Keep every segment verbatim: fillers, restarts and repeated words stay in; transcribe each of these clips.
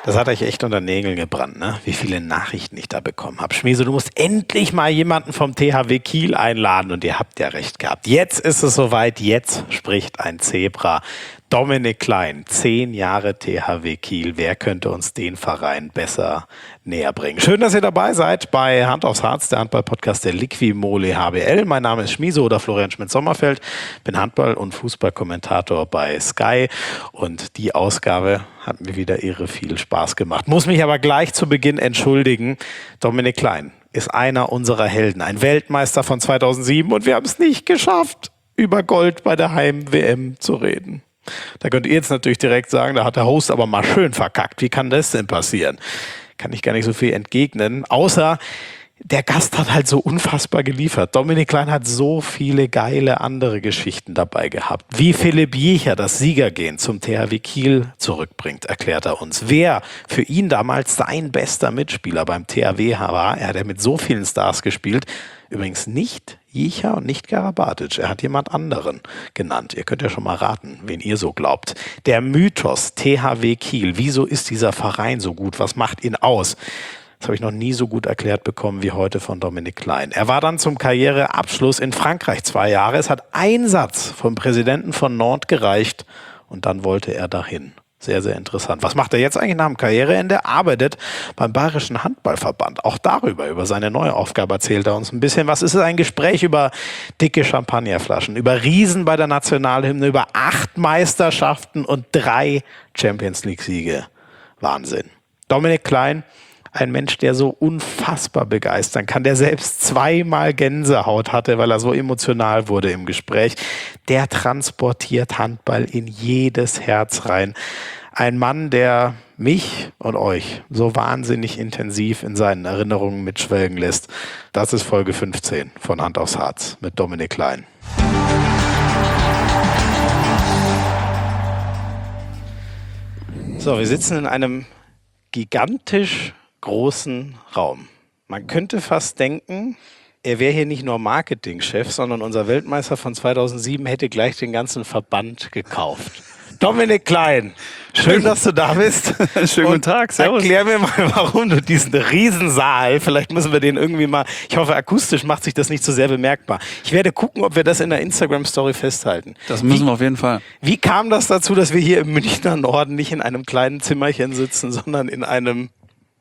Das hat euch echt unter Nägeln gebrannt, ne? Wie viele Nachrichten ich da bekommen habe. Schmieso, du musst endlich mal jemanden vom T H W Kiel einladen und ihr habt ja recht gehabt. Jetzt ist es soweit, jetzt spricht ein Zebra. Dominik Klein, zehn Jahre T H W Kiel. Wer könnte uns den Verein besser näher bringen? Schön, dass ihr dabei seid bei Hand aufs Harz, der Handball-Podcast der Liqui-Moly H B L. Mein Name ist Schmieso oder Florian Schmidt-Sommerfeld. Bin Handball- und Fußballkommentator bei Sky und die Ausgabe hat mir wieder irre viel Spaß gemacht. Muss mich aber gleich zu Beginn entschuldigen. Dominik Klein ist einer unserer Helden, ein Weltmeister von zweitausendsieben und wir haben es nicht geschafft, über Gold bei der Heim-W M zu reden. Da könnt ihr jetzt natürlich direkt sagen, da hat der Host aber mal schön verkackt. Wie kann das denn passieren? Kann ich gar nicht so viel entgegnen, außer der Gast hat halt so unfassbar geliefert. Dominik Klein hat so viele geile andere Geschichten dabei gehabt. Wie Philipp Jecher das Siegergehen zum T H W Kiel zurückbringt, erklärt er uns. Wer für ihn damals sein bester Mitspieler beim T H W war, er hat ja mit so vielen Stars gespielt, übrigens nicht Jecher und nicht Karabatic. Er hat jemand anderen genannt. Ihr könnt ja schon mal raten, wen ihr so glaubt. Der Mythos T H W Kiel. Wieso ist dieser Verein so gut? Was macht ihn aus? Das habe ich noch nie so gut erklärt bekommen wie heute von Dominik Klein. Er war dann zum Karriereabschluss in Frankreich zwei Jahre. Es hat ein Satz vom Präsidenten von Nantes gereicht und dann wollte er dahin. Sehr, sehr interessant. Was macht er jetzt eigentlich nach dem Karriereende? Arbeitet beim Bayerischen Handballverband. Auch darüber, über seine neue Aufgabe erzählt er uns ein bisschen. Was ist es? Ein Gespräch über dicke Champagnerflaschen, über Riesen bei der Nationalhymne, über acht Meisterschaften und drei Champions-League-Siege. Wahnsinn. Dominik Klein, ein Mensch, der so unfassbar begeistern kann, der selbst zweimal Gänsehaut hatte, weil er so emotional wurde im Gespräch. Der transportiert Handball in jedes Herz rein. Ein Mann, der mich und euch so wahnsinnig intensiv in seinen Erinnerungen mitschwelgen lässt. Das ist Folge fünfzehn von Hand aufs Harz mit Dominik Klein. So, wir sitzen in einem gigantisch großen Raum. Man könnte fast denken, er wäre hier nicht nur Marketingchef, sondern unser Weltmeister von zweitausendsieben hätte gleich den ganzen Verband gekauft. Dominik Klein, schön, dass du da bist. Schönen guten Tag, servus. Erklär mir mal, warum du diesen Riesensaal, vielleicht müssen wir den irgendwie mal, ich hoffe akustisch macht sich das nicht so sehr bemerkbar. Ich werde gucken, ob wir das in der Instagram-Story festhalten. Das müssen wie, wir auf jeden Fall. Wie kam das dazu, dass wir hier im Münchner Norden nicht in einem kleinen Zimmerchen sitzen, sondern in einem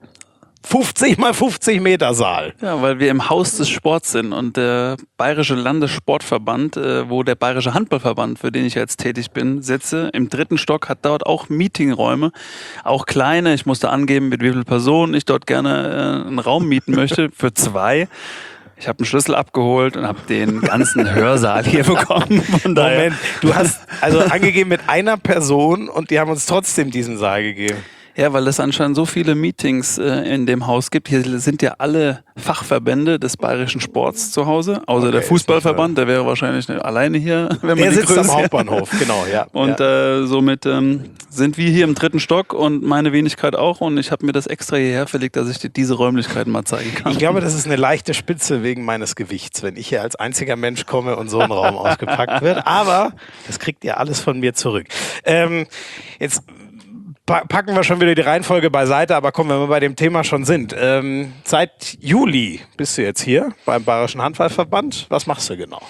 fünfzig mal fünfzig Meter Saal? Ja, weil wir im Haus des Sports sind und der Bayerische Landessportverband, äh, wo der Bayerische Handballverband, für den ich jetzt tätig bin, sitze, im dritten Stock, hat dort auch Meetingräume, auch kleine. Ich musste angeben, mit wie vielen Personen ich dort gerne äh, einen Raum mieten möchte, für zwei. Ich habe einen Schlüssel abgeholt und habe den ganzen Hörsaal hier bekommen. Von Moment, du hast also angegeben mit einer Person und die haben uns trotzdem diesen Saal gegeben. Ja, weil es anscheinend so viele Meetings äh, in dem Haus gibt. Hier sind ja alle Fachverbände des bayerischen Sports zu Hause, außer okay, der Fußballverband, der wäre wahrscheinlich nicht alleine hier. Wenn man der die sitzt Größe am Hauptbahnhof, genau, ja. Und ja. Äh, somit ähm, sind wir hier im dritten Stock und meine Wenigkeit auch. Und ich habe mir das extra hierher verlegt, dass ich dir diese Räumlichkeiten mal zeigen kann. Ich glaube, das ist eine leichte Spitze wegen meines Gewichts, wenn ich hier als einziger Mensch komme und so ein Raum ausgepackt wird. Aber das kriegt ihr alles von mir zurück. Ähm, jetzt packen wir schon wieder die Reihenfolge beiseite, aber kommen, wenn wir bei dem Thema schon sind. Ähm, seit Juli bist du jetzt hier beim Bayerischen Handballverband. Was machst du genau?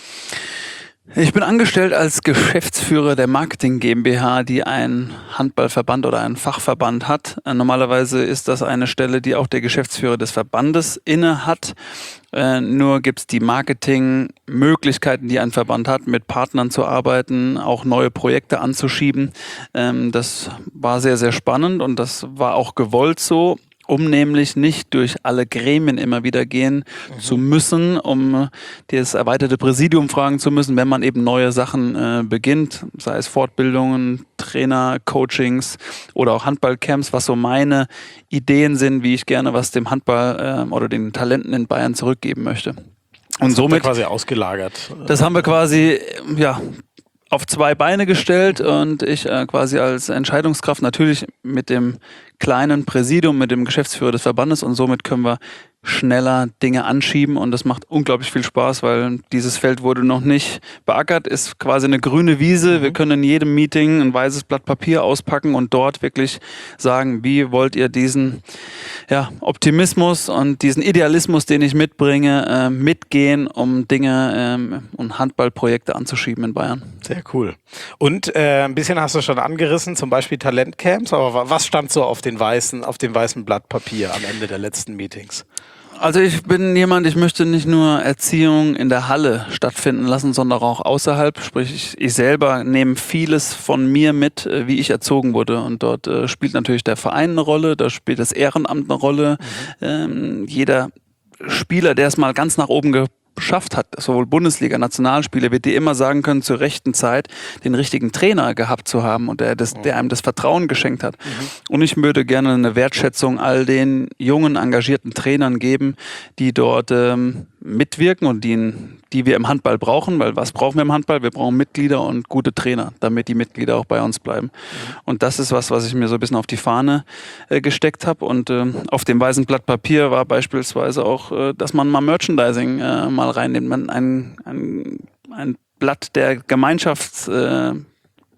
Ich bin angestellt als Geschäftsführer der Marketing GmbH, die einen Handballverband oder einen Fachverband hat. Normalerweise ist das eine Stelle, die auch der Geschäftsführer des Verbandes inne hat. Äh, nur gibt es die Marketingmöglichkeiten, die ein Verband hat, mit Partnern zu arbeiten, auch neue Projekte anzuschieben. Ähm, das war sehr, sehr spannend und das war auch gewollt so, um nämlich nicht durch alle Gremien immer wieder gehen mhm. zu müssen, um das erweiterte Präsidium fragen zu müssen, wenn man eben neue Sachen äh, beginnt, sei es Fortbildungen, Trainer, Coachings oder auch Handballcamps, was so meine Ideen sind, wie ich gerne was dem Handball äh, oder den Talenten in Bayern zurückgeben möchte. Und das somit quasi ausgelagert. Das haben wir quasi, ja, auf zwei Beine gestellt und ich äh, quasi als Entscheidungskraft natürlich mit dem kleinen Präsidium, mit dem Geschäftsführer des Verbandes und somit können wir schneller Dinge anschieben und das macht unglaublich viel Spaß, weil dieses Feld wurde noch nicht beackert, ist quasi eine grüne Wiese. Mhm. Wir können in jedem Meeting ein weißes Blatt Papier auspacken und dort wirklich sagen, wie wollt ihr diesen ja, Optimismus und diesen Idealismus, den ich mitbringe, äh, mitgehen, um Dinge ähm, und Handballprojekte anzuschieben in Bayern. Sehr cool. Und äh, ein bisschen hast du schon angerissen, zum Beispiel Talentcamps, aber was stand so auf den weißen, auf dem weißen Blatt Papier am Ende der letzten Meetings? Also ich bin jemand, ich möchte nicht nur Erziehung in der Halle stattfinden lassen, sondern auch außerhalb. Sprich, ich, ich selber nehme vieles von mir mit, wie ich erzogen wurde. Und dort äh, spielt natürlich der Verein eine Rolle, da spielt das Ehrenamt eine Rolle. Mhm. Ähm, jeder Spieler, der es mal ganz nach oben ge geschafft hat, sowohl Bundesliga, Nationalspiele, wird dir immer sagen können, zur rechten Zeit den richtigen Trainer gehabt zu haben und der, das, der einem das Vertrauen geschenkt hat. Mhm. Und ich würde gerne eine Wertschätzung all den jungen, engagierten Trainern geben, die dort ähm, mitwirken und die, die wir im Handball brauchen, weil was brauchen wir im Handball? Wir brauchen Mitglieder und gute Trainer, damit die Mitglieder auch bei uns bleiben. Mhm. Und das ist was, was ich mir so ein bisschen auf die Fahne äh, gesteckt habe und äh, auf dem weißen Blatt Papier war beispielsweise auch, äh, dass man mal Merchandising äh, mal reinnimmt, man ein, ein, ein Blatt der Gemeinschafts- äh,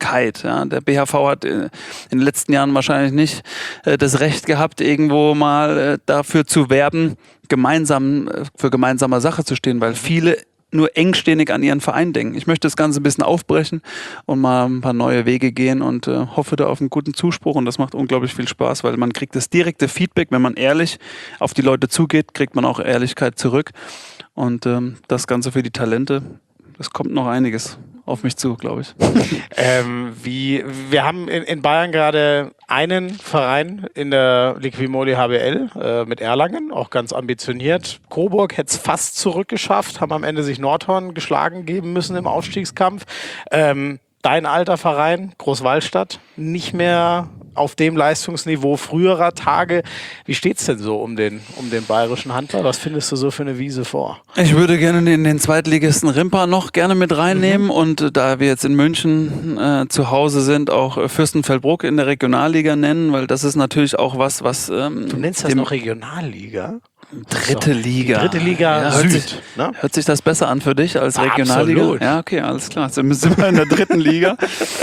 Ja, der B H V hat in den letzten Jahren wahrscheinlich nicht äh, das Recht gehabt, irgendwo mal äh, dafür zu werben, gemeinsam äh, für gemeinsame Sache zu stehen, weil viele nur engständig an ihren Verein denken. Ich möchte das Ganze ein bisschen aufbrechen und mal ein paar neue Wege gehen und äh, hoffe da auf einen guten Zuspruch und das macht unglaublich viel Spaß, weil man kriegt das direkte Feedback, wenn man ehrlich auf die Leute zugeht, kriegt man auch Ehrlichkeit zurück und ähm, das Ganze für die Talente, es kommt noch einiges auf mich zu, glaube ich. ähm, wie, wir haben in, in Bayern gerade einen Verein in der Liquimoli H B L äh, mit Erlangen, auch ganz ambitioniert. Coburg hätte es fast zurückgeschafft, haben am Ende sich Nordhorn geschlagen geben müssen im Aufstiegskampf. Ähm, dein alter Verein, Großwallstadt, nicht mehr auf dem Leistungsniveau früherer Tage. Wie steht's denn so um den, um den bayerischen Handball? Was findest du so für eine Wiese vor? Ich würde gerne den, den Zweitligisten Rimpa noch gerne mit reinnehmen mhm. und äh, da wir jetzt in München äh, zu Hause sind, auch äh, Fürstenfeldbruck in der Regionalliga nennen, weil das ist natürlich auch was, was... Ähm, du nennst das noch Regionalliga? Dritte Liga. Die dritte Liga ja, Süd. Hört sich, ne? hört sich das besser an für dich als Regionalliga? Absolut. Ja, okay, alles klar. Jetzt sind wir in der dritten Liga.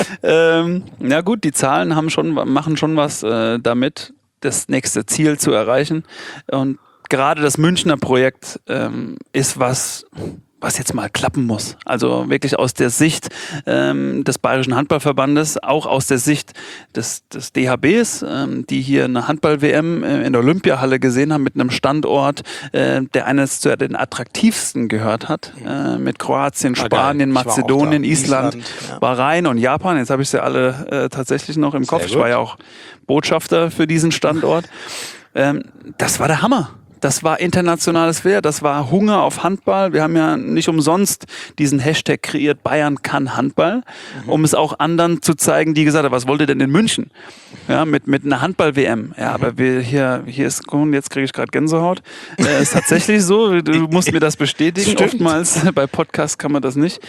Ähm, ja gut, die Zahlen haben schon, machen schon was äh, damit, das nächste Ziel zu erreichen. Und gerade das Münchner Projekt ähm, ist was... was jetzt mal klappen muss. Also wirklich aus der Sicht ähm, des Bayerischen Handballverbandes, auch aus der Sicht des, des D H Bs, ähm, die hier eine Handball-W M äh, in der Olympiahalle gesehen haben mit einem Standort, äh, der eines zu den attraktivsten gehört hat, äh, mit Kroatien, Spanien, Mazedonien, Island, Island ja. Bahrain und Japan. Jetzt habe ich sie alle äh, tatsächlich noch im Sehr Kopf. Gut. Ich war ja auch Botschafter für diesen Standort. ähm, das war der Hammer. Das war internationales Wert, das war Hunger auf Handball. Wir haben ja nicht umsonst diesen Hashtag kreiert, Bayern kann Handball, mhm. um es auch anderen zu zeigen, die gesagt haben, was wollt ihr denn in München? Ja, mit, mit einer Handball-W M. Ja, aber wir hier, hier ist, jetzt kriege ich gerade Gänsehaut. Äh, ist tatsächlich so, du musst mir das bestätigen. Stimmt. Oftmals bei Podcasts kann man das nicht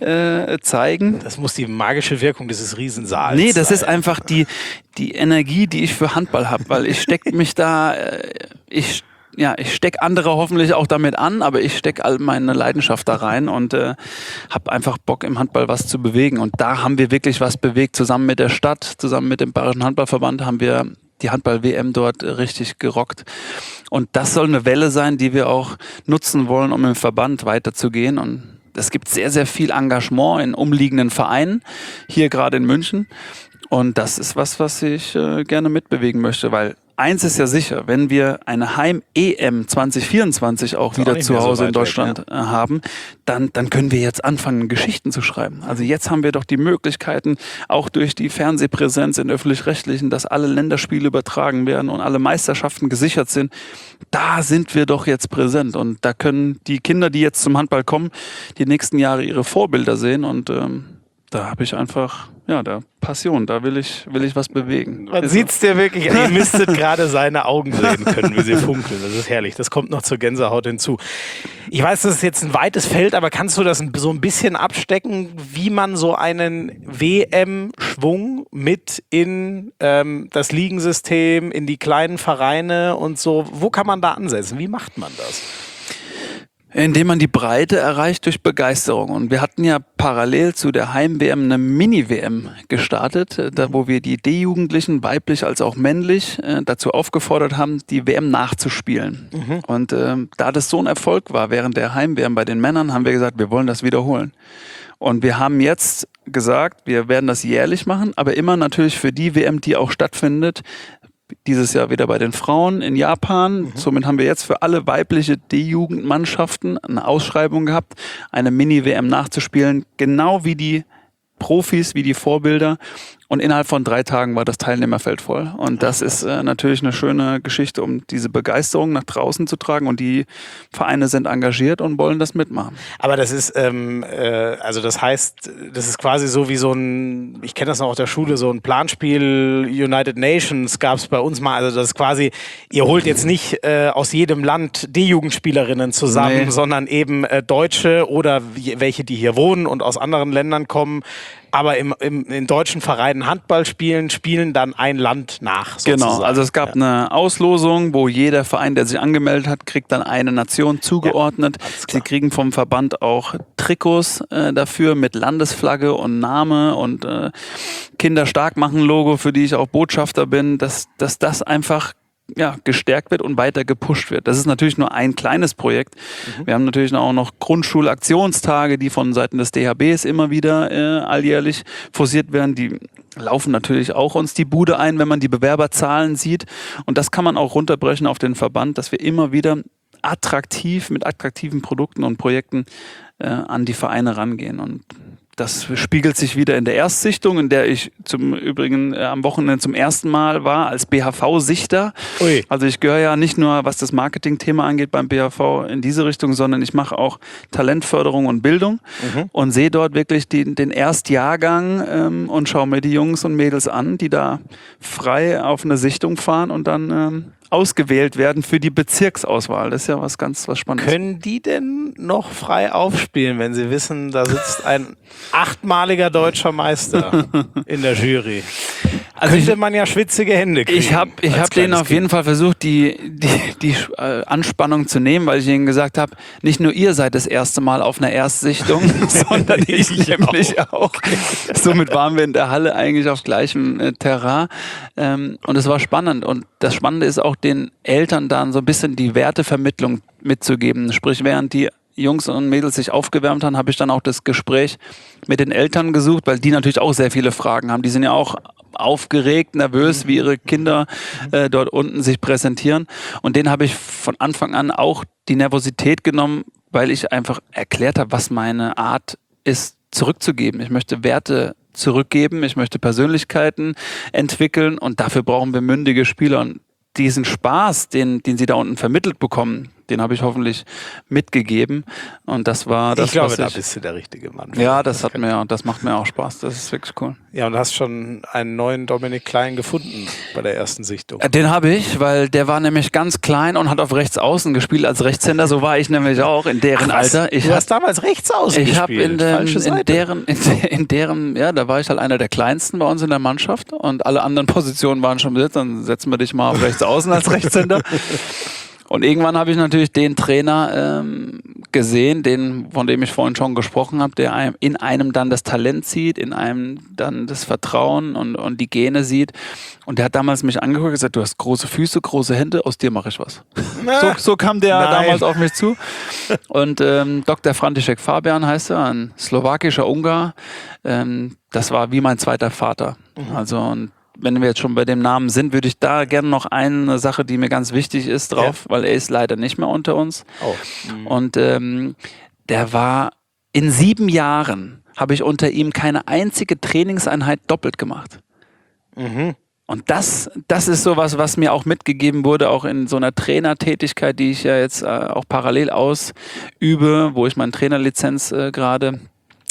äh, zeigen. Das muss die magische Wirkung dieses Riesensaals Nee, das sein. ist einfach die, die Energie, die ich für Handball habe, weil ich stecke mich da, äh, ich Ja, ich stecke andere hoffentlich auch damit an, aber ich stecke all meine Leidenschaft da rein und äh, habe einfach Bock im Handball was zu bewegen. Und da haben wir wirklich was bewegt. Zusammen mit der Stadt, zusammen mit dem Bayerischen Handballverband haben wir die Handball-W M dort richtig gerockt. Und das soll eine Welle sein, die wir auch nutzen wollen, um im Verband weiterzugehen. Und es gibt sehr, sehr viel Engagement in umliegenden Vereinen, hier gerade in München. Und das ist was, was ich äh, gerne mitbewegen möchte, weil eins ist ja sicher, wenn wir eine Heim-E M zwanzig vierundzwanzig auch wieder auch zu Hause so in Deutschland weg, ja. haben, dann, dann können wir jetzt anfangen, Geschichten zu schreiben. Also jetzt haben wir doch die Möglichkeiten, auch durch die Fernsehpräsenz in Öffentlich-Rechtlichen, dass alle Länderspiele übertragen werden und alle Meisterschaften gesichert sind. Da sind wir doch jetzt präsent und da können die Kinder, die jetzt zum Handball kommen, die nächsten Jahre ihre Vorbilder sehen und ähm, Da habe ich einfach, ja, da Passion, da will ich, will ich was bewegen. Man Ist sieht es dir wirklich, ihr müsstet gerade seine Augen sehen können, wie sie funkeln. Das ist herrlich, das kommt noch zur Gänsehaut hinzu. Ich weiß, das ist jetzt ein weites Feld, aber kannst du das so ein bisschen abstecken, wie man so einen W M-Schwung mit in ähm, das Ligensystem, in die kleinen Vereine und so, wo kann man da ansetzen? Wie macht man das? Indem man die Breite erreicht durch Begeisterung. Und wir hatten ja parallel zu der Heim-W M eine Mini-W M gestartet, da wo wir die D-Jugendlichen, weiblich als auch männlich, äh, dazu aufgefordert haben, die W M nachzuspielen. Mhm. Und äh, da das so ein Erfolg war während der Heim-W M bei den Männern, haben wir gesagt, wir wollen das wiederholen. Und wir haben jetzt gesagt, wir werden das jährlich machen, aber immer natürlich für die W M, die auch stattfindet, dieses Jahr wieder bei den Frauen in Japan. Mhm. Somit haben wir jetzt für alle weibliche D-Jugendmannschaften eine Ausschreibung gehabt, eine Mini-W M nachzuspielen, genau wie die Profis, wie die Vorbilder. Und innerhalb von drei Tagen war das Teilnehmerfeld voll. Und das ist äh, natürlich eine schöne Geschichte, um diese Begeisterung nach draußen zu tragen. Und die Vereine sind engagiert und wollen das mitmachen. Aber das ist, ähm, äh, also das heißt, das ist quasi so wie so ein, ich kenne das noch aus der Schule, so ein Planspiel United Nations gab es bei uns mal. Also das ist quasi, ihr holt jetzt nicht äh, aus jedem Land D-Jugendspielerinnen zusammen, nee. sondern eben äh, Deutsche oder welche, die hier wohnen und aus anderen Ländern kommen. Aber im, im, in deutschen Vereinen Handball spielen, spielen dann ein Land nach. Sozusagen. Genau, also es gab ja. eine Auslosung, wo jeder Verein, der sich angemeldet hat, kriegt dann eine Nation zugeordnet. Ja, sie kriegen vom Verband auch Trikots äh, dafür mit Landesflagge und Name und äh, Kinder-Stark-machen-Logo, für die ich auch Botschafter bin, dass, dass das einfach ja, gestärkt wird und weiter gepusht wird. Das ist natürlich nur ein kleines Projekt. Mhm. Wir haben natürlich auch noch Grundschulaktionstage, die von Seiten des D H Bs immer wieder äh, alljährlich forciert werden. Die laufen natürlich auch uns die Bude ein, wenn man die Bewerberzahlen sieht. Und das kann man auch runterbrechen auf den Verband, dass wir immer wieder attraktiv mit attraktiven Produkten und Projekten äh, an die Vereine rangehen. Und das spiegelt sich wieder in der Erstsichtung, in der ich zum Übrigen äh, am Wochenende zum ersten Mal war als B H V-Sichter. Ui. Also ich gehöre ja nicht nur, was das Marketing-Thema angeht beim B H V in diese Richtung, sondern ich mache auch Talentförderung und Bildung mhm. und sehe dort wirklich die, den Erstjahrgang ähm, und schaue mir die Jungs und Mädels an, die da frei auf eine Sichtung fahren und dann ähm, ausgewählt werden für die Bezirksauswahl. Das ist ja was ganz was Spannendes. Können die denn noch frei aufspielen, wenn sie wissen, da sitzt ein achtmaliger deutscher Meister in der Jury? Also könnte ich, man ja schwitzige Hände kriegen. Ich habe ich hab denen auf kind. jeden Fall versucht, die, die, die äh, Anspannung zu nehmen, weil ich ihnen gesagt habe, nicht nur ihr seid das erste Mal auf einer Erstsichtung, sondern ich, ich nämlich auch. auch. Somit waren wir in der Halle eigentlich auf gleichem äh, Terrain ähm, und es war spannend. Und das Spannende ist auch, den Eltern dann so ein bisschen die Wertevermittlung mitzugeben. Sprich, während die Jungs und Mädels sich aufgewärmt haben, habe ich dann auch das Gespräch mit den Eltern gesucht, weil die natürlich auch sehr viele Fragen haben. Die sind ja auch aufgeregt, nervös, wie ihre Kinder äh, dort unten sich präsentieren. Und denen habe ich von Anfang an auch die Nervosität genommen, weil ich einfach erklärt habe, was meine Art ist, zurückzugeben. Ich möchte Werte zurückgeben, ich möchte Persönlichkeiten entwickeln und dafür brauchen wir mündige Spieler. Und diesen Spaß, den, den sie da unten vermittelt bekommen, den habe ich hoffentlich mitgegeben. Und das war das, ich glaube, was da ich, bist du der richtige Mann. Ja, das, das hat mir, das macht mir auch Spaß. Das ist wirklich cool. Ja, und du hast schon einen neuen Dominik Klein gefunden bei der ersten Sichtung. Den habe ich, weil der war nämlich ganz klein und hat auf rechts außen gespielt als Rechtshänder. So war ich nämlich auch in deren Ach, Alter. Ich du hab, hast damals rechts außen ich gespielt. Ich habe in, in deren, in, in deren, ja, da war ich halt einer der kleinsten bei uns in der Mannschaft und alle anderen Positionen waren schon besetzt. Dann setzen wir dich mal auf rechts außen als Rechtshänder. Und irgendwann habe ich natürlich den Trainer ähm, gesehen, den, von dem ich vorhin schon gesprochen habe, der einem, in einem dann das Talent sieht, in einem dann das Vertrauen und, und die Gene sieht. Und der hat damals mich angeguckt und gesagt, du hast große Füße, große Hände, aus dir mache ich was. So, so kam der Nein. damals auf mich zu. Und ähm, Doktor František Fabian heißt er, ein slowakischer Ungar. Ähm, das war wie mein zweiter Vater. Mhm. Also und wenn wir jetzt schon bei dem Namen sind, würde ich da gerne noch eine Sache, die mir ganz wichtig ist, drauf, ja. weil er ist leider nicht mehr unter uns. Oh. Mhm. Und ähm, der war in sieben Jahren, habe ich unter ihm keine einzige Trainingseinheit doppelt gemacht. Mhm. Und das, das ist sowas, was mir auch mitgegeben wurde, auch in so einer Trainertätigkeit, die ich ja jetzt äh, auch parallel ausübe, wo ich meine Trainerlizenz äh, gerade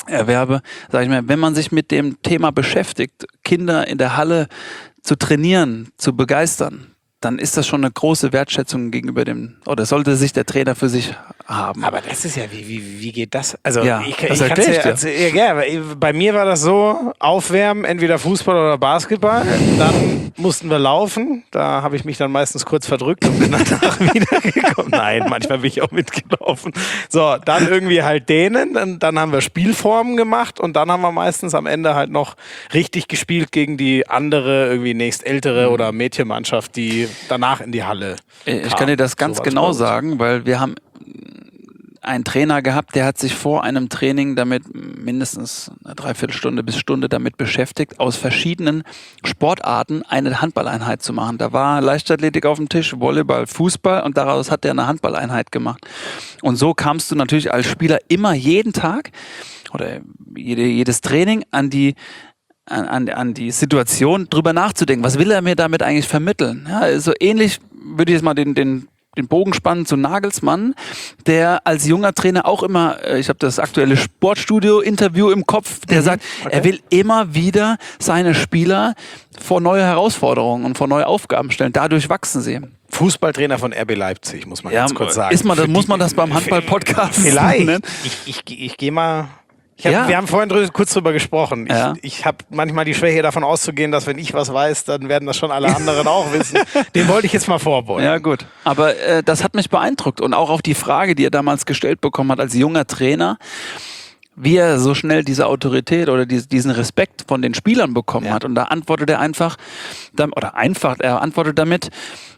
erwerbe, sage ich mal, wenn man sich mit dem Thema beschäftigt, Kinder in der Halle zu trainieren, zu begeistern, dann ist das schon eine große Wertschätzung gegenüber dem, oder sollte sich der Trainer für sich haben. Aber das ist ja, wie, wie, wie geht das? Also Ja, ich, das ich kann's erklär ich ja, dir. also, ja, ja, aber bei mir war das so, aufwärmen, entweder Fußball oder Basketball, dann mussten wir laufen, da habe ich mich dann meistens kurz verdrückt und bin danach wiedergekommen. Nein, manchmal bin ich auch mitgelaufen. So, dann irgendwie halt dehnen, dann, dann haben wir Spielformen gemacht und dann haben wir meistens am Ende halt noch richtig gespielt gegen die andere, irgendwie nächstältere oder Mädchenmannschaft, die danach in die Halle Ich kam. kann dir das ganz So war's bei genau uns. sagen, weil wir haben einen Trainer gehabt, der hat sich vor einem Training damit mindestens eine Dreiviertelstunde bis Stunde damit beschäftigt, aus verschiedenen Sportarten eine Handballeinheit zu machen. Da war Leichtathletik auf dem Tisch, Volleyball, Fußball und daraus hat er eine Handballeinheit gemacht. Und so kamst du natürlich als Spieler immer jeden Tag oder jede, jedes Training an die An, an, an die Situation drüber nachzudenken. Was will er mir damit eigentlich vermitteln? Ja, so ähnlich würde ich jetzt mal den, den, den Bogen spannen zu Nagelsmann, der als junger Trainer auch immer, äh, ich habe das aktuelle Sportstudio-Interview im Kopf, der Mhm, sagt, okay. er will immer wieder seine Spieler vor neue Herausforderungen und vor neue Aufgaben stellen. Dadurch wachsen sie. Fußballtrainer von R B Leipzig, muss man Ja, ganz kurz sagen. ist man das, Für muss die- man das beim Handball-Podcast Vielleicht. nennen? Ich, ich, ich gehe mal. Ich hab, Ja. Wir haben vorhin drü- kurz drüber gesprochen. Ich, Ja. ich habe manchmal die Schwäche davon auszugehen, dass wenn ich was weiß, dann werden das schon alle anderen auch wissen. Den wollte ich jetzt mal vorbeugen. Ja, gut. Aber äh, das hat mich beeindruckt. Und auch auf die Frage, die er damals gestellt bekommen hat als junger Trainer, wie er so schnell diese Autorität oder die, diesen Respekt von den Spielern bekommen Ja. hat. Und da antwortet er einfach, dam- oder einfach, er antwortet damit,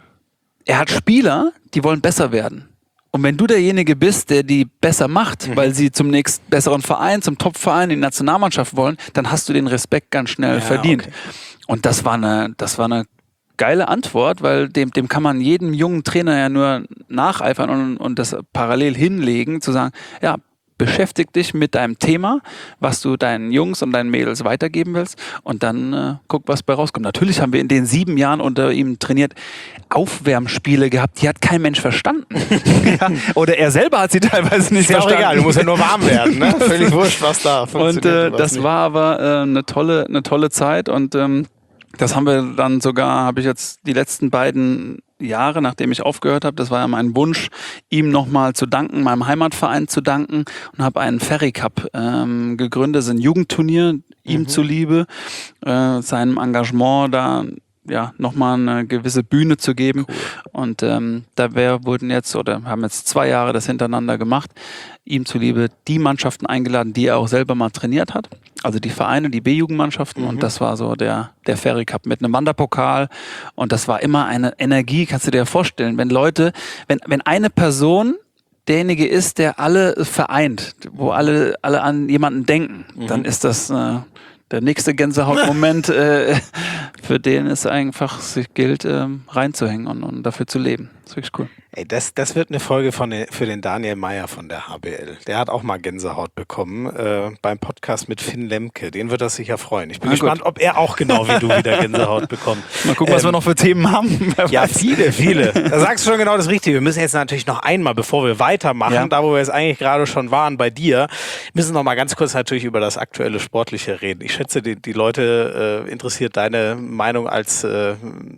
er hat Spieler, die wollen besser werden. Und wenn du derjenige bist, der die besser macht, Mhm. weil sie zum nächsten besseren Verein, zum Top-Verein, in die Nationalmannschaft wollen, dann hast du den Respekt ganz schnell Ja, verdient. okay. Und das war eine, das war eine geile Antwort, weil dem, dem kann man jedem jungen Trainer ja nur nacheifern und, und das parallel hinlegen, zu sagen, ja, beschäftig dich mit deinem Thema, was du deinen Jungs und deinen Mädels weitergeben willst und dann äh, guck, was bei rauskommt. Natürlich haben wir in den sieben Jahren unter ihm trainiert Aufwärmspiele gehabt, die hat kein Mensch verstanden. Ja, oder er selber hat sie teilweise nicht Ist ja auch verstanden. egal, du musst ja nur warm werden. Ne? Völlig wurscht, was da Und funktioniert. äh, und was das nicht. war aber äh, eine tolle, eine tolle Zeit und ähm, das haben wir dann sogar, habe ich jetzt die letzten beiden Jahre, nachdem ich aufgehört habe, das war ja mein Wunsch, ihm nochmal zu danken, meinem Heimatverein zu danken und habe einen Ferry Cup ähm, gegründet, das ist ein Jugendturnier, ihm zuliebe, äh, seinem Engagement da ja nochmal eine gewisse Bühne zu geben. Und ähm, da wär, wurden jetzt oder haben jetzt zwei Jahre das hintereinander gemacht, ihm zuliebe die Mannschaften eingeladen, die er auch selber mal trainiert hat. Also die Vereine, die B-Jugendmannschaften. Und das war so der, der Ferry Cup mit einem Wanderpokal. Und das war immer eine Energie, kannst du dir vorstellen, wenn Leute, wenn, wenn eine Person derjenige ist, der alle vereint, wo alle, alle an jemanden denken, dann ist das äh, der nächste Gänsehautmoment, äh, für den es einfach sich gilt, ähm, reinzuhängen und, und dafür zu leben. Das ist wirklich cool. Ey, das, das wird eine Folge von, den- für den Daniel Meyer von der H B L. Der hat auch mal Gänsehaut bekommen äh, beim Podcast mit Finn Lemke. Den wird das sicher freuen. Ich bin Na gespannt, ob er auch genau wie du wieder Gänsehaut bekommt. Mal gucken, was Ähm, wir noch für Themen haben. Wer Ja, weiß. viele, viele. Da sagst du schon genau das Richtige. Wir müssen jetzt natürlich noch einmal, bevor wir weitermachen, Ja. da wo wir jetzt eigentlich gerade schon waren bei dir, müssen noch mal ganz kurz natürlich über das aktuelle Sportliche reden. Ich schätze, die, die Leute äh, interessiert deine Meinung als äh,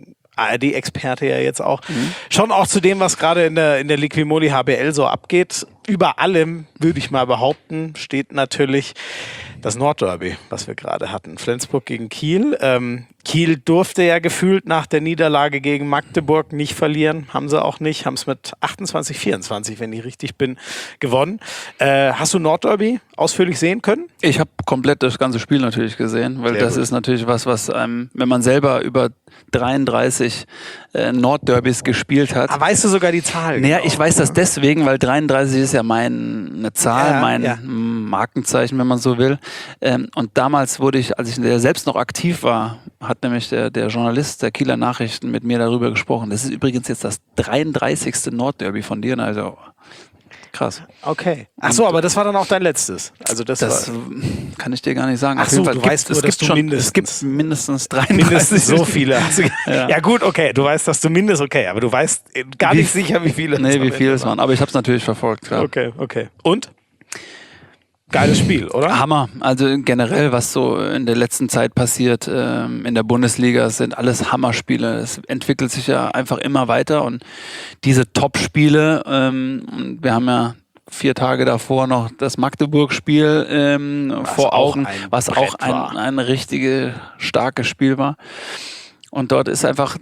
A R D-Experte ja jetzt auch. Schon auch zu dem, was gerade in der, in der Liquimoli H B L so abgeht. Über allem, würde ich mal behaupten, steht natürlich das Nordderby, was wir gerade hatten. Flensburg gegen Kiel. Ähm, Kiel durfte ja gefühlt nach der Niederlage gegen Magdeburg nicht verlieren. Haben sie auch nicht. Haben es mit achtundzwanzig vierundzwanzig, wenn ich richtig bin, gewonnen. Äh, hast du Nordderby ausführlich sehen können? Ich habe komplett das ganze Spiel natürlich gesehen, weil Sehr das gut. ist natürlich was, was einem, wenn man selber über dreiunddreißig äh, Nordderbys gespielt hat. Ah, weißt du sogar die Zahl? Naja, genau? ich weiß das deswegen, weil dreiunddreißig ist ja mein, eine Zahl, Ja, mein ja. Markenzeichen, wenn man so will. Ähm, und damals wurde ich, als ich selbst noch aktiv war, hat nämlich der, der Journalist der Kieler Nachrichten mit mir darüber gesprochen. Das ist übrigens jetzt das dreiunddreißigste Nordderby von dir. Also krass. Okay. Ach so, aber das war dann auch dein letztes. Also das, Das war kann ich dir gar nicht sagen. Ach Auf jeden so, Fall du gibt- weißt es nur, gibt dass du schon, mindestens- es gibt mindestens dreiunddreißig. mindestens so viele. Also, ja. Ja. gut, okay. Du weißt, dass du mindestens okay, aber du weißt äh, gar Wie- nicht sicher, wie viele. Nee, am wie Ende viele es waren. Aber ich habe es natürlich verfolgt, klar. Okay, okay. Und? Geiles Spiel, oder? Hammer. Also generell, was so in der letzten Zeit passiert ähm, in der Bundesliga, sind alles Hammerspiele. Es entwickelt sich ja einfach immer weiter und diese Top-Spiele, ähm, wir haben ja vier Tage davor noch das Magdeburg-Spiel ähm, vor Augen, was auch ein, ein richtiges starkes Spiel war. Und dort ist einfach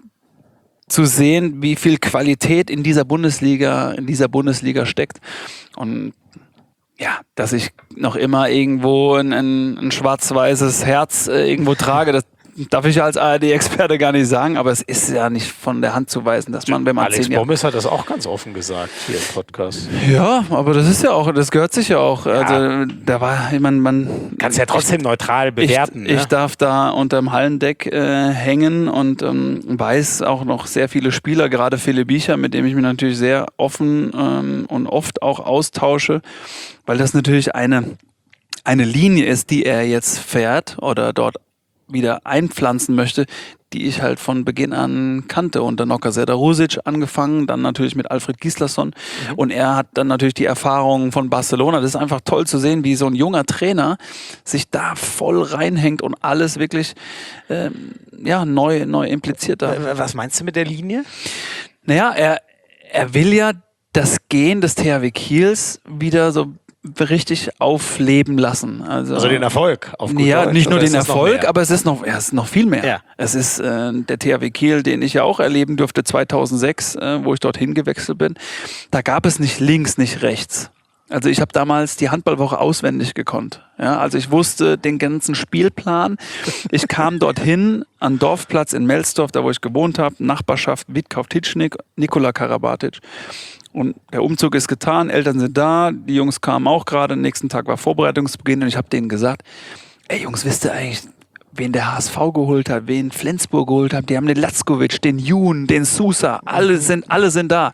zu sehen, wie viel Qualität in dieser Bundesliga, in dieser Bundesliga steckt. Und ja, dass ich noch immer irgendwo ein, ein, ein schwarz-weißes Herz äh, irgendwo trage, das darf ich als A R D-Experte gar nicht sagen, aber es ist ja nicht von der Hand zu weisen, dass man, wenn man Alex zehn Jahre... Bommes hat das auch ganz offen gesagt hier im Podcast. Ja, aber das ist ja auch, das gehört sich ja auch. Ja. Also da war, ich meine, man... Kannst ja trotzdem ich, neutral bewerten. Ich, ne? ich darf da unterm Hallendeck äh, hängen und ähm, weiß auch noch sehr viele Spieler, gerade Philipp Biecher, mit dem ich mich natürlich sehr offen ähm, und oft auch austausche, weil das natürlich eine, eine Linie ist, die er jetzt fährt oder dort wieder einpflanzen möchte, die ich halt von Beginn an kannte. Unter Noka Serdar-Rusic angefangen, dann natürlich mit Alfred Gislason. Mhm. Und er hat dann natürlich die Erfahrungen von Barcelona. Das ist einfach toll zu sehen, wie so ein junger Trainer sich da voll reinhängt und alles wirklich ähm, ja, neu, neu impliziert da. Was meinst du mit der Linie? Naja, er, er will ja das Gehen des T H W Kiels wieder so richtig aufleben lassen. Also, also den Erfolg. Auf gut ja, Deutsch, nicht nur den ist Erfolg, aber es ist noch, ja, es ist noch viel mehr. Ja. Es ist äh, der T H W Kiel, den ich ja auch erleben durfte zweitausendsechs, äh, wo ich dorthin gewechselt bin. Da gab es nicht links, nicht rechts. Also ich habe damals die Handballwoche auswendig gekonnt. Ja, also ich wusste den ganzen Spielplan. Ich kam dorthin an Dorfplatz in Melsdorf, da wo ich gewohnt habe, Nachbarschaft Witkauf-Titschnik, Nikola Karabatic. Und der Umzug ist getan, Eltern sind da, die Jungs kamen auch gerade, am nächsten Tag war Vorbereitungsbeginn und ich habe denen gesagt, ey Jungs, wisst ihr eigentlich, wen der H S V geholt hat, wen Flensburg geholt hat? Die haben den Latzkowitsch, den Jun, den Sousa, alle sind, alle sind da.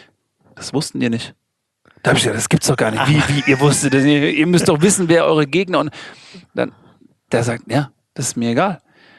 Das wussten die nicht. Da habe ich gesagt, das gibt's doch gar nicht. Wie, wie, ihr wusstet das? Ihr, ihr müsst doch wissen, wer eure Gegner und dann, der sagt, ja, das ist mir egal.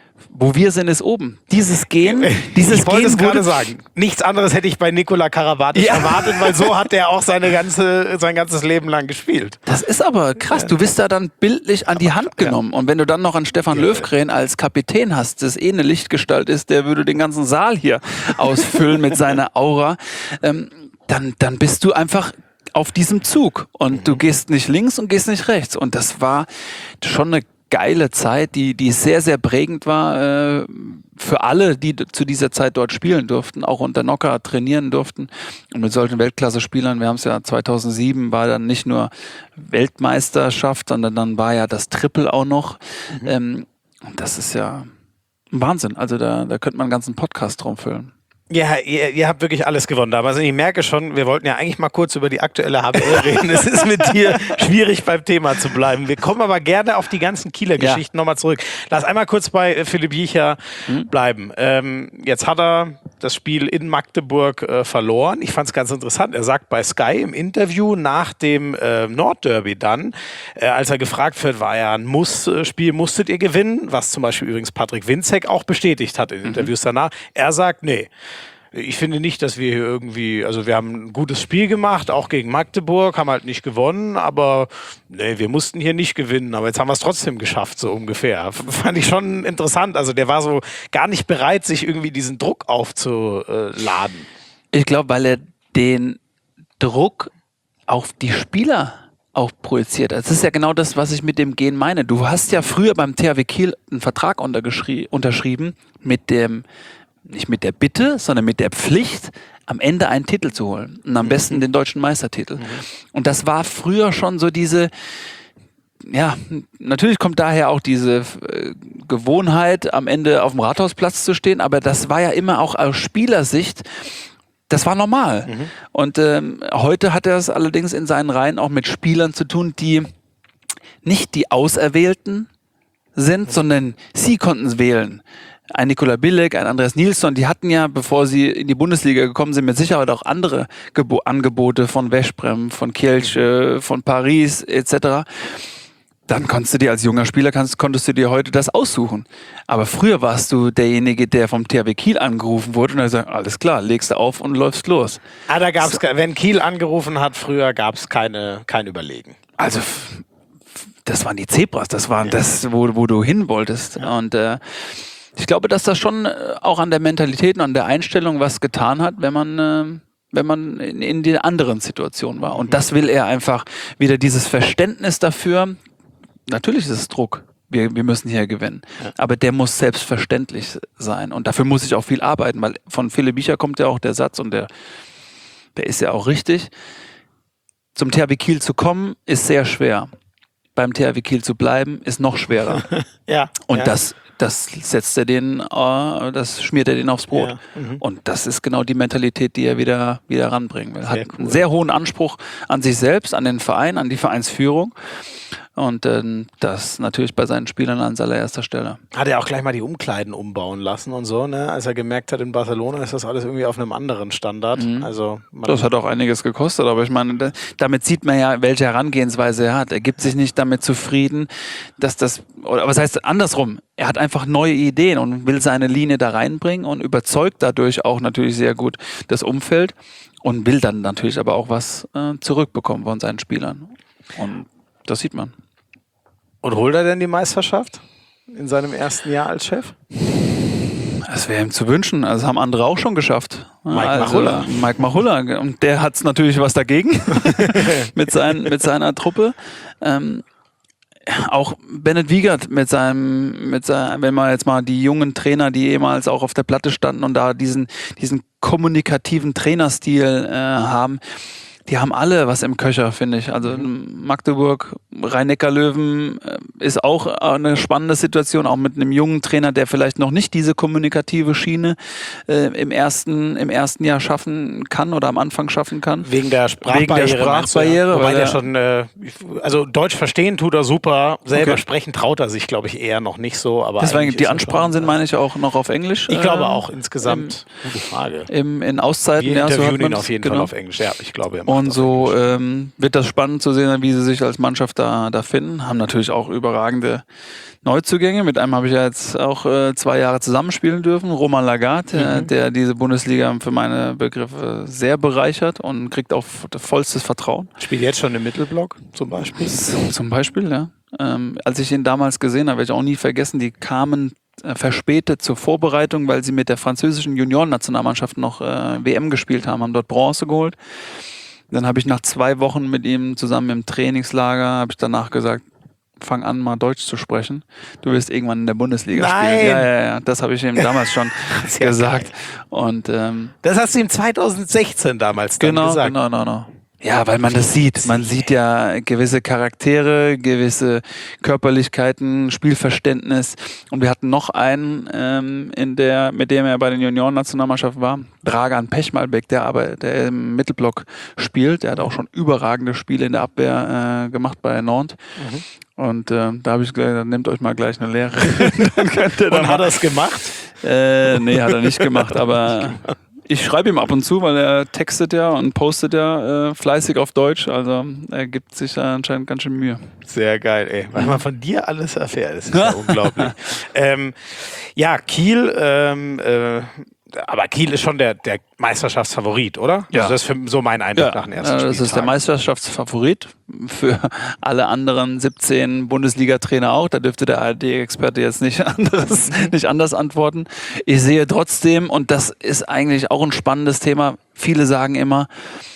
Wo wir sind, ist oben. Dieses Gehen, dieses ich wollte Gehen es gerade sagen. Nichts anderes hätte ich bei Nikola Karabatic ja. erwartet, weil so hat er auch seine ganze, sein ganzes Leben lang gespielt. Das ist aber krass. Du bist da dann bildlich an die Hand genommen. Ja. Und wenn du dann noch einen Stefan ja. Löwgren als Kapitän hast, das eh eine Lichtgestalt ist, der würde den ganzen Saal hier ausfüllen mit seiner Aura, ähm, dann, dann bist du einfach auf diesem Zug. Und mhm. du gehst nicht links und gehst nicht rechts. Und das war schon eine geile Zeit, die, die sehr, sehr prägend war äh, für alle, die d- zu dieser Zeit dort spielen durften, auch unter Noka trainieren durften. Und mit solchen Weltklasse-Spielern, wir haben es ja zweitausendsieben, war dann nicht nur Weltmeisterschaft, sondern dann war ja das Triple auch noch. Mhm. Ähm, und das ist ja ein Wahnsinn. Also da, da könnte man einen ganzen Podcast drum füllen. Ja, ihr, ihr habt wirklich alles gewonnen. Aber also ich merke schon, wir wollten ja eigentlich mal kurz über die aktuelle H B L reden. Es ist mit dir schwierig beim Thema zu bleiben. Wir kommen aber gerne auf die ganzen Kieler ja. Geschichten nochmal zurück. Lass einmal kurz bei Philipp Biecher mhm. bleiben. Ähm, jetzt hat er das Spiel in Magdeburg äh, verloren. Ich fand es ganz interessant. Er sagt bei Sky im Interview nach dem äh, Nordderby dann, äh, als er gefragt wird, war ja ein Muss-Spiel, musstet ihr gewinnen? Was zum Beispiel übrigens Patrick Winzek auch bestätigt hat in mhm. Interviews danach. Er sagt, nee. Ich finde nicht, dass wir hier irgendwie, also wir haben ein gutes Spiel gemacht, auch gegen Magdeburg, haben halt nicht gewonnen, aber nee, wir mussten hier nicht gewinnen, aber jetzt haben wir es trotzdem geschafft, so ungefähr. Fand ich schon interessant, also der war so gar nicht bereit, sich irgendwie diesen Druck aufzuladen. Ich glaube, weil er den Druck auf die Spieler auch projiziert. Das ist ja genau das, was ich mit dem Gehen meine. Du hast ja früher beim T H W Kiel einen Vertrag unterschrieben mit dem nicht mit der Bitte, sondern mit der Pflicht, am Ende einen Titel zu holen. Und am besten den deutschen Meistertitel. Mhm. Und das war früher schon so diese, ja, natürlich kommt daher auch diese äh, Gewohnheit, am Ende auf dem Rathausplatz zu stehen, aber das war ja immer auch aus Spielersicht, das war normal. Mhm. Und ähm, heute hat er es allerdings in seinen Reihen auch mit Spielern zu tun, die nicht die Auserwählten sind, mhm. sondern sie konnten es wählen. Ein Nikola Bilek, ein Andreas Nilsson, die hatten ja, bevor sie in die Bundesliga gekommen sind, mit Sicherheit auch andere Gebo- Angebote von Veszprem, von Kielce, von Paris et cetera. Dann konntest du dir als junger Spieler, kannst, konntest du dir heute das aussuchen. Aber früher warst du derjenige, der vom T H W Kiel angerufen wurde und dann sagt, alles klar, legst du auf und läufst los. Ah, da gab's, so. Wenn Kiel angerufen hat, früher gab es keine, kein Überlegen. Also das waren die Zebras, das waren ja. das, wo, wo du hin wolltest. Ja. Und äh, ich glaube, dass das schon auch an der Mentalität und an der Einstellung was getan hat, wenn man, äh, wenn man in, in der anderen Situation war. Und das will er einfach wieder, dieses Verständnis dafür. Natürlich ist es Druck. Wir, wir müssen hier gewinnen. Ja. Aber der muss selbstverständlich sein. Und dafür muss ich auch viel arbeiten, weil von Philipp Biecher kommt ja auch der Satz und der, der ist ja auch richtig. Zum T H W Kiel zu kommen, ist sehr schwer. Beim T H W Kiel zu bleiben, ist noch schwerer. ja. Und ja. das, das setzt er den, äh, das schmiert er den aufs Brot. Ja. Mhm. Und das ist genau die Mentalität, die er wieder, wieder ranbringen will. Er hat Sehr cool. einen sehr hohen Anspruch an sich selbst, an den Verein, an die Vereinsführung. Und äh, das natürlich bei seinen Spielern an allererster Stelle. Hat er auch gleich mal die Umkleiden umbauen lassen und so, ne? Als er gemerkt hat, in Barcelona ist das alles irgendwie auf einem anderen Standard. Mhm. Also das hat auch einiges gekostet, aber ich meine, da, damit sieht man ja, welche Herangehensweise er hat. Er gibt sich nicht damit zufrieden, dass das, oder was heißt andersrum, er hat einfach neue Ideen und will seine Linie da reinbringen und überzeugt dadurch auch natürlich sehr gut das Umfeld und will dann natürlich aber auch was äh, zurückbekommen von seinen Spielern. Und das sieht man. Und holt er denn die Meisterschaft in seinem ersten Jahr als Chef? Das wäre ihm zu wünschen. Also haben andere auch schon geschafft. Mike also, Machulla. Mike Machulla. Und der hat es natürlich was dagegen mit, sein, mit seiner Truppe. Ähm, auch Bennett Wiegert mit seinem, mit seinem, wenn man jetzt mal die jungen Trainer, die ehemals auch auf der Platte standen und da diesen, diesen kommunikativen Trainerstil äh, haben, die haben alle was im Köcher, finde ich. Also Magdeburg, Rhein-Neckar-Löwen ist auch eine spannende Situation, auch mit einem jungen Trainer, der vielleicht noch nicht diese kommunikative Schiene äh, im ersten, im ersten Jahr schaffen kann oder am Anfang schaffen kann. Wegen der Sprachbarriere. Wegen der Sprachbarriere. Ja. Wobei weil der schon, äh, also Deutsch verstehen tut er super, selber okay. sprechen traut er sich, glaube ich, eher noch nicht so. Aber deswegen, die Ansprachen sind, meine ich, auch noch auf Englisch. Ich glaube äh, auch insgesamt. Im, gute Frage. Im, in Auszeiten. Wir ja, so interviewen hat man ihn auf jeden genau. Fall auf Englisch. Ja, ich glaube, er macht Und so ähm, wird das spannend zu sehen, wie sie sich als Mannschaft da, da finden. Haben natürlich auch überragende Neuzugänge. Mit einem habe ich ja jetzt auch äh, zwei Jahre zusammenspielen dürfen. Roman Lagarde, mhm. äh, der diese Bundesliga für meine Begriffe sehr bereichert und kriegt auch vollstes Vertrauen. Spielt jetzt schon im Mittelblock zum Beispiel? Zum Beispiel, ja. Ähm, als ich ihn damals gesehen habe, werde ich auch nie vergessen, die kamen äh, verspätet zur Vorbereitung, weil sie mit der französischen Juniorennationalmannschaft noch äh, W M gespielt haben, haben dort Bronze geholt. Dann habe ich nach zwei Wochen mit ihm zusammen im Trainingslager, habe ich danach gesagt, fang an, mal Deutsch zu sprechen. Du wirst irgendwann in der Bundesliga Nein. spielen. Ja, ja, ja. Das habe ich ihm damals schon gesagt. Geil. Und ähm, das hast du ihm zwanzig sechzehn damals dann genau, gesagt. Genau, genau, genau. Ja, weil man das sieht. Man sieht ja gewisse Charaktere, gewisse Körperlichkeiten, Spielverständnis. Und wir hatten noch einen, ähm, in der, mit dem er bei den Junioren-Nationalmannschaften war, Dragan Pechmalbek, der aber der im Mittelblock spielt. Der hat auch schon überragende Spiele in der Abwehr äh, gemacht bei Nantes. Mhm. Und äh, da habe ich gesagt, nehmt euch mal gleich eine Lehre. Dann könnt ihr Und hat er es gemacht? Äh, nee, hat er nicht gemacht, aber ich schreibe ihm ab und zu, weil er textet ja und postet ja äh, fleißig auf Deutsch. Also er gibt sich da anscheinend ganz schön Mühe. Sehr geil, ey. Was man von dir alles erfährt, das ist ja unglaublich. Ähm, ja, Kiel, ähm, äh, aber Kiel ist schon der, der Meisterschaftsfavorit, oder? Ja. Also das ist für, so mein Eindruck Ja, nach dem ersten ja, das Spieltag. ist der Meisterschaftsfavorit für alle anderen siebzehn Bundesliga-Trainer auch. Da dürfte der A R D-Experte jetzt nicht, anderes, nicht anders antworten. Ich sehe trotzdem, und das ist eigentlich auch ein spannendes Thema, viele sagen immer,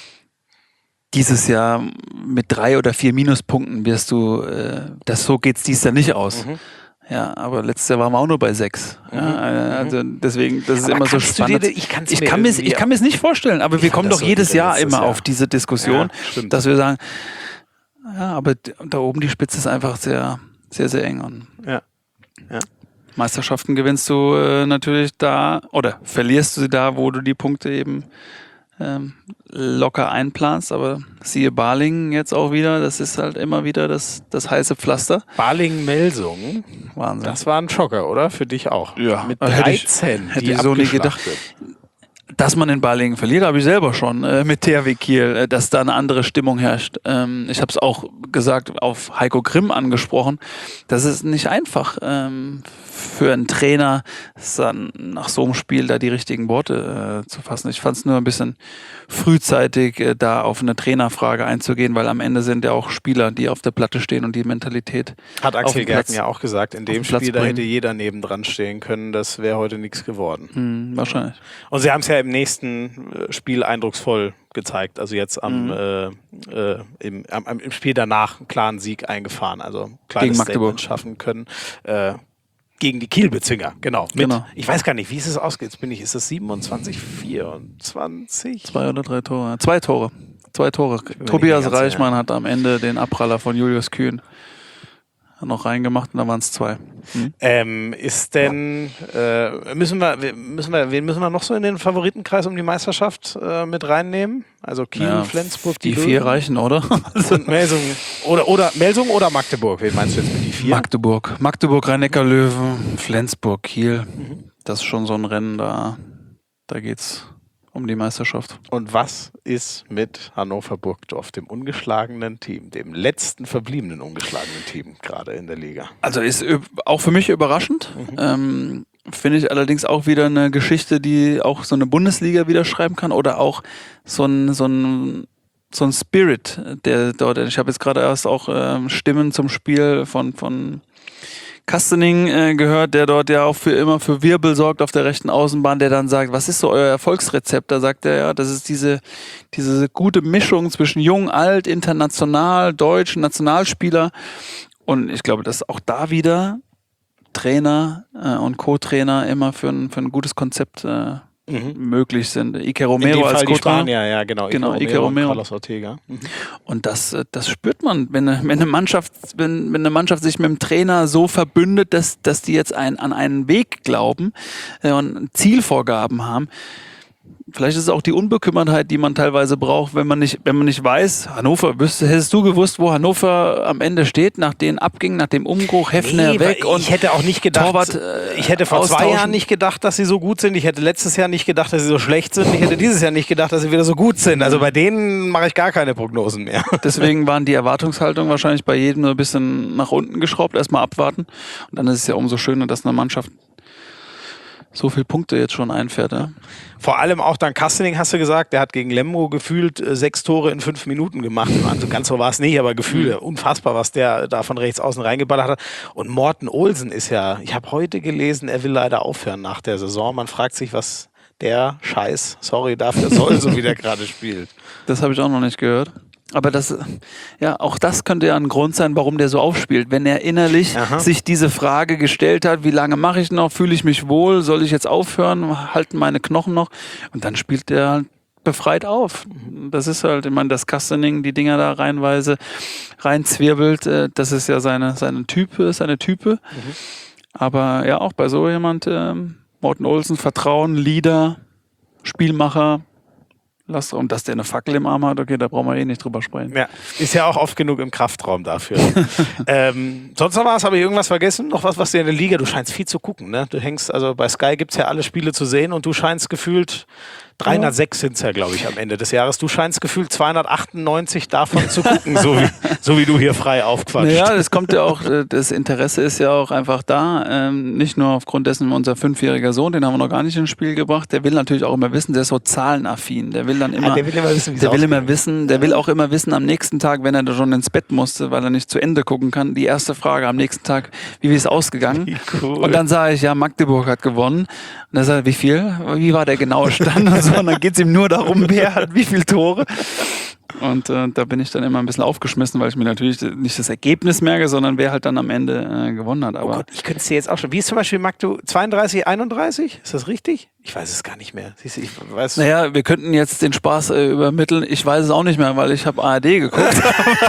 dieses Jahr mit drei oder vier Minuspunkten wirst du, äh, das so geht's dies Jahr nicht aus. Mhm. Ja, aber letztes Jahr waren wir auch nur bei sechs. Ja, also deswegen, das ist aber immer so spannend. Dir, ich, ich kann mir ich kann mir es nicht vorstellen, aber wir kommen doch jedes Jahr immer Jahr. auf diese Diskussion, ja, dass wir sagen, ja, aber da oben die Spitze ist einfach sehr, sehr, sehr eng. Und ja. Ja. Meisterschaften gewinnst du äh, natürlich da oder verlierst du sie da, wo du die Punkte eben ähm, locker einplanst, aber siehe Balingen jetzt auch wieder, das ist halt immer wieder das, das heiße Pflaster. Balingen-Melsungen, Wahnsinn. Das war ein Schocker, oder? Für dich auch. Ja. Mit dreizehn, hätte ich, hätte ich so nie gedacht. Dass man in Balingen verliert, habe ich selber schon äh, mit T H W Kiel, äh, dass da eine andere Stimmung herrscht. Ähm, ich habe es auch gesagt, auf Heiko Grimm angesprochen. Das ist nicht einfach ähm, für einen Trainer, dann nach so einem Spiel da die richtigen Worte äh, zu fassen. Ich fand es nur ein bisschen frühzeitig, äh, da auf eine Trainerfrage einzugehen, weil am Ende sind ja auch Spieler, die auf der Platte stehen und die Mentalität. Hat auf Axel den Platz- Gerken ja auch gesagt, in dem auf den Platz Spiel, da bringen. hätte jeder nebendran stehen können, das wäre heute nichts geworden. Hm, wahrscheinlich. Und sie haben es ja im nächsten äh, Spiel eindrucksvoll gezeigt, also jetzt am, Mhm. äh, äh, im, am, am- im Spiel danach einen klaren Sieg eingefahren, also ein kleines Gegen Magdeburg. Statement schaffen können. Äh, gegen die Kielbezwinger, genau. Mit, Genau. Ich weiß gar nicht, wie ist es ausgeht. Jetzt bin ich, ist es siebenundzwanzig, vierundzwanzig? Zwei oder drei Tore. Zwei Tore. Zwei Tore. mir Tobias nicht ganz Reichmann hat am Ende den Abpraller von Julius Kühn noch reingemacht und da waren es zwei. Hm? Ähm, ist denn, äh, müssen wir, wir- müssen wir, wen müssen wir noch so in den Favoritenkreis um die Meisterschaft äh, mit reinnehmen? Also Kiel, Ja, Flensburg, die Löwen vier reichen, oder? und Melsung. Oder, oder Melsung oder Magdeburg? Wen meinst du jetzt mit die vier? Magdeburg. Magdeburg, Rhein-Neckar-Löwen, Flensburg, Kiel. Das ist schon so ein Rennen, da, da geht's um die Meisterschaft. Und was ist mit Hannover Burgdorf, dem ungeschlagenen Team, dem letzten verbliebenen ungeschlagenen Team gerade in der Liga? Also ist üb- auch für mich überraschend. Ähm, Finde ich allerdings auch wieder eine Geschichte, die auch so eine Bundesliga wieder schreiben kann oder auch so ein, so ein, so ein Spirit, der dort, ich habe jetzt gerade erst auch ähm, Stimmen zum Spiel von, von Kastening äh, gehört, der dort ja auch für immer für Wirbel sorgt auf der rechten Außenbahn, der dann sagt, was ist so euer Erfolgsrezept? Da sagt er ja, das ist diese, diese gute Mischung zwischen jung, alt, international, deutsch, Nationalspieler. Und ich glaube, dass auch da wieder Trainer äh, und Co-Trainer immer für ein, für ein gutes Konzept äh, möglich sind. Ike In Romero dem als Fall die Co-Trainer. Spanier, ja genau. Genau, Ike Ike Romero und Romero. Carlos Ortega. Mhm. Und das, äh, das spürt man, wenn eine, wenn eine Mannschaft, wenn, wenn eine Mannschaft sich mit dem Trainer so verbündet, dass, dass die jetzt ein, an einen Weg glauben äh, und Zielvorgaben haben. Vielleicht ist es auch die Unbekümmertheit, die man teilweise braucht, wenn man nicht, wenn man nicht weiß, Hannover, wüsste, hättest du gewusst, wo Hannover am Ende steht, nach den Abgängen, nach dem Umbruch, Heffner Nee, weg weil und ich hätte auch nicht gedacht, Torwart, äh, ich hätte vor zwei austauschen. Jahren nicht gedacht, dass sie so gut sind. Ich hätte letztes Jahr nicht gedacht, dass sie so schlecht sind. Ich hätte dieses Jahr nicht gedacht, dass sie wieder so gut sind. Also bei denen mache ich gar keine Prognosen mehr. Deswegen waren die Erwartungshaltungen wahrscheinlich bei jedem nur ein bisschen nach unten geschraubt, erstmal abwarten. Und dann ist es ja umso schöner, dass eine Mannschaft so viele Punkte jetzt schon einfährt. Ja? Vor allem auch dann Kastening, hast du gesagt, der hat gegen Lemgo gefühlt äh, sechs Tore in fünf Minuten gemacht. Also ganz so war es nicht, aber Gefühle. Unfassbar, was der da von rechts außen reingeballert hat. Und Morten Olsen ist ja, ich habe heute gelesen, er will leider aufhören nach der Saison. Man fragt sich, was der Scheiß, sorry dafür, soll, so wie der gerade spielt. Das habe ich auch noch nicht gehört. Aber das, ja, auch das könnte ja ein Grund sein, warum der so aufspielt. Wenn er innerlich Aha. sich diese Frage gestellt hat, wie lange mache ich noch, fühle ich mich wohl, soll ich jetzt aufhören, halten meine Knochen noch? Und dann spielt der halt befreit auf. Das ist halt, ich meine, das Kastening, die Dinger da reinweise reinzwirbelt, äh, das ist ja seine, seine Type, seine Type. Aber ja, auch bei so jemand, ähm, Morten Olsen, Vertrauen, Leader, Spielmacher, Lass, und dass der eine Fackel im Arm hat, okay, da brauchen wir eh nicht drüber sprechen. Ja, ist ja auch oft genug im Kraftraum dafür. ähm, sonst noch was? Habe ich irgendwas vergessen? Noch was, was dir in der Liga, du scheinst viel zu gucken, ne? Du hängst, also bei Sky gibt es ja alle Spiele zu sehen und du scheinst gefühlt, dreihundertsechs sind es ja, glaube ich, am Ende des Jahres, du scheinst gefühlt zweihundertachtundneunzig davon zu gucken, so wie, so wie du hier frei aufquatscht. Ja, das kommt ja auch, äh, das Interesse ist ja auch einfach da. Ähm, nicht nur aufgrund dessen, unser fünfjähriger Sohn, den haben wir noch gar nicht ins Spiel gebracht, der will natürlich auch immer wissen, der ist so zahlenaffin. Der will dann immer, Ja, der will immer wissen, wie es der will immer ausgeht. wissen, der will auch immer wissen am nächsten Tag, wenn er da schon ins Bett musste, weil er nicht zu Ende gucken kann, die erste Frage am nächsten Tag, wie ist ausgegangen? Wie cool. Und dann sage ich, ja, Magdeburg hat gewonnen. Und dann sagt er, wie viel? Wie war der genaue Stand? Und, so. Und dann geht es ihm nur darum, wer hat wie viele Tore. Und äh, da bin ich dann immer ein bisschen aufgeschmissen, weil ich mir natürlich nicht das Ergebnis merke, sondern wer halt dann am Ende äh, gewonnen hat. Aber Oh Gott, ich könnte es dir jetzt auch schon. Wie ist zum Beispiel Magdu zweiunddreißig, einunddreißig? Ist das richtig? Ich weiß es gar nicht mehr. Siehst du, ich weiß. naja, wir könnten jetzt den Spaß äh, übermitteln. Ich weiß es auch nicht mehr, weil ich habe A R D geguckt.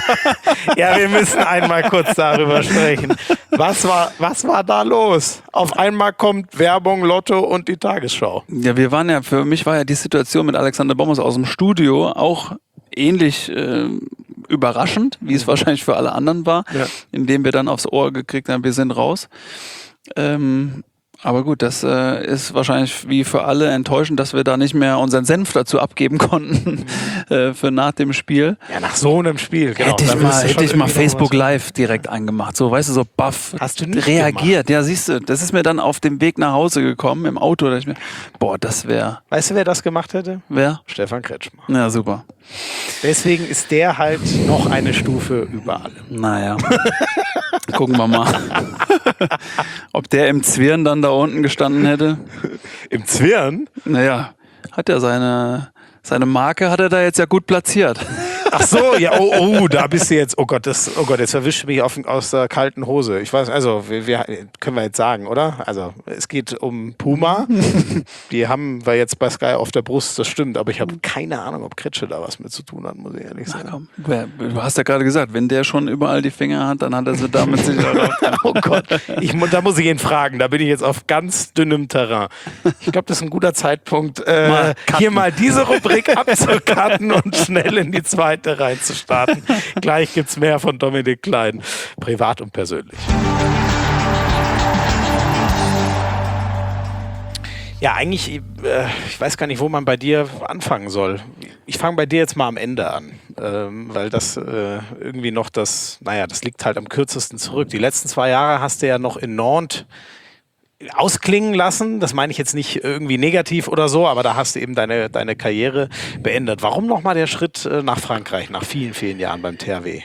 Ja, wir müssen einmal kurz darüber sprechen. Was war, was war da los? Auf einmal kommt Werbung, Lotto und die Tagesschau. Ja, wir waren ja, für mich war ja die Situation mit Alexander Bommers aus dem Studio auch ähnlich äh, überraschend, wie es wahrscheinlich für alle anderen war, Ja. indem wir dann aufs Ohr gekriegt haben, wir sind raus. Ähm, Aber gut, das äh, ist wahrscheinlich wie für alle enttäuschend, dass wir da nicht mehr unseren Senf dazu abgeben konnten äh, für nach dem Spiel. Ja, nach so einem Spiel, genau. Hätte ich Da mal, willst du hätte schon ich mal irgendwie noch Facebook was- Live direkt angemacht. So, weißt du, so baff. Hast du nicht reagiert. Ja, siehst du, das ist mir dann auf dem Weg nach Hause gekommen, im Auto. Da dachte ich mir, boah, das wäre, Weißt du, wer das gemacht hätte? wer? Stefan Kretschmer. Ja, super. Deswegen ist der halt noch eine Stufe über alle. Naja. Gucken wir mal. Ob der im Zwirn dann da unten gestanden hätte. Im Zwirn? Naja, hat er seine, seine Marke, hat er da jetzt ja gut platziert. Ach so, ja, oh, oh, da bist du jetzt, oh Gott, das, oh Gott, jetzt erwischt mich auf, aus der kalten Hose. Ich weiß, also, wir, wir, können wir jetzt sagen, oder? Also, es geht um Puma. Die haben wir jetzt bei Sky auf der Brust, das stimmt, aber ich habe keine Ahnung, ob Kretsche da was mit zu tun hat, muss ich ehrlich Na sagen. komm, wer- du hast ja gerade gesagt, wenn der schon überall die Finger hat, dann hat er sie damit sicher auch. Oh Gott, ich, mu- da muss ich ihn fragen, da bin ich jetzt auf ganz dünnem Terrain. Ich glaube, das ist ein guter Zeitpunkt, äh, Mal cutten. hier mal diese Rubrik abzukarten und schnell in die zweite reinzustarten. Gleich gibt es mehr von Dominik Klein, privat und persönlich. Ja, eigentlich, äh, ich weiß gar nicht, wo man bei dir anfangen soll. Ich fange bei dir jetzt mal am Ende an, ähm, weil das äh, irgendwie noch das, naja, das liegt halt am kürzesten zurück. Die letzten zwei Jahre hast du ja noch in Nantes ausklingen lassen. Das meine ich jetzt nicht irgendwie negativ oder so, aber da hast du eben deine, deine Karriere beendet. Warum nochmal der Schritt äh, nach Frankreich, nach vielen, vielen Jahren beim T H W?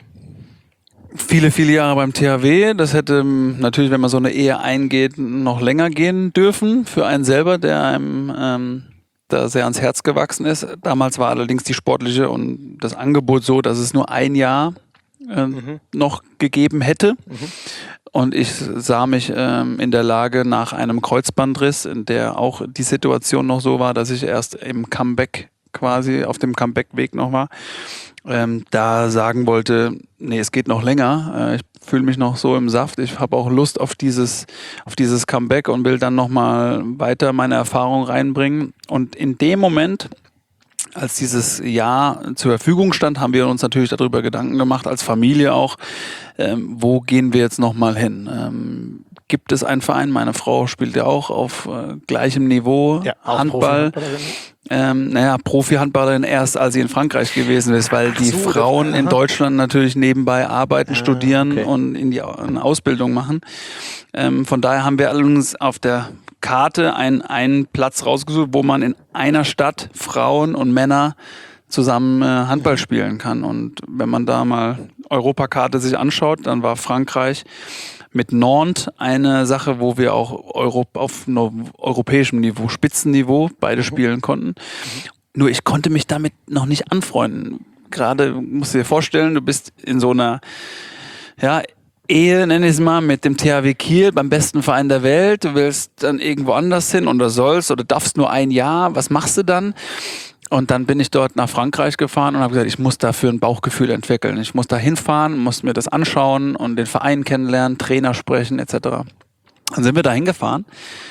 Viele, viele Jahre beim T H W. Das hätte ähm, natürlich, wenn man so eine Ehe eingeht, noch länger gehen dürfen für einen selber, der einem ähm, da sehr ans Herz gewachsen ist. Damals war allerdings die sportliche und das Angebot so, dass es nur ein Jahr äh, Mhm. noch gegeben hätte. Und ich sah mich ähm, in der Lage nach einem Kreuzbandriss, in der auch die Situation noch so war, dass ich erst im Comeback quasi auf dem Comeback-Weg noch war, ähm, da sagen wollte, nee, es geht noch länger. Äh, ich fühle mich noch so im Saft. Ich habe auch Lust auf dieses, auf dieses Comeback und will dann nochmal weiter meine Erfahrung reinbringen. Und in dem Moment, als dieses Jahr zur Verfügung stand, haben wir uns natürlich darüber Gedanken gemacht, als Familie auch, ähm, wo gehen wir jetzt nochmal hin? Ähm, gibt es einen Verein? Meine Frau spielt ja auch auf äh, gleichem Niveau auch Handball. Profi-Handballerin. Ähm, naja, Profi-Handballerin erst, als sie in Frankreich gewesen ist, weil Ach die so, das- Frauen in aha. Deutschland natürlich nebenbei arbeiten, studieren okay. und in die Au- eine Ausbildung machen. Ähm, von daher haben wir uns auf der Karte einen, einen Platz rausgesucht, wo man in einer Stadt Frauen und Männer zusammen äh, Handball spielen kann. Und wenn man da mal Europakarte sich anschaut, dann war Frankreich mit Nantes eine Sache, wo wir auch Europ- auf no- europäischem Niveau, Spitzenniveau beide spielen konnten. Nur ich konnte mich damit noch nicht anfreunden. Gerade musst du dir vorstellen, du bist in so einer ja, Ehe, nenne ich es mal, mit dem T H W Kiel beim besten Verein der Welt. Du willst dann irgendwo anders hin oder sollst oder darfst nur ein Jahr. Was machst du dann? Und dann bin ich dort nach Frankreich gefahren und habe gesagt, ich muss dafür ein Bauchgefühl entwickeln. Ich muss da hinfahren, muss mir das anschauen und den Verein kennenlernen, Trainer sprechen et cetera. Dann sind wir da hingefahren.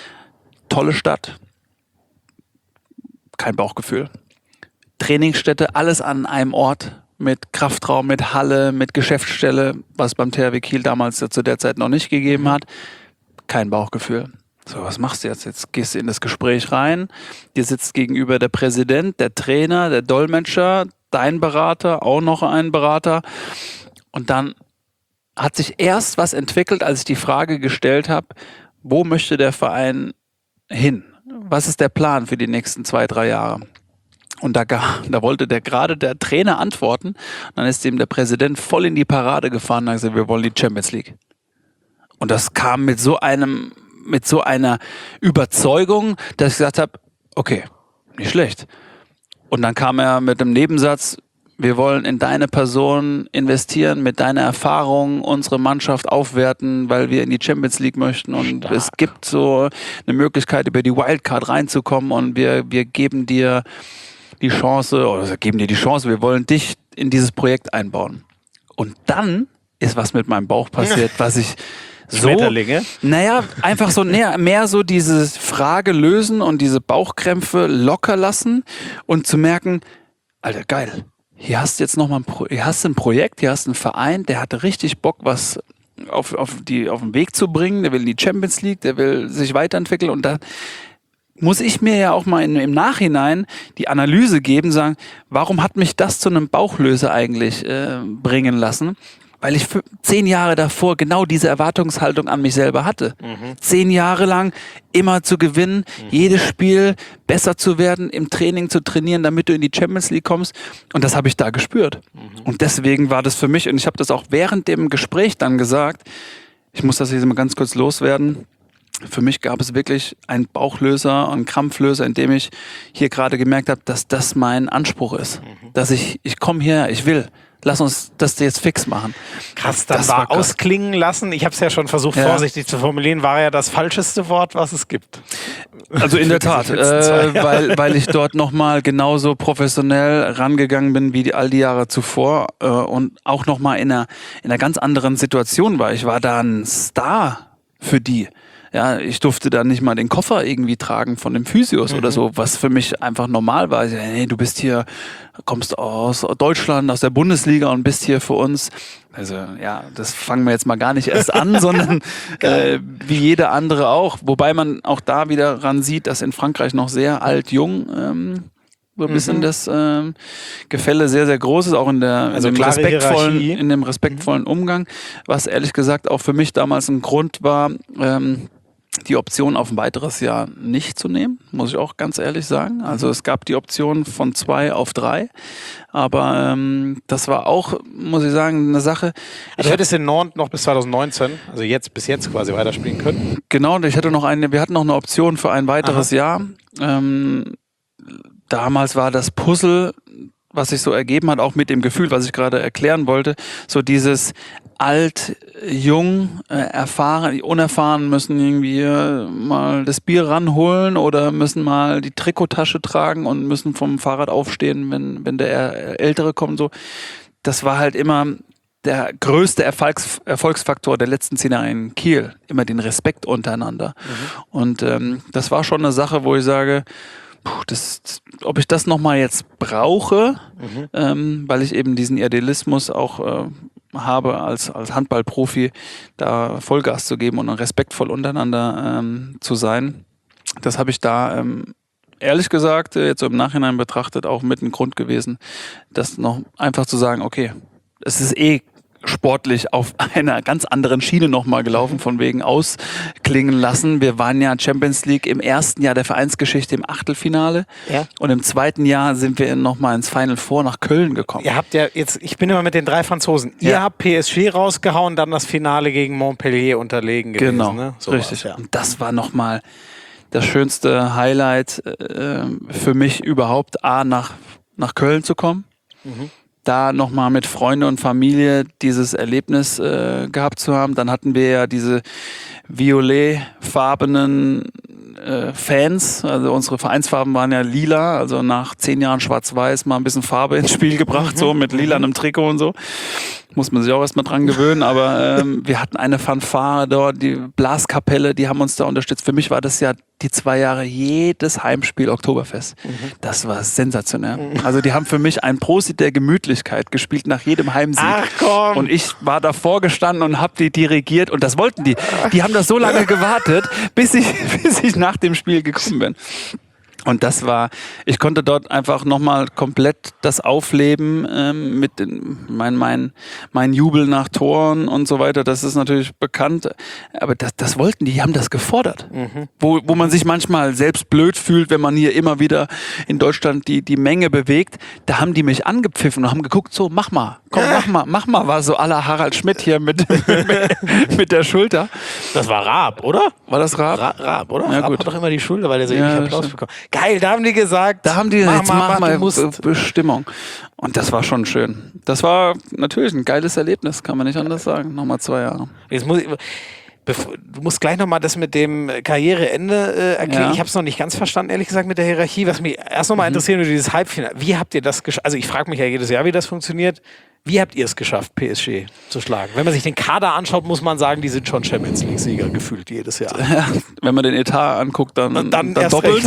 Tolle Stadt. Kein Bauchgefühl. Trainingsstätte, alles an einem Ort. Mit Kraftraum, mit Halle, mit Geschäftsstelle, was beim T H W Kiel damals ja zu der Zeit noch nicht gegeben hat. Kein Bauchgefühl. So, was machst du jetzt? Jetzt gehst du in das Gespräch rein. Dir sitzt gegenüber der Präsident, der Trainer, der Dolmetscher, dein Berater, auch noch ein Berater. Und dann hat sich erst was entwickelt, als ich die Frage gestellt habe, wo möchte der Verein hin? Was ist der Plan für die nächsten zwei, drei Jahre? Und da, ga- da wollte der gerade der Trainer antworten. Dann ist ihm der Präsident voll in die Parade gefahren und hat gesagt, wir wollen die Champions League. Und das kam mit so einem, mit so einer Überzeugung, dass ich gesagt habe, okay, nicht schlecht. Und dann kam er mit einem Nebensatz, wir wollen in deine Person investieren, mit deiner Erfahrung unsere Mannschaft aufwerten, weil wir in die Champions League möchten. Und Stark. es gibt so eine Möglichkeit, über die Wildcard reinzukommen und wir, wir geben dir die Chance, oder geben dir die Chance, wir wollen dich in dieses Projekt einbauen. Und dann ist was mit meinem Bauch passiert, was ich so, Schmetterlinge? naja, einfach so näher, mehr so diese Frage lösen und diese Bauchkrämpfe locker lassen und zu merken, Alter, geil, hier hast du jetzt nochmal ein, Pro- hier hast du ein Projekt, hier hast du einen Verein, der hatte richtig Bock, was auf, auf, die, auf den Weg zu bringen, der will in die Champions League, der will sich weiterentwickeln und da muss ich mir ja auch mal in, im Nachhinein die Analyse geben, sagen, warum hat mich das zu einem Bauchlöser eigentlich äh, bringen lassen? Weil ich für zehn Jahre davor genau diese Erwartungshaltung an mich selber hatte. Mhm. Zehn Jahre lang immer zu gewinnen, mhm. jedes Spiel besser zu werden, im Training zu trainieren, damit du in die Champions League kommst. Und das habe ich da gespürt. Mhm. Und deswegen war das für mich, und ich habe das auch während dem Gespräch dann gesagt, ich muss das jetzt mal ganz kurz loswerden, für mich gab es wirklich einen Bauchlöser und einen Krampflöser, in dem ich hier gerade gemerkt habe, dass das mein Anspruch ist. Mhm. Dass ich, ich komme her, ich will. Lass uns das jetzt fix machen. Krass, das, das war, war ausklingen lassen. Ich habe es ja schon versucht, ja. vorsichtig zu formulieren. War ja das falscheste Wort, was es gibt. Also in der Tat, äh, weil, weil ich dort nochmal genauso professionell rangegangen bin wie die, all die Jahre zuvor äh, und auch nochmal in einer, in einer ganz anderen Situation war. Ich war da ein Star für die. Ja, ich durfte da nicht mal den Koffer irgendwie tragen von dem Physios mhm. oder so, was für mich einfach normal war. Ich, hey, du bist hier, kommst aus Deutschland, aus der Bundesliga und bist hier für uns. Also ja, das fangen wir jetzt mal gar nicht erst an, sondern äh, wie jeder andere auch. Wobei man auch da wieder ran sieht, dass in Frankreich noch sehr alt-jung ähm, so ein bisschen mhm. das ähm, Gefälle sehr, sehr groß ist, auch in, der, also in, dem, respektvollen, in dem respektvollen Umgang, was ehrlich gesagt auch für mich damals ein Grund war, ähm, die Option auf ein weiteres Jahr nicht zu nehmen, muss ich auch ganz ehrlich sagen. Also es gab die Option von zwei auf drei, aber ähm, das war auch, muss ich sagen, eine Sache. Also du hättest in Nantes noch bis zwanzig neunzehn, also jetzt bis jetzt quasi weiterspielen können? Genau, ich hatte noch eine, wir hatten noch eine Option für ein weiteres Aha. Jahr. Ähm, damals war das Puzzle, was sich so ergeben hat, auch mit dem Gefühl, was ich gerade erklären wollte, so dieses alt, jung, äh, erfahren, unerfahren müssen irgendwie äh, mal das Bier ranholen oder müssen mal die Trikottasche tragen und müssen vom Fahrrad aufstehen, wenn, wenn der Ältere kommt. So, das war halt immer der größte Erfolgs Erfolgsfaktor der letzten zehn Jahre in Kiel. Immer den Respekt untereinander. Mhm. Und ähm, das war schon eine Sache, wo ich sage, puh, das, ob ich das nochmal jetzt brauche, mhm. ähm, weil ich eben diesen Idealismus auch äh, habe, als, als Handballprofi da Vollgas zu geben und respektvoll untereinander ähm, zu sein. Das habe ich da ähm, ehrlich gesagt, jetzt so im Nachhinein betrachtet, auch mit ein Grund gewesen, das noch einfach zu sagen, okay, es ist eh sportlich auf einer ganz anderen Schiene nochmal gelaufen, von wegen ausklingen lassen. Wir waren ja Champions League im ersten Jahr der Vereinsgeschichte im Achtelfinale ja. und im zweiten Jahr sind wir nochmal ins Final Four nach Köln gekommen. Ihr habt ja jetzt, ich bin immer mit den drei Franzosen, ja. ihr habt P S G rausgehauen, dann das Finale gegen Montpellier unterlegen gewesen. Genau, ne? so richtig. Ja. Und das war nochmal das schönste Highlight äh, für mich überhaupt, A, nach, nach Köln zu kommen. Mhm. Da nochmal mit Freunde und Familie dieses Erlebnis äh, gehabt zu haben. Dann hatten wir ja diese violettfarbenen äh, Fans, also unsere Vereinsfarben waren ja lila, also nach zehn Jahren schwarz-weiß mal ein bisschen Farbe ins Spiel gebracht, so mit lilanem Trikot und so. Muss man sich auch erstmal dran gewöhnen, aber ähm, wir hatten eine Fanfare dort, die Blaskapelle, die haben uns da unterstützt. Für mich war das ja die zwei Jahre jedes Heimspiel Oktoberfest. Mhm. Das war sensationell. Mhm. Also die haben für mich ein Prosit der Gemütlichkeit gespielt nach jedem Heimsieg. Ach komm! Und ich war davor gestanden und habe die dirigiert und das wollten die. Die haben das so lange gewartet, bis ich, bis ich nach dem Spiel gekommen bin. Und das war, ich konnte dort einfach nochmal komplett das aufleben ähm, mit den, mein, mein, mein Jubel nach Toren und so weiter, das ist natürlich bekannt, aber das, das wollten die, die haben das gefordert. Mhm. Wo, wo man sich manchmal selbst blöd fühlt, wenn man hier immer wieder in Deutschland die, die Menge bewegt, da haben die mich angepfiffen und haben geguckt, so mach mal, komm, mach mal, mach mal, war so à la Harald Schmidt hier mit, mit, mit der Schulter. Das war Raab, oder? War das Raab? Ra Raab, oder? Ja, Raab gut. hat doch immer die Schulter, weil der so ja, ewig Applaus bekommt. Geil, da haben die gesagt, da haben die mach jetzt mal, mach mal Be Bestimmung. Und das war schon schön. Das war natürlich ein geiles Erlebnis, kann man nicht anders sagen. Nochmal zwei Jahre. Jetzt muss ich, du musst gleich nochmal das mit dem Karriereende äh, erklären. Ja. Ich habe es noch nicht ganz verstanden, ehrlich gesagt, mit der Hierarchie. Was mich erst nochmal mhm. interessiert, dieses Halbfinale. Wie habt ihr das geschafft? Also ich frage mich ja jedes Jahr, wie das funktioniert. Wie habt ihr es geschafft, P S G zu schlagen? Wenn man sich den Kader anschaut, muss man sagen, die sind schon Champions League-Sieger gefühlt jedes Jahr. Ja, wenn man den Etat anguckt, dann, dann, dann, dann doppelt.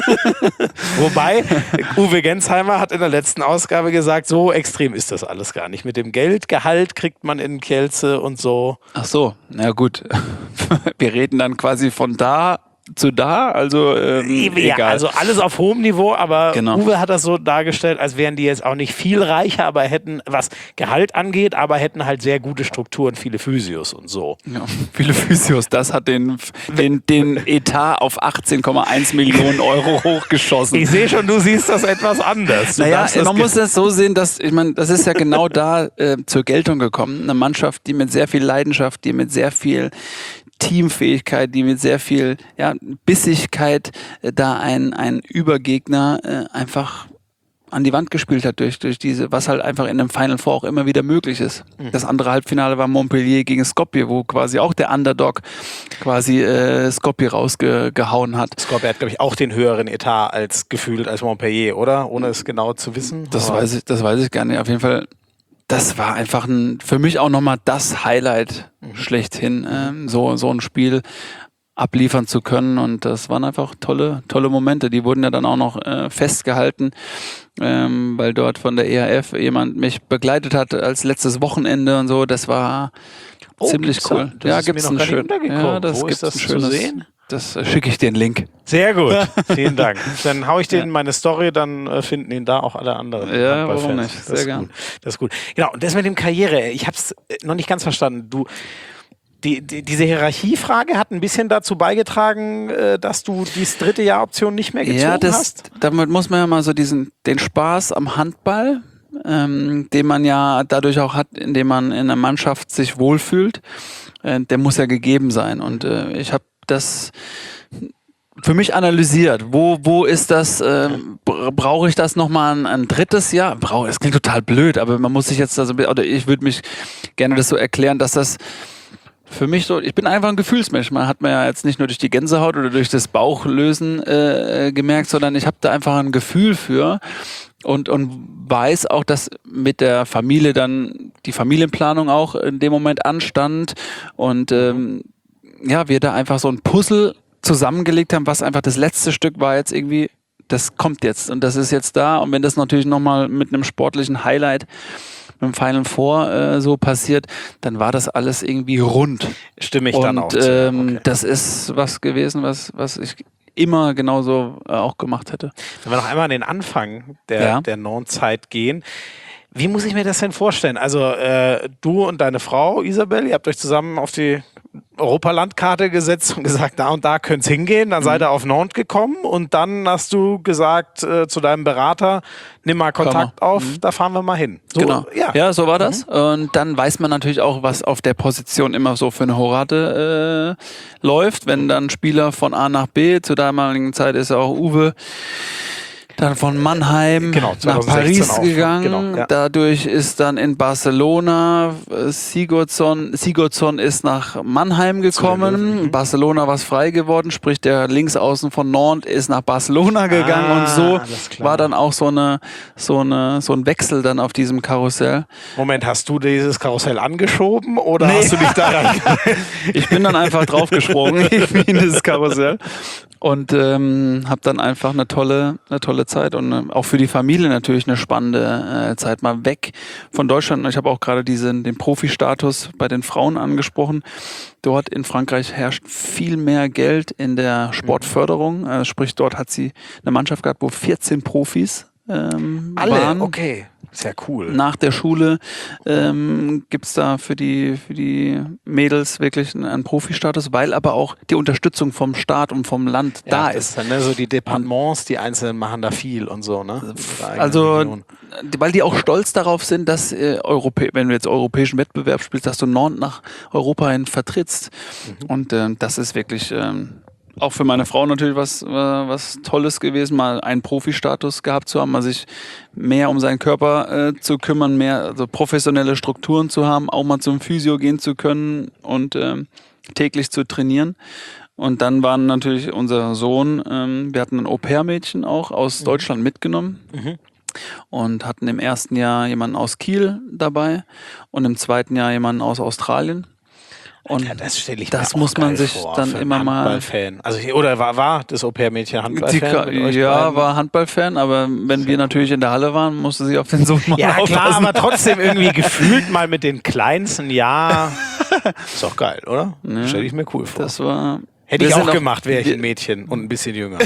Wobei, Uwe Gensheimer hat in der letzten Ausgabe gesagt, so extrem ist das alles gar nicht. Mit dem Geldgehalt kriegt man in Kielce und so. Ach so, na gut. Wir reden dann quasi von da zu da, also ähm, ja, egal. Also alles auf hohem Niveau, aber genau. Uwe hat das so dargestellt, als wären die jetzt auch nicht viel reicher, aber hätten, was Gehalt angeht, aber hätten halt sehr gute Strukturen, viele Physios und so. Ja, viele Physios, das hat den, den, den Etat auf achtzehn Komma eins Millionen Euro hochgeschossen. Ich sehe schon, du siehst das etwas anders. Du naja, man ge- muss das so sehen, dass, ich meine, das ist ja genau da äh, zur Geltung gekommen. Eine Mannschaft, die mit sehr viel Leidenschaft, die mit sehr viel Teamfähigkeit, die mit sehr viel ja, Bissigkeit äh, da ein, ein Übergegner äh, einfach an die Wand gespielt hat durch, durch diese, was halt einfach in einem Final Four auch immer wieder möglich ist. Mhm. Das andere Halbfinale war Montpellier gegen Skopje, wo quasi auch der Underdog quasi äh, Skopje rausgehauen hat. Skopje hat, glaube ich, auch den höheren Etat als gefühlt als Montpellier, oder? Ohne es genau zu wissen. Das weiß ich, das weiß ich gar nicht. Auf jeden Fall, das war einfach ein, für mich auch nochmal das Highlight mhm. schlechthin, ähm, so, so ein Spiel abliefern zu können, und das waren einfach tolle, tolle Momente. Die wurden ja dann auch noch äh, festgehalten, ähm, weil dort von der E H F jemand mich begleitet hat als letztes Wochenende und so. Das war oh, ziemlich gibt's cool. Da? Ja, gibt es ein schön. Ja, das Wo gibt's ist das ein zu schönes, sehen? Das äh, schicke ich dir einen Link. Sehr gut, vielen Dank. Dann haue ich den Ja. in meine Story, dann äh, finden ihn da auch alle anderen. Ja, warum nicht? Sehr das ist gern. Gut. Das ist gut. Genau, und das mit dem Karriere, ich habe es noch nicht ganz verstanden. Du, die, die, diese Hierarchiefrage hat ein bisschen dazu beigetragen, äh, dass du dieses dritte Jahr Option nicht mehr gezogen Ja, das, hast? damit muss man ja mal so diesen, den Spaß am Handball, ähm, den man ja dadurch auch hat, indem man in einer Mannschaft sich wohlfühlt, äh, der muss ja gegeben sein. Und äh, ich habe das für mich analysiert. Wo, wo ist das, äh, brauche ich das nochmal ein, ein drittes Jahr? Brauche, das klingt total blöd, aber man muss sich jetzt, also, oder ich würde mich gerne das so erklären, dass das für mich so, ich bin einfach ein Gefühlsmensch. Man hat mir ja jetzt nicht nur durch die Gänsehaut oder durch das Bauchlösen äh, gemerkt, sondern ich habe da einfach ein Gefühl für und, und weiß auch, dass mit der Familie dann die Familienplanung auch in dem Moment anstand und ähm, ja, wir da einfach so ein Puzzle zusammengelegt haben, was einfach das letzte Stück war jetzt irgendwie, das kommt jetzt und das ist jetzt da, und wenn das natürlich nochmal mit einem sportlichen Highlight mit dem Final Four äh, so passiert, dann war das alles irgendwie rund. Stimme ich und, dann auch zu. Ähm, Okay. Das ist was gewesen, was, was ich immer genauso äh, auch gemacht hätte. Wenn wir noch einmal an den Anfang der, Ja. der Nantes-Zeit gehen. Wie muss ich mir das denn vorstellen? Also äh, du und deine Frau Isabel, ihr habt euch zusammen auf die Europalandkarte gesetzt und gesagt, da und da könnt's hingehen. Dann mhm. seid ihr auf Nantes gekommen und dann hast du gesagt äh, zu deinem Berater, nimm mal Kontakt auf, mhm. da fahren wir mal hin. So, genau. Ja. ja, so war das. Mhm. Und dann weiß man natürlich auch, was auf der Position immer so für eine Horate äh, läuft. Wenn dann Spieler von A nach B, zu damaligen Zeit ist auch Uwe dann von Mannheim genau, nach Paris auch. gegangen. Genau, ja. Dadurch ist dann in Barcelona Sigurdsson, Sigurdsson ist nach Mannheim gekommen. Mhm. Barcelona war frei geworden, sprich der Linksaußen von Nantes ist nach Barcelona gegangen, ah, und so war dann auch so eine so eine so ein Wechsel dann auf diesem Karussell. Moment, hast du dieses Karussell angeschoben oder Nee. hast du dich daran? Ich bin dann einfach draufgesprungen in dieses Karussell und ähm, habe dann einfach eine tolle, eine tolle Zeit und äh, auch für die Familie natürlich eine spannende äh, Zeit, mal weg von Deutschland. Ich habe auch gerade diesen den Profi-Status bei den Frauen angesprochen. Dort in Frankreich herrscht viel mehr Geld in der Sportförderung. Äh, sprich, dort hat sie eine Mannschaft gehabt, wo vierzehn Profis ähm, Alle, waren. okay. Sehr cool. Nach der Schule ähm, gibt es da für die, für die Mädels wirklich einen, einen Profi-Status, weil aber auch die Unterstützung vom Staat und vom Land ja, da das ist. ist dann, ne, so die Departements, die Einzelnen machen da viel und so, ne? Also, Region. weil die auch stolz darauf sind, dass äh, Europä- wenn du jetzt europäischen Wettbewerb spielst, dass du Nantes nach Europa hin vertrittst. Mhm. Und äh, das ist wirklich ähm, auch für meine Frau natürlich was, äh, was Tolles gewesen, mal einen Profi-Status gehabt zu haben, mal sich mehr um seinen Körper äh, zu kümmern, mehr also professionelle Strukturen zu haben, auch mal zum Physio gehen zu können und ähm, täglich zu trainieren. Und dann waren natürlich unser Sohn, ähm, wir hatten ein Au-pair-Mädchen auch aus mhm. Deutschland mitgenommen. Mhm. und hatten im ersten Jahr jemanden aus Kiel dabei und im zweiten Jahr jemanden aus Australien. Und ja, das stelle ich das mir auch muss man geil sich vor, dann für immer einen mal. Handballfan. Also ich- oder war, war das Au-pair-Mädchen Die, Handballfan? Ka- mit euch ja, beiden? war Handballfan, aber wenn wir natürlich in der Halle waren, musste sie auf den Sohn mal Ja, klar, aufpassen. aber trotzdem irgendwie gefühlt mal mit den Kleinsten, ja. Ist doch geil, oder? Ja. Stelle ich mir cool vor. Das war. Hätte wir ich sind auch gemacht, wäre ich wir, ein Mädchen und ein bisschen jünger.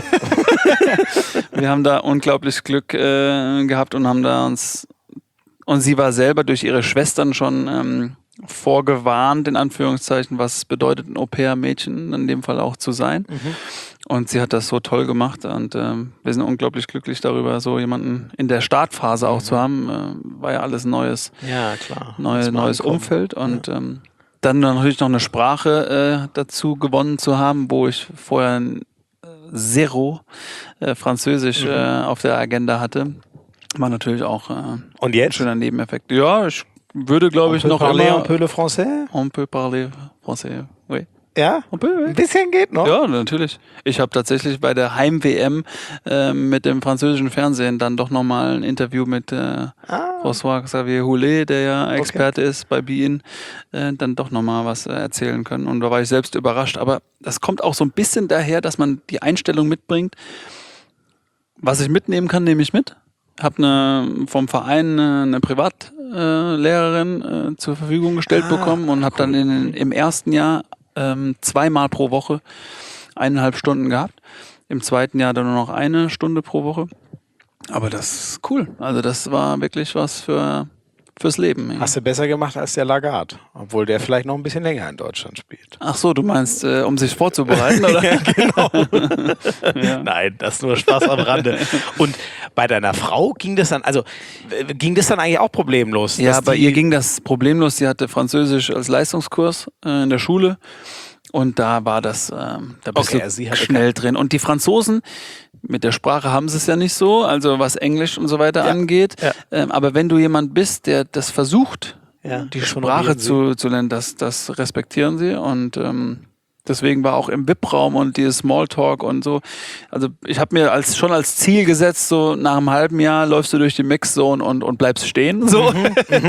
Wir haben da unglaublich Glück äh, gehabt und haben da uns. Und sie war selber durch ihre Schwestern schon ähm, vorgewarnt, in Anführungszeichen, was es bedeutet, ein Au-pair-Mädchen in dem Fall auch zu sein. Mhm. Und sie hat das so toll gemacht und ähm, wir sind unglaublich glücklich darüber, so jemanden in der Startphase auch Mhm. zu haben. Äh, war ja alles Neues, Ja, klar. neue, Muss man neues ankommen. Umfeld und ähm, dann natürlich noch eine Sprache äh, dazu gewonnen zu haben, wo ich vorher äh, zero äh, Französisch Mhm. äh, auf der Agenda hatte. War natürlich auch äh, Und ein jetzt? schöner Nebeneffekt. Ja, ich würde, glaube ich, On peut noch parler immer... un peu le français? On peut parler français, oui. Ja? On peut, oui. Ein bisschen geht noch. Ja, natürlich. Ich habe tatsächlich bei der Heim-W M äh, mit dem französischen Fernsehen dann doch nochmal ein Interview mit äh, Ah, François-Xavier Houlet, der ja Experte ist bei Bein, äh, dann doch nochmal was äh, erzählen können. Und da war ich selbst überrascht. Aber das kommt auch so ein bisschen daher, dass man die Einstellung mitbringt. Was ich mitnehmen kann, nehme ich mit. Habe eine, vom Verein eine, eine Privatlehrerin äh, zur Verfügung gestellt Ah, bekommen und habe dann in, im ersten Jahr ähm, zweimal pro Woche eineinhalb Stunden gehabt. Im zweiten Jahr dann nur noch eine Stunde pro Woche. Aber das ist cool. Also das war wirklich was für fürs Leben. Ja. hast du besser gemacht als der Lagarde, obwohl der vielleicht noch ein bisschen länger in Deutschland spielt. Ach so, du meinst, äh, um sich vorzubereiten, oder? Ja, genau. Ja. Nein, das ist nur Spaß am Rande. Und bei deiner Frau ging das dann, also äh, ging das dann eigentlich auch problemlos? Ja, dass bei die- ihr ging das problemlos. Sie hatte Französisch als Leistungskurs äh, in der Schule und da war das, ähm, da bist Okay, du also sie hatte schnell drin. Und die Franzosen, mit der Sprache haben sie es ja nicht so, also was Englisch und so weiter Ja, angeht. ja. Ähm, aber wenn du jemand bist, der das versucht, Ja, die das Sprache honorieren sie. zu, zu lernen, das, das respektieren sie und ähm, deswegen war auch im V I P-Raum und dieses Smalltalk und so. Also ich habe mir als schon als Ziel gesetzt, so nach einem halben Jahr läufst du durch die Mixzone und, und bleibst stehen. So. Und?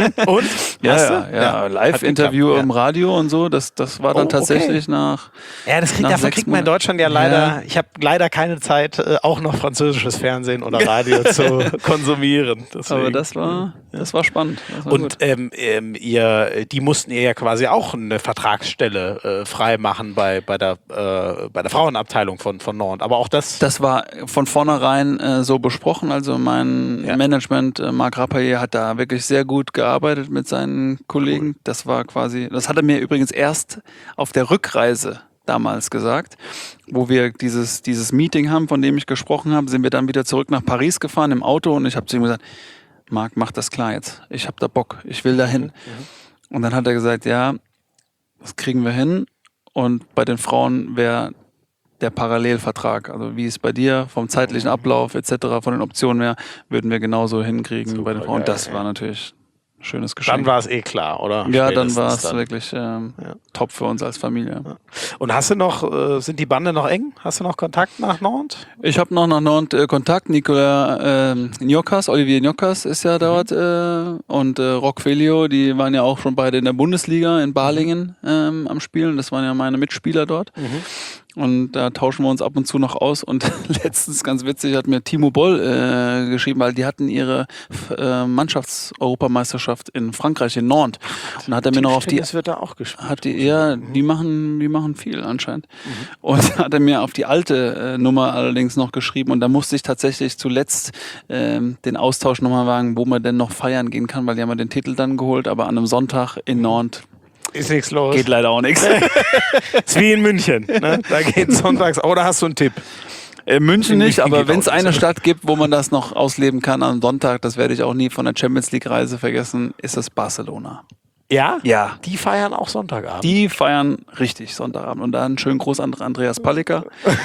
Ja, Hast ja, du? ja. Hat Live-Interview geklappt, im Radio und so. Das, das war dann Oh, okay. tatsächlich nach. Ja, das kriegt, Nach davon sechs kriegt man in Monaten. Deutschland ja leider, Ja. ich habe leider keine Zeit, äh, auch noch französisches Fernsehen oder Radio zu konsumieren. Deswegen. Aber das war, das war spannend. Das war gut. Und ähm, ähm, ihr, die mussten ihr ja quasi auch eine Vertragsstelle äh, freimachen bei, bei, der, äh, bei der Frauenabteilung von, von Nantes. Aber auch das, Das war von vornherein äh, so besprochen. Also mein Ja. Management, äh, Marc Rappaillet, hat da wirklich sehr gut gearbeitet mit seinen Kollegen. Das war quasi, das hat er mir übrigens erst auf der Rückreise damals gesagt, wo wir dieses, dieses Meeting haben, von dem ich gesprochen habe, sind wir dann wieder zurück nach Paris gefahren im Auto und ich habe zu ihm gesagt, Marc, mach das klar jetzt. Ich habe da Bock, ich will da hin. Und dann hat er gesagt, ja, das kriegen wir hin. Und bei den Frauen wäre der Parallelvertrag, also wie es bei dir vom zeitlichen Ablauf et cetera von den Optionen her, würden wir genauso hinkriegen Super bei den Frauen. geil, Das ja. war natürlich ein schönes Geschenk. dann war es eh klar, oder? ja, dann Spätestens war es dann. wirklich ähm, Ja. top für uns als Familie. Und hast du noch, äh, sind die Bande noch eng? Hast du noch Kontakt nach Nantes? Ich habe noch nach Nantes äh, Kontakt. Nicolas ähm, Njokas, Olivier Njokas ist ja dort äh, und äh, Rock Felio, die waren ja auch schon beide in der Bundesliga in Balingen ähm, am Spielen. Das waren ja meine Mitspieler dort. Und da tauschen wir uns ab und zu noch aus. Und letztens, ganz witzig, hat mir Timo Boll äh, geschrieben, weil die hatten ihre äh, Mannschafts-Europameisterschaft in Frankreich, in Nantes. Und da hat er mir noch auf die Das wird da auch gespielt. hat die, ja, die machen, die machen viel anscheinend. Und hat er mir auf die alte äh, Nummer allerdings noch geschrieben und da musste ich tatsächlich zuletzt ähm, den Austausch nochmal wagen, wo man denn noch feiern gehen kann, weil die haben ja den Titel dann geholt, aber an einem Sonntag in Nantes Ist nichts los. geht leider auch nichts. Ist wie in München. Ne? Da geht sonntags. Oder hast du einen Tipp? In München nicht, München aber geht wenn es auch nicht. eine Stadt gibt, wo man das noch ausleben kann am Sonntag, das werde ich auch nie von der Champions League Reise vergessen, ist es Barcelona. Ja? Ja. Die feiern auch Sonntagabend. Die feiern richtig Sonntagabend. Und da einen schönen Gruß an Andreas Palliker.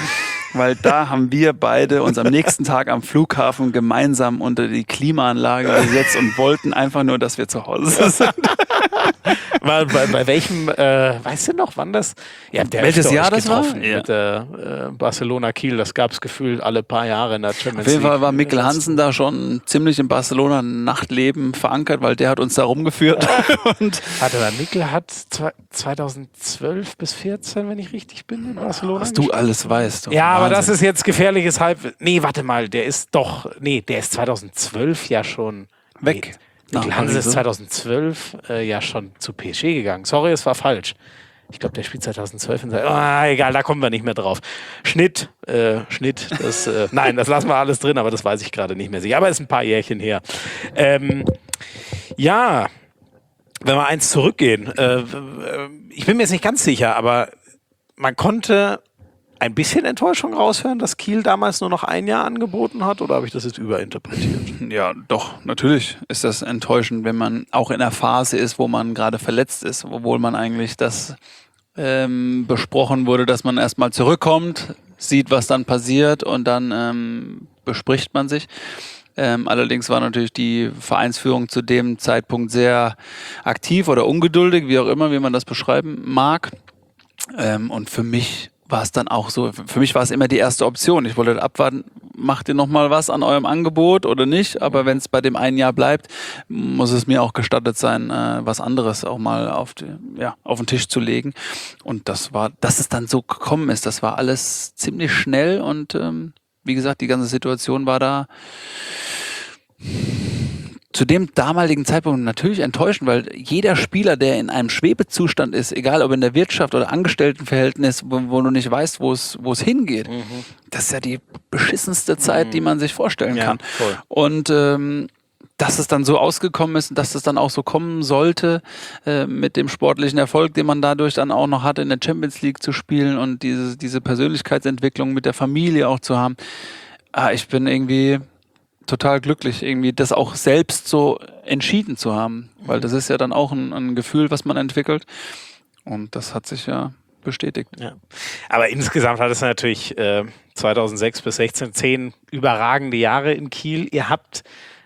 weil da haben wir beide uns am nächsten Tag am Flughafen gemeinsam unter die Klimaanlage gesetzt und wollten einfach nur, dass wir zu Hause sind. bei, bei, bei welchem, äh, weißt du noch, wann das? Ihr habt ja Welches öfter Jahr euch das war? getroffen Ja. mit äh, äh, Barcelona Kiel. Das gab es gefühlt alle paar Jahre in der Champions Auf jeden League. Fall war Mikkel Hansen da schon ziemlich im Barcelona-Nachtleben verankert, weil der hat uns da rumgeführt. und Warte mal, Mikkel hat zweitausendzwölf bis vierzehn, wenn ich richtig bin, in Barcelona. was du gespielt. alles weißt. Ja, aber Wahnsinn. das ist jetzt gefährliches Halb... Nee, warte mal, der ist doch... Nee, der ist zweitausendzwölf ja schon... Weg. Nee, Mikkel Nach Hansen ist Paris. zweitausendzwölf äh, ja schon zu P S G gegangen. Sorry, es war falsch. Ich glaube, der spielt zweitausendzwölf in ah, egal, da kommen wir nicht mehr drauf. Schnitt, äh, Schnitt, das, äh, nein, das lassen wir alles drin, aber das weiß ich gerade nicht mehr sicher. Aber es ist ein paar Jährchen her. Ähm, ja, wenn wir eins zurückgehen, äh, ich bin mir jetzt nicht ganz sicher, aber man konnte ein bisschen Enttäuschung raushören, dass Kiel damals nur noch ein Jahr angeboten hat, oder habe ich das jetzt überinterpretiert? Ja, doch, natürlich ist das enttäuschend, wenn man auch in einer Phase ist, wo man gerade verletzt ist, obwohl man eigentlich das ähm, besprochen wurde, dass man erstmal zurückkommt, sieht, was dann passiert und dann ähm, bespricht man sich. Ähm, allerdings war natürlich die Vereinsführung zu dem Zeitpunkt sehr aktiv oder ungeduldig, wie auch immer, wie man das beschreiben mag. Ähm, und für mich war es dann auch so, für mich war es immer die erste Option. Ich wollte abwarten, macht ihr nochmal was an eurem Angebot oder nicht? Aber wenn es bei dem einen Jahr bleibt, muss es mir auch gestattet sein, äh, was anderes auch mal auf, die, ja, auf den Tisch zu legen. Und das war, dass es dann so gekommen ist, das war alles ziemlich schnell und ähm, wie gesagt, die ganze Situation war da zu dem damaligen Zeitpunkt natürlich enttäuschend, weil jeder Spieler, der in einem Schwebezustand ist, egal ob in der Wirtschaft oder Angestelltenverhältnis, wo, wo du nicht weißt, wo es wo es hingeht, mhm. das ist ja die beschissenste Zeit, mhm. die man sich vorstellen ja, kann. Voll. Und ähm, dass es dann so ausgekommen ist, dass es dann auch so kommen sollte, äh, mit dem sportlichen Erfolg, den man dadurch dann auch noch hatte, in der Champions League zu spielen und diese, diese Persönlichkeitsentwicklung mit der Familie auch zu haben. Ah, ich bin irgendwie total glücklich, irgendwie das auch selbst so entschieden zu haben, weil das ist ja dann auch ein, ein Gefühl, was man entwickelt und das hat sich ja bestätigt. Ja. Aber insgesamt hat es natürlich äh, zweitausendsechs bis sechzehn zehn überragende Jahre in Kiel. Ihr habt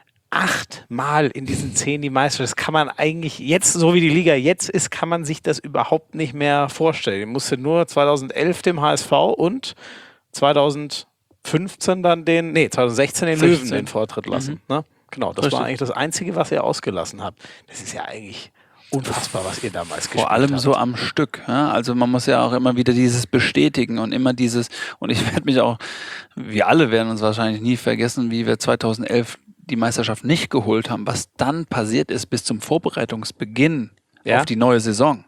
achtmal in diesen zehn die Meisterschaft. Das kann man eigentlich jetzt, so wie die Liga jetzt ist, kann man sich das überhaupt nicht mehr vorstellen. Ihr musstet nur zweitausendelf dem H S V und zweitausendfünfzehn dann den, nee, zweitausendsechzehn den Löwen den Vortritt lassen. Mhm. Ne? Genau, das Richtig. war eigentlich das Einzige, was ihr ausgelassen habt. Das ist ja eigentlich unfassbar, was ihr damals gespielt habt. Vor allem habt. so am Stück. Ja? Also man muss ja auch immer wieder dieses bestätigen und immer dieses, und ich werde mich auch, wir alle werden uns wahrscheinlich nie vergessen, wie wir zweitausendelf die Meisterschaft nicht geholt haben, was dann passiert ist bis zum Vorbereitungsbeginn ja? auf die neue Saison.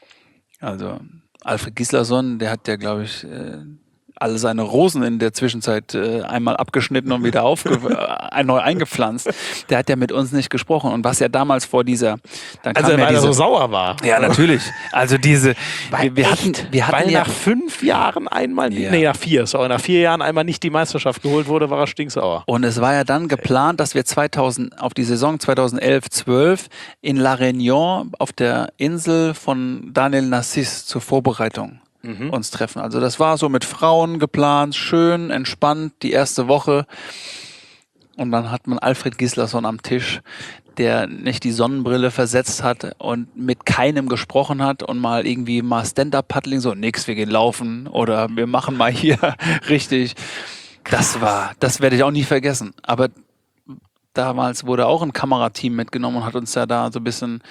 Also Alfred Gislason, der hat ja, glaube ich, äh, alle seine Rosen in der Zwischenzeit äh, einmal abgeschnitten und wieder aufge äh, neu eingepflanzt. Der hat ja mit uns nicht gesprochen. Und was ja damals vor dieser... Dann also kam ja weil diese, er so sauer war. Ja, natürlich. Also diese... Wir, wir hatten, wir hatten weil ja, nach fünf Jahren einmal... Ja. Nee, nach vier, sorry. Nach vier Jahren einmal nicht die Meisterschaft geholt wurde, war er stinksauer. Und es war ja dann geplant, dass wir zweitausend auf die Saison zweitausendelf zwölf in La Réunion auf der Insel von Daniel Nassis zur Vorbereitung Mhm. uns treffen. Also das war so mit Frauen geplant, schön, entspannt, die erste Woche. Und dann hat man Alfred Gislason am Tisch, der nicht die Sonnenbrille versetzt hat und mit keinem gesprochen hat und mal irgendwie mal Stand-Up-Paddling, so nix, wir gehen laufen oder wir machen mal hier richtig. Das war, das werde ich auch nie vergessen. Aber damals wurde auch ein Kamerateam mitgenommen und hat uns ja da so ein bisschen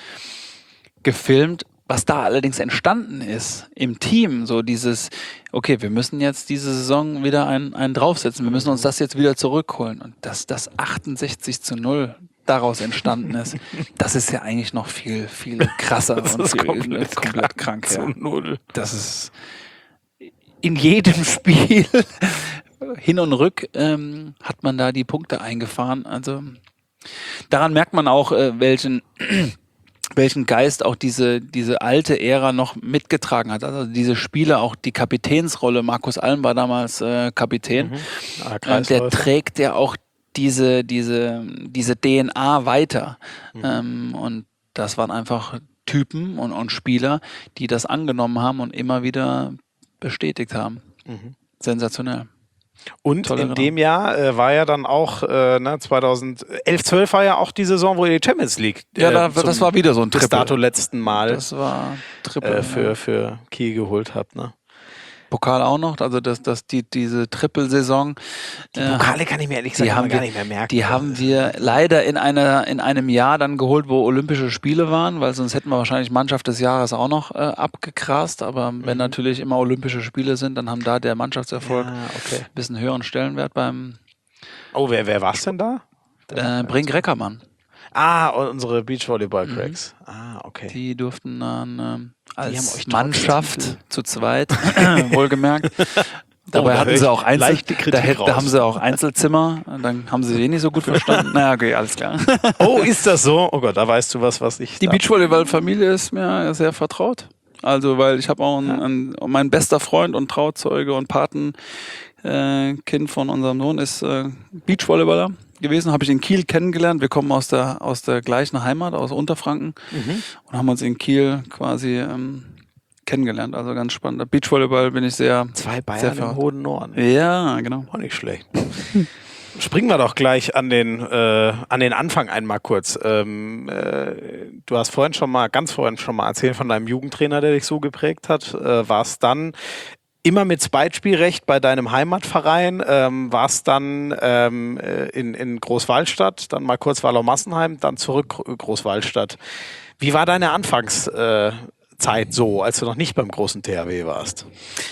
gefilmt. Was da allerdings entstanden ist im Team, so dieses, okay, wir müssen jetzt diese Saison wieder einen, einen draufsetzen, wir müssen uns das jetzt wieder zurückholen. Und dass das achtundsechzig zu null daraus entstanden ist, das ist ja eigentlich noch viel, viel krasser das und ist viel, komplett, komplett krank. Zu Ja. null. Das ist in jedem Spiel hin und rück ähm, hat man da die Punkte eingefahren. Also daran merkt man auch, äh, welchen welchen Geist auch diese, diese alte Ära noch mitgetragen hat. Also diese Spieler, auch die Kapitänsrolle, Markus Alm war damals äh, Kapitän, Mhm. Ah, äh, der trägt ja auch diese, diese, diese D N A weiter. Mhm. Ähm, und das waren einfach Typen und, und Spieler, die das angenommen haben und immer wieder bestätigt haben. Mhm. sensationell. Und Tolle in dem Jahr äh, war ja dann auch, äh, ne, zweitausendelf, zwölf war ja auch die Saison, wo ihr die Champions League äh, Ja, da, das war wieder so ein bis Triple. dato letzten Mal Das war Triple. äh, für, ja. für Kiel geholt habt. Ne? Pokal auch noch, also das, das, die, diese Triple-Saison. Die Pokale kann ich mir ehrlich die gesagt haben gar wir, nicht mehr merken. Die haben wir leider in, einer, in einem Jahr dann geholt, wo Olympische Spiele waren, weil sonst hätten wir wahrscheinlich Mannschaft des Jahres auch noch äh, abgegrast. Aber wenn Mhm. natürlich immer Olympische Spiele sind, dann haben da der Mannschaftserfolg Ja, okay. ein bisschen höheren Stellenwert beim Oh, wer, wer war es denn da? äh, Brink Reckermann. Ah, unsere Beachvolleyball-Cracks. Mhm. Ah, okay. Die durften dann ähm, als haben euch trotz Mannschaft zu zweit, wohlgemerkt. Dabei da hatten höre sie ich auch Einzel leichte Kritik da, hätt- raus. da haben sie auch Einzelzimmer, dann haben sie sich eh nicht so gut verstanden. Naja, okay, alles klar. Oh, ist das so? Oh Gott, da weißt du was, was ich. Die da- Beachvolleyball-Familie ist mir sehr vertraut. Also, weil ich habe auch einen, einen, mein bester Freund und Trauzeuge und Patenkind äh, Kind von unserem Sohn ist äh, Beachvolleyballer gewesen. Habe ich in Kiel kennengelernt. Wir kommen aus der, aus der gleichen Heimat, aus Unterfranken Mhm. und haben uns in Kiel quasi ähm, kennengelernt. Also ganz spannend. Beachvolleyball bin ich sehr... Zwei Sehr Bayern ver- im hohen Norden. Ja, genau. Auch nicht schlecht. Springen wir doch gleich an den, äh, an den Anfang einmal kurz. Ähm, äh, du hast vorhin schon mal, ganz vorhin schon mal erzählt von deinem Jugendtrainer, der dich so geprägt hat. Äh, warst dann immer mit Zweitspielrecht bei deinem Heimatverein, ähm, warst dann ähm, äh, in, in Großwallstadt, dann mal kurz Wallau-Massenheim, dann zurück Gro- Großwallstadt. Wie war deine Anfangszeit äh, so, als du noch nicht beim großen T H W warst?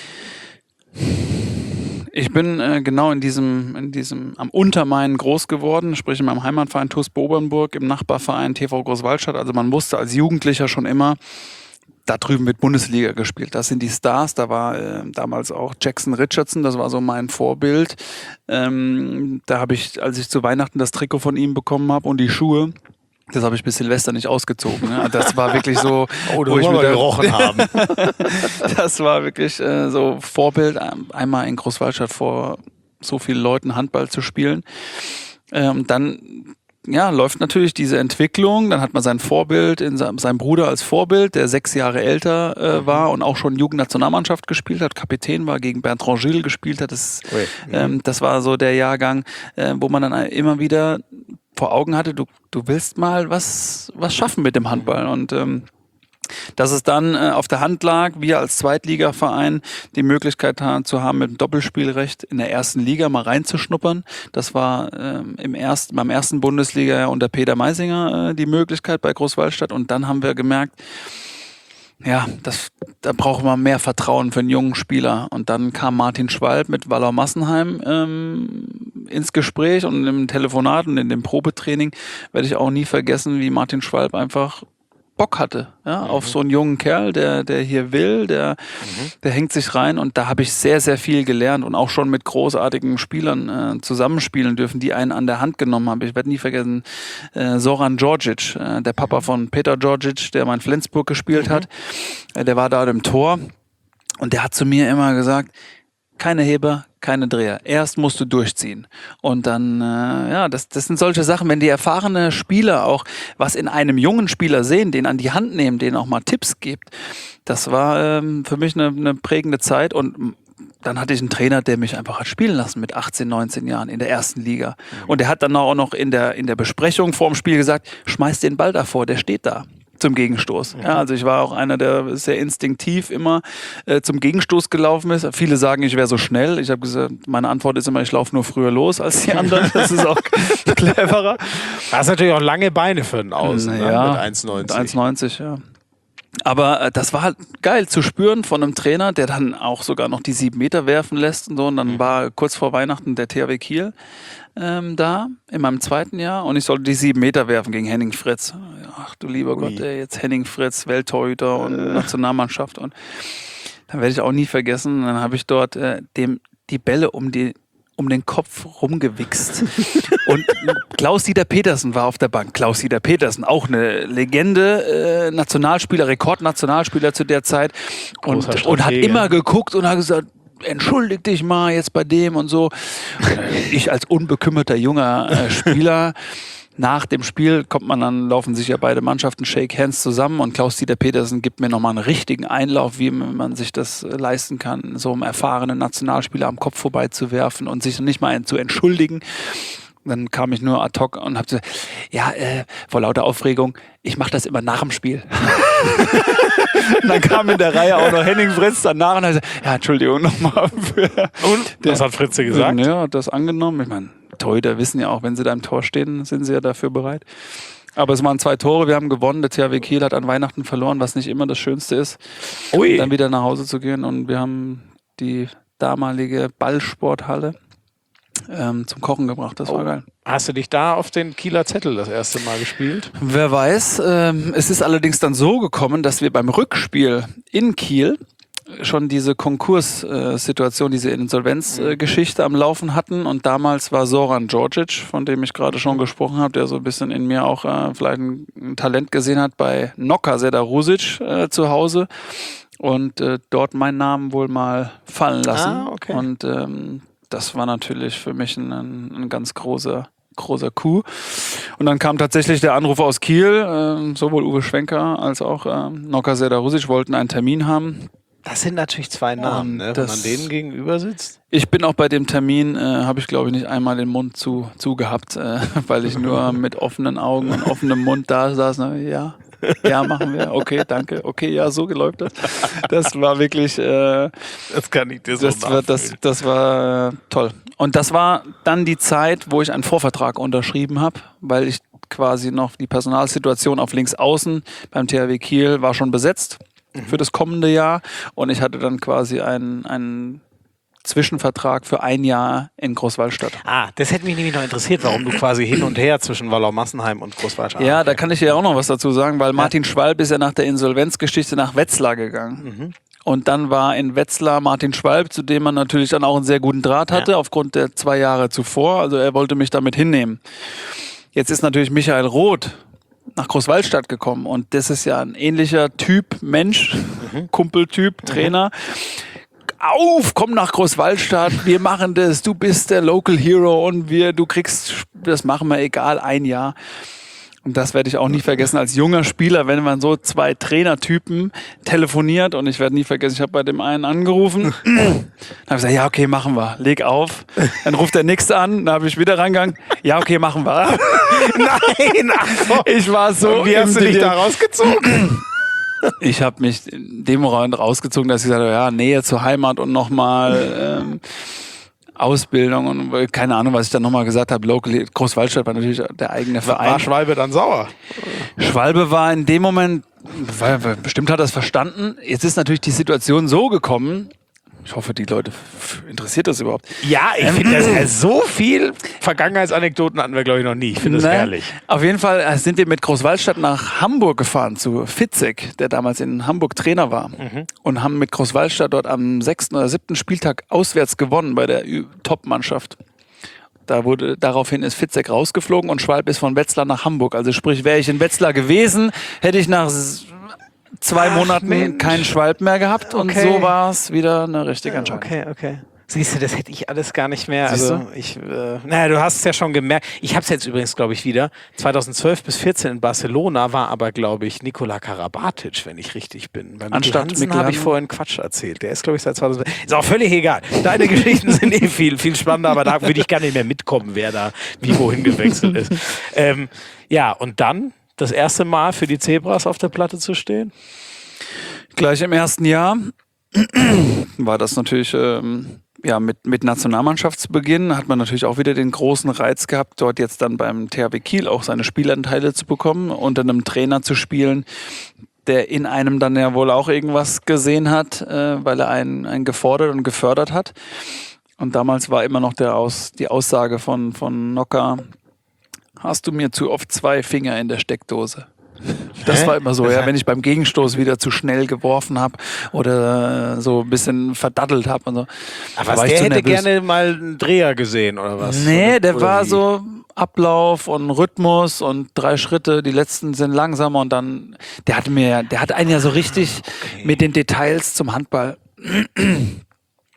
Ich bin äh, genau in diesem, in diesem am Untermain groß geworden, sprich in meinem Heimatverein T U S Bobernburg, im Nachbarverein T V Großwallstadt. Also man wusste als Jugendlicher schon immer, da drüben wird Bundesliga gespielt. Das sind die Stars. Da war äh, damals auch Jackson Richardson, das war so mein Vorbild. Ähm, da habe ich, als ich zu Weihnachten das Trikot von ihm bekommen habe und die Schuhe, das habe ich bis Silvester nicht ausgezogen. Ne? Das war wirklich so, Oh, da wo ich wollen mir wir da- gerochen haben. das war wirklich äh, so Vorbild, ähm, einmal in Großwallstadt vor so vielen Leuten Handball zu spielen. Ähm, dann ja, läuft natürlich diese Entwicklung. Dann hat man sein Vorbild, in seinem, seinem Bruder als Vorbild, der sechs Jahre älter äh, war und auch schon Jugendnationalmannschaft gespielt hat, Kapitän war, gegen Bertrand Gilles gespielt hat. Das, Ui. ähm, das war so der Jahrgang, äh, wo man dann immer wieder vor Augen hatte, du, du willst mal was, was schaffen mit dem Handball. Und ähm, dass es dann äh, auf der Hand lag, wir als Zweitligaverein die Möglichkeit ha- zu haben, mit dem Doppelspielrecht in der ersten Liga mal reinzuschnuppern. Das war ähm, im ersten, beim ersten Bundesliga unter Peter Meisinger äh, die Möglichkeit bei Großwallstadt. Und dann haben wir gemerkt, ja, das, da brauchen wir mehr Vertrauen für einen jungen Spieler. Und dann kam Martin Schwalb mit Wallau Massenheim ähm, ins Gespräch und im Telefonat und in dem Probetraining werde ich auch nie vergessen, wie Martin Schwalb einfach Bock hatte, ja, mhm. auf so einen jungen Kerl, der, der hier will, der, mhm. der hängt sich rein und da habe ich sehr, sehr viel gelernt und auch schon mit großartigen Spielern äh, zusammenspielen dürfen, die einen an der Hand genommen haben. Ich werde nie vergessen, äh, Zoran Djordjic, äh, der Papa von Peter Djordjic, der mal in Flensburg gespielt mhm. hat, äh, der war da im Tor und der hat zu mir immer gesagt, keine Heber, keine Dreher. Erst musst du durchziehen. Und dann, äh, ja, das, das sind solche Sachen, wenn die erfahrene Spieler auch was in einem jungen Spieler sehen, den an die Hand nehmen, den auch mal Tipps gibt, das war ähm, für mich eine, eine prägende Zeit. Und dann hatte ich einen Trainer, der mich einfach hat spielen lassen mit achtzehn, neunzehn Jahren in der ersten Liga. Mhm. Und der hat dann auch noch in der, in der Besprechung vor dem Spiel gesagt, schmeiß den Ball davor, der steht da. Zum Gegenstoß. Ja, also ich war auch einer, der sehr instinktiv immer äh, zum Gegenstoß gelaufen ist. Viele sagen, ich wäre so schnell. Ich habe gesagt, meine Antwort ist immer, ich laufe nur früher los als die anderen. Das ist auch cleverer. Du hast natürlich auch lange Beine für einen Außen, ja, ne? Mit eins neunzig. Mit eins neunzig, ja. Aber äh, das war halt geil zu spüren von einem Trainer, der dann auch sogar noch die sieben Meter werfen lässt und so. Und dann mhm. war kurz vor Weihnachten der T H W Kiel ähm, da, in meinem zweiten Jahr. Und ich sollte die sieben Meter werfen gegen Henning Fritz. Ach du lieber Ui. Gott, ey, jetzt Henning Fritz, Welttorhüter und äh. Nationalmannschaft. Und dann werde ich auch nie vergessen. Dann habe ich dort äh, dem die Bälle um die um den Kopf rumgewichst. Und Klaus-Dieter Petersen war auf der Bank. Klaus-Dieter Petersen, auch eine Legende, äh, Nationalspieler, Rekordnationalspieler zu der Zeit. Und, und hat immer geguckt und hat gesagt, entschuldig dich mal jetzt bei dem und so. Ich als unbekümmerter junger äh, Spieler, nach dem Spiel kommt man dann, laufen sich ja beide Mannschaften Shake Hands zusammen und Klaus-Dieter Petersen gibt mir nochmal einen richtigen Einlauf, wie man sich das leisten kann, so einem erfahrenen Nationalspieler am Kopf vorbeizuwerfen und sich nicht mal zu entschuldigen. Dann kam ich nur ad hoc und hab so, ja, äh, vor lauter Aufregung, ich mache das immer nach dem Spiel. Und dann kam in der Reihe auch noch Henning Fritz danach und er gesagt, ja, Entschuldigung nochmal. Und? Was hat Fritze gesagt? Ja, hat das angenommen. Ich meine, Torhüter wissen ja auch, wenn sie da im Tor stehen, sind sie ja dafür bereit. Aber es waren zwei Tore, wir haben gewonnen. Der T H W Kiel hat an Weihnachten verloren, was nicht immer das Schönste ist. Ui. Dann wieder nach Hause zu gehen und wir haben die damalige Ballsporthalle ähm, zum Kochen gebracht. Das war Oh. geil. Hast du dich da auf den Kieler Zettel das erste Mal gespielt? Wer weiß. Ähm, es ist allerdings dann so gekommen, dass wir beim Rückspiel in Kiel schon diese Konkurssituation, diese Insolvenzgeschichte am Laufen hatten. Und damals war Zoran Djordjic, von dem ich gerade schon gesprochen habe, der so ein bisschen in mir auch äh, vielleicht ein, ein Talent gesehen hat, bei Noka Sedarusic äh, zu Hause. Und äh, dort meinen Namen wohl mal fallen lassen. Ah, okay. Und ähm, das war natürlich für mich ein, ein ganz großer großer Coup. Und dann kam tatsächlich der Anruf aus Kiel, äh, sowohl Uwe Schwenker als auch äh, Noka Sedarusic wollten einen Termin haben. Das sind natürlich zwei Namen, Und ne? Wenn das- man denen gegenüber sitzt. Ich bin auch bei dem Termin, äh, habe ich glaube ich nicht einmal den Mund zu, zu gehabt, äh, weil ich nur mit offenen Augen und offenem Mund da saß. Ne? Ja, ja, machen wir. Okay, danke. Okay, ja, so läuft das. Das war wirklich, äh, Das kann ich dir so das, war, das, das war äh, toll. Und das war dann die Zeit, wo ich einen Vorvertrag unterschrieben habe, weil ich quasi noch die Personalsituation auf links außen beim T H W Kiel war schon besetzt für das kommende Jahr und ich hatte dann quasi einen, einen Zwischenvertrag für ein Jahr in Großwallstadt. Ah, das hätte mich nämlich noch interessiert, warum du quasi hin und her zwischen Wallau-Massenheim und Großwallstadt. Ja, da kann ich ja auch noch was dazu sagen, weil Martin Schwalb ist ja nach der Insolvenzgeschichte nach Wetzlar gegangen. Und dann war in Wetzlar Martin Schwalb, zu dem man natürlich dann auch einen sehr guten Draht hatte, Ja. aufgrund der zwei Jahre zuvor. Also er wollte mich damit hinnehmen. Jetzt ist natürlich Michael Roth nach Großwallstadt gekommen und das ist ja ein ähnlicher Typ Mensch, Kumpeltyp, Trainer. Auf, komm nach Großwallstadt, wir machen das, du bist der Local Hero und wir, du kriegst, das machen wir egal, ein Jahr. Und das werde ich auch nie vergessen als junger Spieler, wenn man so zwei Trainertypen telefoniert und ich werde nie vergessen, ich habe bei dem einen angerufen, dann habe ich gesagt, ja okay, machen wir, leg auf. Dann ruft der Nächste an, dann habe ich wieder reingegangen, ja okay, machen wir. Nein, ach so. Ich war so Und wie im hast du dich Delirium. da rausgezogen? Ich habe mich in dem Moment rausgezogen, dass ich gesagt habe, ja, Nähe zur Heimat und nochmal ähm, Ausbildung und keine Ahnung, was ich dann nochmal gesagt habe. Local Großwallstadt war natürlich der eigene Verein. War Schwalbe dann sauer? Schwalbe war in dem Moment, weil, weil bestimmt hat er es verstanden. Jetzt ist natürlich die Situation so gekommen. Ich hoffe, die Leute f- interessiert das überhaupt. Ja, ich finde das ja so viel Vergangenheitsanekdoten hatten wir, glaube ich, noch nie. Ich finde das Nein. herrlich. Auf jeden Fall äh, sind wir mit Großwallstadt nach Hamburg gefahren zu Fitzek, der damals in Hamburg Trainer war. Und haben mit Großwallstadt dort am sechsten oder siebten Spieltag auswärts gewonnen bei der Ü- Top-Mannschaft. Da wurde, daraufhin ist Fitzek rausgeflogen und Schwalb ist von Wetzlar nach Hamburg. Also sprich, wäre ich in Wetzlar gewesen, hätte ich nach s- zwei Ach, Monaten Mensch. keinen Schwalb mehr gehabt. Und Okay. so war es wieder eine richtige Entscheidung. Okay, okay. Siehst du, das hätte ich alles gar nicht mehr. Siehst Also ich, äh, naja, du hast es ja schon gemerkt. Ich habe es jetzt übrigens, glaube ich, wieder. zweitausendzwölf bis vierzehn in Barcelona war aber, glaube ich, Nikola Karabatic, wenn ich richtig bin. Bei Anstatt Mikkel Mikkel habe ich Hansen. vorhin Quatsch erzählt. Der ist, glaube ich, seit zweitausendzwölf. Ist auch völlig egal. Deine Geschichten sind eh viel, viel spannender, aber da würde ich gar nicht mehr mitkommen, wer da wie wohin gewechselt ist. Ähm, ja, und dann das erste Mal für die Zebras auf der Platte zu stehen? Gleich im ersten Jahr war das natürlich ähm, ja, mit, mit Nationalmannschaftsbeginn hat man natürlich auch wieder den großen Reiz gehabt, dort jetzt dann beim T H W Kiel auch seine Spielanteile zu bekommen, unter einem Trainer zu spielen, der in einem dann ja wohl auch irgendwas gesehen hat, äh, weil er einen, einen gefordert und gefördert hat. Und damals war immer noch der Aus, die Aussage von, von Noka, hast du mir zu oft zwei Finger in der Steckdose? Das Hä? war immer so, ja, wenn ich beim Gegenstoß wieder zu schnell geworfen habe oder so ein bisschen verdattelt habe und so. Aber war ich der zu hätte nervös. gerne mal einen Dreher gesehen, oder was? Nee, Oder- der oder war wie? so Ablauf und Rhythmus und drei Schritte, die letzten sind langsamer und dann, der hatte mir, der hat einen ja so richtig mit den Details zum Handball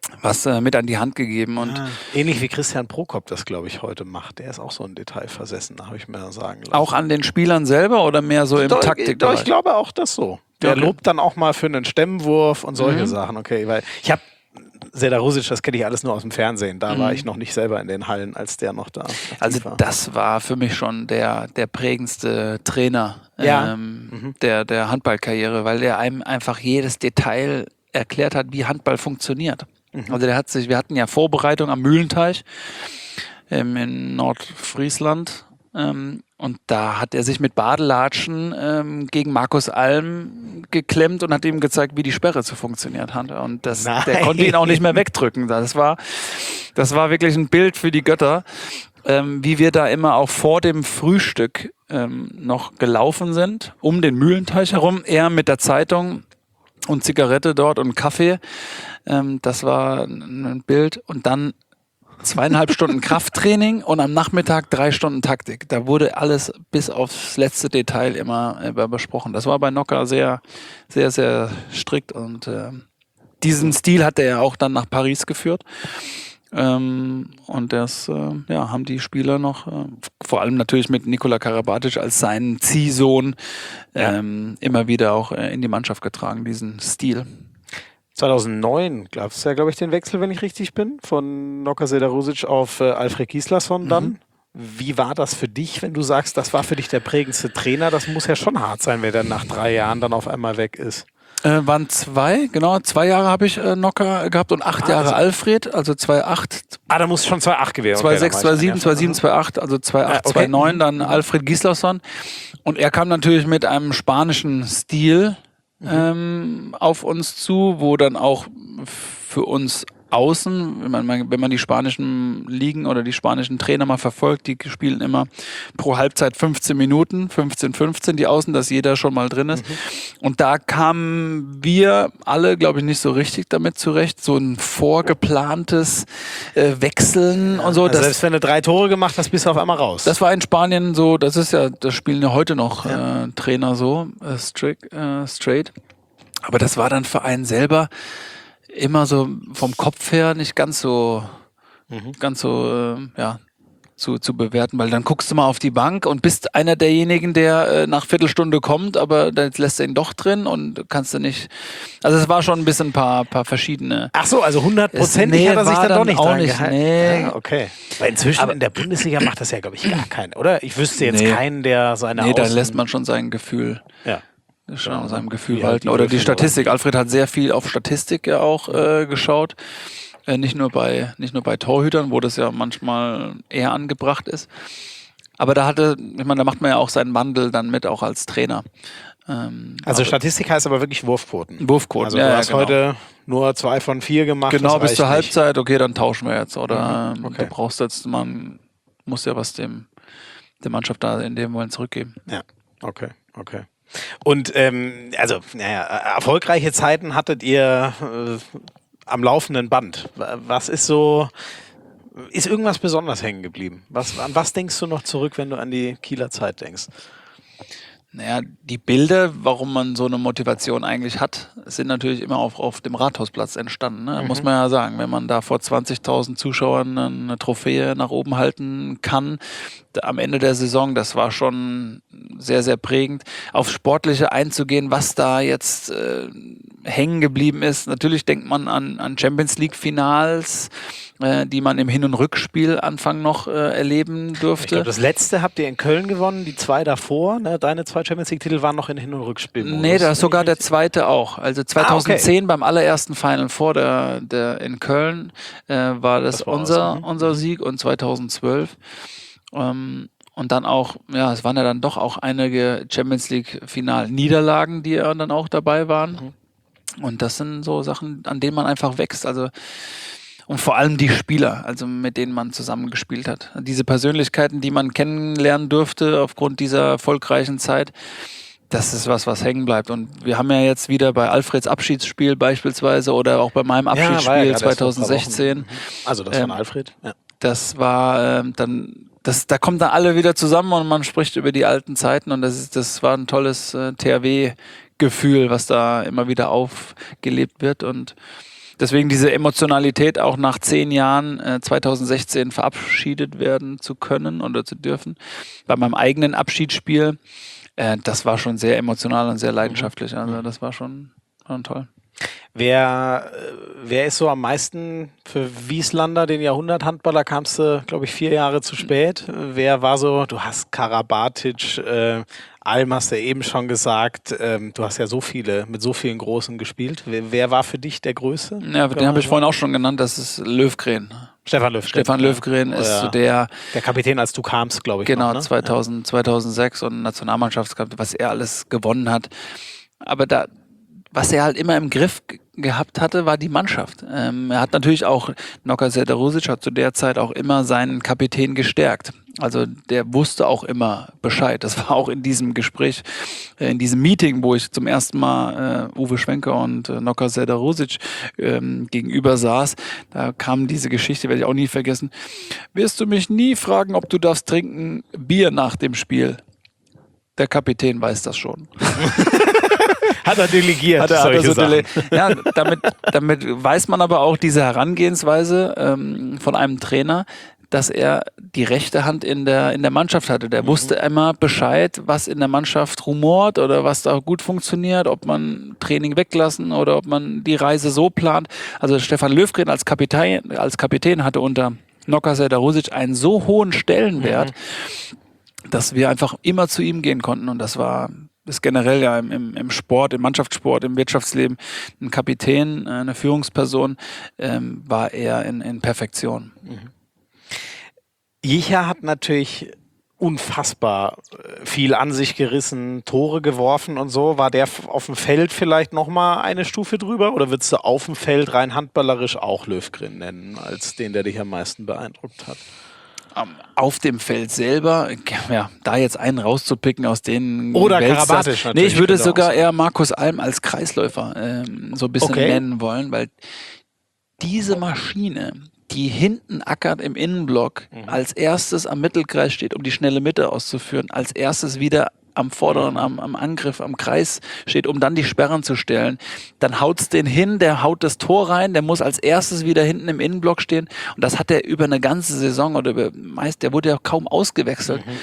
was äh, mit an die Hand gegeben. Und ah, ähnlich wie Christian Prokop das, glaube ich, heute macht. Der ist auch so ein Detailversessen, habe ich mir sagen lassen. auch an den Spielern selber oder mehr so im Doch, Taktik? doch, ich glaube auch das so. Der Okay. lobt dann auch mal für einen Stemmenwurf und solche Mhm. Sachen. Okay, weil ich habe Sedarusic, das kenne ich alles nur aus dem Fernsehen. Da Mhm. war ich noch nicht selber in den Hallen, als der noch da aktiv Also war. das war für mich schon der, der prägendste Trainer Ja. ähm, Mhm. der, der Handballkarriere, weil er einem einfach jedes Detail erklärt hat, wie Handball funktioniert. Mhm. Also der hat sich, wir hatten ja Vorbereitung am Mühlenteich ähm, in Nordfriesland ähm, und da hat er sich mit Badelatschen ähm, gegen Markus Alm geklemmt und hat ihm gezeigt, wie die Sperre zu funktioniert hat. Und das, der Nein. konnte ihn auch nicht mehr wegdrücken. Das war, das war wirklich ein Bild für die Götter, ähm, wie wir da immer auch vor dem Frühstück ähm, noch gelaufen sind, um den Mühlenteich herum, er mit der Zeitung und Zigarette dort und Kaffee. Ähm, das war ein ein Bild. Und dann zweieinhalb Stunden Krafttraining und am Nachmittag drei Stunden Taktik. Da wurde alles bis aufs letzte Detail immer äh, besprochen. Das war bei Nocker sehr, sehr, sehr strikt. Und äh, diesen Stil hat er ja auch dann nach Paris geführt. Ähm, und das äh, ja, haben die Spieler noch, äh, vor allem natürlich mit Nikola Karabatic als seinen Ziehsohn, ähm, immer wieder auch äh, in die Mannschaft getragen, diesen Stil. zweitausendneun gab es ja, glaube ich, den Wechsel, wenn ich richtig bin, von Nocker Sedarusic auf äh, Alfred Gislason dann. Mhm. Wie war das für dich, wenn du sagst, das war für dich der prägendste Trainer? Das muss ja schon hart sein, wenn der nach drei Jahren dann auf einmal weg ist. Äh, waren zwei, genau, zwei Jahre habe ich äh, Nocker gehabt und acht Ah, Jahre also- Alfred, also zweitaunacht, Ah, da muss schon zwei Komma acht gewesen sein. zweitausendsechs, zweitausendsieben, zweitausendsieben, zweitausendacht, also zweitausendacht, Ah, okay. zweitausendneun, dann Alfred Gislason. Und er kam natürlich mit einem spanischen Stil ähm, auf uns zu, wo dann auch für uns außen, wenn man, wenn man die spanischen Ligen oder die spanischen Trainer mal verfolgt, die spielen immer pro Halbzeit fünfzehn Minuten, fünfzehn, fünfzehn, die Außen, dass jeder schon mal drin ist. Und da kamen wir alle, glaube ich, nicht so richtig damit zurecht. So ein vorgeplantes äh, Wechseln und so. Also Das, selbst wenn du drei Tore gemacht hast, bist du auf einmal raus. das war in Spanien so, das ist ja, das spielen ja heute noch äh, Trainer so, äh, strict, äh, straight. Aber das war dann für einen selber immer so vom Kopf her nicht ganz so, Mhm. ganz so, äh, ja, zu, zu bewerten, weil dann guckst du mal auf die Bank und bist einer derjenigen, der äh, nach Viertelstunde kommt, aber dann lässt er ihn doch drin und kannst du nicht. Also es war schon ein bisschen ein paar, paar verschiedene. Ach so, also hundert Prozent Nee, hat er sich war dann doch dann nicht auch dran nicht, gehalten. nee. Ja, okay. Weil inzwischen Aber- in der Bundesliga macht das ja, glaube ich, gar keinen, oder? Ich wüsste jetzt Nee. keinen, der seine Nee, da Außen... lässt man schon sein Gefühl. Ja. Schon Ja, an seinem Gefühl wie halt walten. die Oder die Würfel, Statistik. Alfred hat sehr viel auf Statistik ja auch äh, geschaut. Äh, nicht nur bei, nicht nur bei Torhütern, wo das ja manchmal eher angebracht ist. Aber da hatte, ich meine, da macht man ja auch seinen Wandel dann mit, auch als Trainer. Ähm, Also aber- Statistik heißt aber wirklich Wurfquoten. Wurfquoten, Also ja, du ja, hast genau. heute nur zwei von vier gemacht. Genau, das bis zur reicht nicht. Halbzeit, okay, dann tauschen wir jetzt. Oder Mhm, ähm, okay. du brauchst jetzt, man muss ja was dem der Mannschaft da in dem Moment zurückgeben. Ja, okay, okay. Und ähm, also, naja, erfolgreiche Zeiten hattet ihr äh, am laufenden Band. Was ist so, ist irgendwas besonders hängen geblieben? Was, an was denkst du noch zurück, wenn du an die Kieler Zeit denkst? Naja, die Bilder, warum man so eine Motivation eigentlich hat, sind natürlich immer auf, auf dem Rathausplatz entstanden. Ne? Mhm. Muss man ja sagen, wenn man da vor zwanzigtausend Zuschauern eine Trophäe nach oben halten kann, da, am Ende der Saison, das war schon sehr, sehr prägend. Aufs Sportliche einzugehen, was da jetzt äh, hängen geblieben ist. Natürlich denkt man an, an Champions League Finals, äh, die man im Hin- und Rückspiel Anfang noch äh, erleben Ich durfte. glaube, das letzte habt ihr in Köln gewonnen, die zwei davor. Ne? Deine zwei Champions League-Titel waren noch in Hin- und Rückspiel. Nee, da ist sogar der zweite auch. Also zweitausendzehn beim allerersten Final vor der, der in Köln äh, war das, Das war unser, aus, mhm. unser Sieg und zweitausendzwölf. Ähm, und dann auch, ja, es waren ja dann doch auch einige Champions League Final-Niederlagen, die ja dann auch dabei waren. Und das sind so Sachen, an denen man einfach wächst. Also und vor allem die Spieler, also mit denen man zusammengespielt hat. Diese Persönlichkeiten, die man kennenlernen durfte aufgrund dieser erfolgreichen Zeit, das ist was, was hängen bleibt. Und wir haben ja jetzt wieder bei Alfreds Abschiedsspiel beispielsweise oder auch bei meinem Abschiedsspiel zweitausendsechzehn. Also das Ähm, von Alfred. Ja. Das war ähm, dann, das, da kommen dann alle wieder zusammen und man spricht über die alten Zeiten und das ist, das war ein tolles äh, T H W-Gefühl, was da immer wieder aufgelebt wird und deswegen diese Emotionalität auch nach zehn Jahren äh, zwanzig sechzehn verabschiedet werden zu können oder zu dürfen. Bei meinem eigenen Abschiedsspiel, äh, das war schon sehr emotional und sehr leidenschaftlich. Also das war schon, schon toll. Wer, wer ist so am meisten für Wieslander, den Jahrhunderthandballer, kamst du, glaube ich, vier Jahre zu spät. Wer war so, du hast Karabatic, äh, Alm hast du eben schon gesagt, ähm, du hast ja so viele, mit so vielen Großen gespielt. Wer, wer war für dich der Größte? Ja, den habe ich vorhin auch schon genannt, das ist Löfgren. Stefan Löfgren. Stefan Löfgren ist ja. so der... Der Kapitän, als du kamst, glaube ich. Genau, noch, ne? zweitausend, zweitausendsechs und Nationalmannschaftskapitän, was er alles gewonnen hat. Aber da... Was er halt immer im Griff g- gehabt hatte, war die Mannschaft. Ähm, er hat natürlich auch, Noka Sederusic hat zu der Zeit auch immer seinen Kapitän gestärkt. Also der wusste auch immer Bescheid. Das war auch in diesem Gespräch, äh, in diesem Meeting, wo ich zum ersten Mal äh, Uwe Schwenker und äh, Noka Sederusic ähm, gegenüber saß. Da kam diese Geschichte, werde ich auch nie vergessen. Wirst du mich nie fragen, ob du darfst trinken Bier nach dem Spiel? Der Kapitän weiß das schon. Hat er delegiert. Hat er, hat er so Sachen. dele ja, damit, damit weiß man aber auch diese Herangehensweise ähm, von einem Trainer, dass er die rechte Hand in der, in der Mannschaft hatte. Der mhm. wusste immer Bescheid, was in der Mannschaft rumort oder was da gut funktioniert, ob man Training weglassen oder ob man die Reise so plant. Also Stefan Löfgren als Kapitän, als Kapitän hatte unter Noka Sederusic einen so hohen Stellenwert, mhm. dass wir einfach immer zu ihm gehen konnten. Und das war... ist generell ja im, im, im Sport, im Mannschaftssport, im Wirtschaftsleben ein Kapitän, eine Führungsperson, ähm, war er in, in Perfektion. Mhm. Jicha hat natürlich unfassbar viel an sich gerissen, Tore geworfen und so. War der auf dem Feld vielleicht nochmal eine Stufe drüber oder würdest du auf dem Feld rein handballerisch auch Löfgren nennen, als den, der dich am meisten beeindruckt hat? Auf dem Feld selber, ja, da jetzt einen rauszupicken aus denen. Oder Karabatic natürlich. Nee, ich würde sogar eher Markus Alm als Kreisläufer ähm, so ein bisschen okay. nennen wollen, weil diese Maschine, die hinten ackert im Innenblock, mhm. als erstes am Mittelkreis steht, um die schnelle Mitte auszuführen, als erstes wieder am vorderen, am, am Angriff, am Kreis steht, um dann die Sperren zu stellen. Dann haut's den hin, der haut das Tor rein, der muss als erstes wieder hinten im Innenblock stehen. Und das hat er über eine ganze Saison oder über meist, der wurde ja kaum ausgewechselt. Mhm.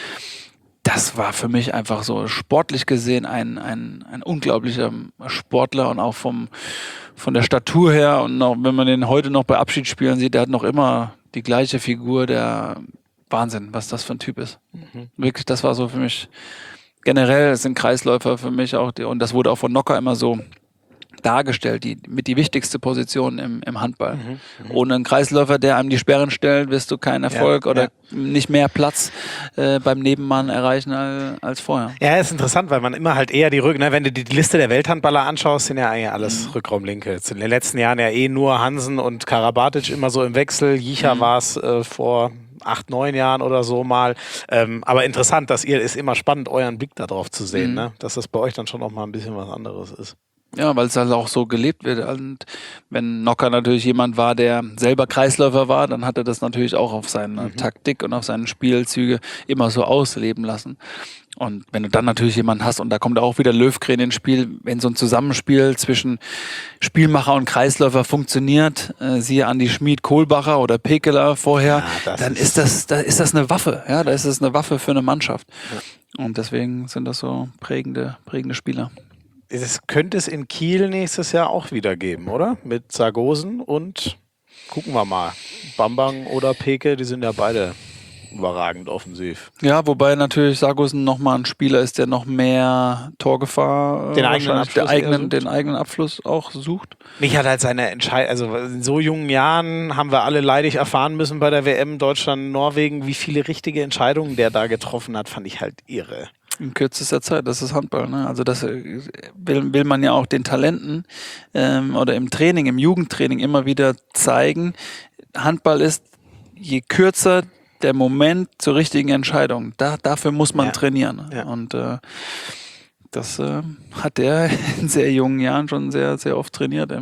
Das war für mich einfach so sportlich gesehen ein, ein, ein unglaublicher Sportler und auch vom, von der Statur her. Und auch wenn man den heute noch bei Abschiedsspielen sieht, der hat noch immer die gleiche Figur, der Wahnsinn, was das für ein Typ ist. Mhm. Wirklich, das war so für mich generell sind Kreisläufer für mich auch, die, und das wurde auch von Noka immer so dargestellt, die, mit die wichtigste Position im, im Handball. Mhm, Ohne einen Kreisläufer, der einem die Sperren stellt, wirst du keinen Erfolg ja, oder ja. nicht mehr Platz äh, beim Nebenmann erreichen als, als vorher. Ja, ist interessant, weil man immer halt eher die Rücken, ne, wenn du die Liste der Welthandballer anschaust, sind ja eigentlich alles mhm. Rückraumlinke. Jetzt in den letzten Jahren ja eh nur Hansen und Karabatic immer so im Wechsel. Jicha mhm. war es äh, vor acht, neun Jahren oder so mal. Ähm, aber interessant, dass ihr, ist immer spannend, euren Blick darauf zu sehen, mhm. ne? Dass das bei euch dann schon noch mal ein bisschen was anderes ist. Ja, weil es halt auch so gelebt wird. Und wenn Noka natürlich jemand war, der selber Kreisläufer war, dann hat er das natürlich auch auf seine mhm. Taktik und auf seine Spielzüge immer so ausleben lassen. Und wenn du dann natürlich jemanden hast, und da kommt auch wieder Löfgren ins Spiel, wenn so ein Zusammenspiel zwischen Spielmacher und Kreisläufer funktioniert, äh, siehe Andi Schmid, Kohlbacher oder Pekeler vorher, ja, dann ist, ist das, da ist das eine Waffe. Ja, da ist es eine Waffe für eine Mannschaft. Ja. Und deswegen sind das so prägende, prägende Spieler. Es könnte es in Kiel nächstes Jahr auch wieder geben, oder? Mit Sargosen und gucken wir mal. Bambang oder Peke, die sind ja beide überragend offensiv. Ja, wobei natürlich Sargosen nochmal ein Spieler ist, der noch mehr Torgefahr, den eigenen Abschluss, der eigenen, den eigenen Abschluss auch sucht. Mich hat halt seine Entscheidung, also in so jungen Jahren haben wir alle leidig erfahren müssen bei der W M Deutschland, Norwegen, wie viele richtige Entscheidungen der da getroffen hat, fand ich halt irre. In kürzester Zeit, das ist Handball. Ne? Also das will, will man ja auch den Talenten ähm, oder im Training, im Jugendtraining immer wieder zeigen. Handball ist, je kürzer der Moment zur richtigen Entscheidung, da, dafür muss man ja. trainieren. Ja. Und äh, das äh, hat er in sehr jungen Jahren schon sehr, sehr oft trainiert im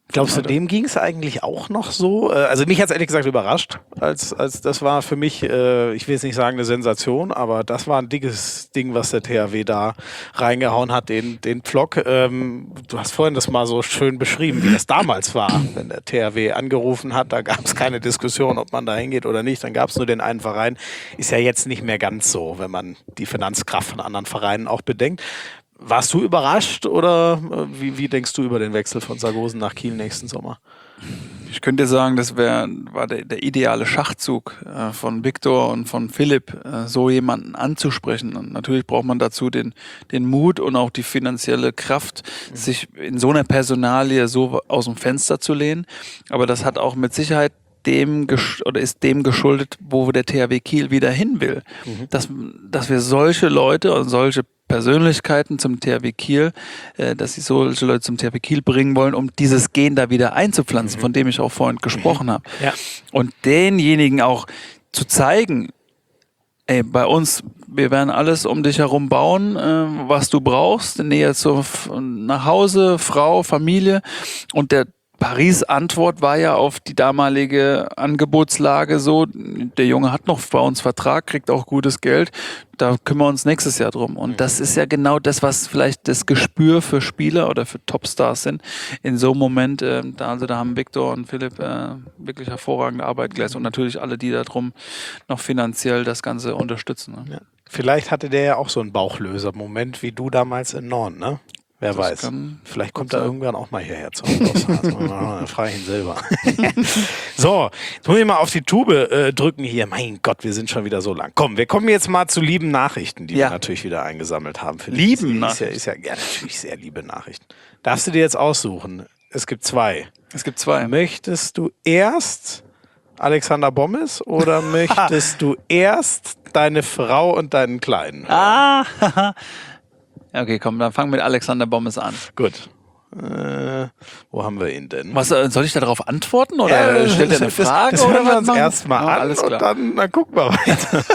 Glaubst du, dem ging es eigentlich auch noch so? Also mich hat es ehrlich gesagt überrascht, als, als das war für mich, äh, ich will jetzt nicht sagen eine Sensation, aber das war ein dickes Ding, was der T H W da reingehauen hat, den, den Pflock. Ähm, du hast vorhin das mal so schön beschrieben, wie das damals war, wenn der T H W angerufen hat, da gab es keine Diskussion, ob man da hingeht oder nicht, dann gab es nur den einen Verein. Ist ja jetzt nicht mehr ganz so, wenn man die Finanzkraft von anderen Vereinen auch bedenkt. Warst du überrascht oder wie, wie denkst du über den Wechsel von Sargosen nach Kiel nächsten Sommer? Ich könnte dir sagen, das wär, war der, der ideale Schachzug äh, von Viktor und von Philipp, äh, so jemanden anzusprechen. Und natürlich braucht man dazu den, den Mut und auch die finanzielle Kraft, mhm. sich in so einer Personalie so aus dem Fenster zu lehnen. Aber das hat auch mit Sicherheit dem oder ist dem geschuldet, wo der T H W Kiel wieder hin will. Mhm. Dass, dass wir solche Leute und solche Persönlichkeiten zum T H W Kiel, äh, dass sie solche Leute zum T H W Kiel bringen wollen, um dieses Gen da wieder einzupflanzen, mhm. von dem ich auch vorhin gesprochen mhm. habe. Ja. Und denjenigen auch zu zeigen, ey, bei uns, wir werden alles um dich herum bauen, äh, was du brauchst, Nähe zur, nach Hause, Frau, Familie. Und der Paris-Antwort war ja auf die damalige Angebotslage so, der Junge hat noch bei uns Vertrag, kriegt auch gutes Geld, da kümmern wir uns nächstes Jahr drum. Und das ist ja genau das, was vielleicht das Gespür für Spieler oder für Topstars sind. In so einem Moment, äh, da, also da haben Viktor und Philipp äh, wirklich hervorragende Arbeit geleistet und natürlich alle, die da drum noch finanziell das Ganze unterstützen. Ne? Ja. Vielleicht hatte der ja auch so einen Bauchlöser-Moment wie du damals in Norden, ne? Wer das weiß. Vielleicht kommt er irgendwann auch mal hierher zu uns. Dann frage ich ihn selber. So, jetzt muss ich mal auf die Tube äh, drücken hier. Mein Gott, wir sind schon wieder so lang. Komm, wir kommen jetzt mal zu lieben Nachrichten, die ja. wir natürlich wieder eingesammelt haben. Für lieben Nachrichten? Ist ja, ist ja, ja, natürlich sehr liebe Nachrichten. Darfst du dir jetzt aussuchen? Es gibt zwei. Es gibt zwei. Möchtest du erst Alexander Bommes oder möchtest du erst deine Frau und deinen Kleinen? Ah, okay, komm, dann fangen wir mit Alexander Bommes an. Gut. Äh, wo haben wir ihn denn? Was, soll ich darauf antworten oder ja, stellt er eine Frage? Das, das oder hören wir uns erstmal oh, an alles klar. Und dann, dann gucken wir weiter.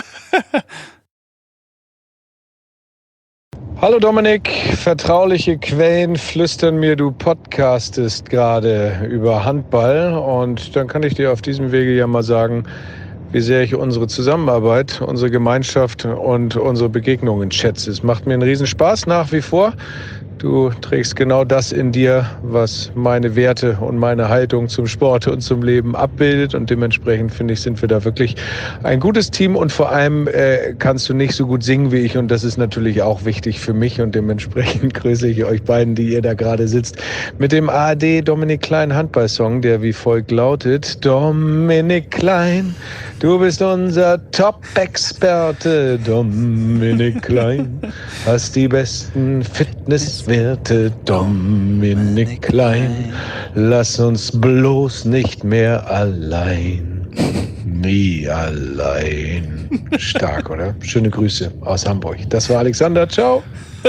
Hallo Dominik, vertrauliche Quellen flüstern mir, du podcastest gerade über Handball und dann kann ich dir auf diesem Wege ja mal sagen, wie sehr ich unsere Zusammenarbeit, unsere Gemeinschaft und unsere Begegnungen schätze. Es macht mir einen Riesenspaß nach wie vor. Du trägst genau das in dir, was meine Werte und meine Haltung zum Sport und zum Leben abbildet. Und dementsprechend, finde ich, sind wir da wirklich ein gutes Team. Und vor allem äh, kannst du nicht so gut singen wie ich. Und das ist natürlich auch wichtig für mich. Und dementsprechend grüße ich euch beiden, die ihr da gerade sitzt, mit dem A R D Dominik Klein Handball-Song, der wie folgt lautet: Dominik Klein, du bist unser Top-Experte. Dominik Klein, hast die besten Fitness Werte, Dominik Klein, lass uns bloß nicht mehr allein, nie allein. Stark, oder? Schöne Grüße aus Hamburg. Das war Alexander, ciao.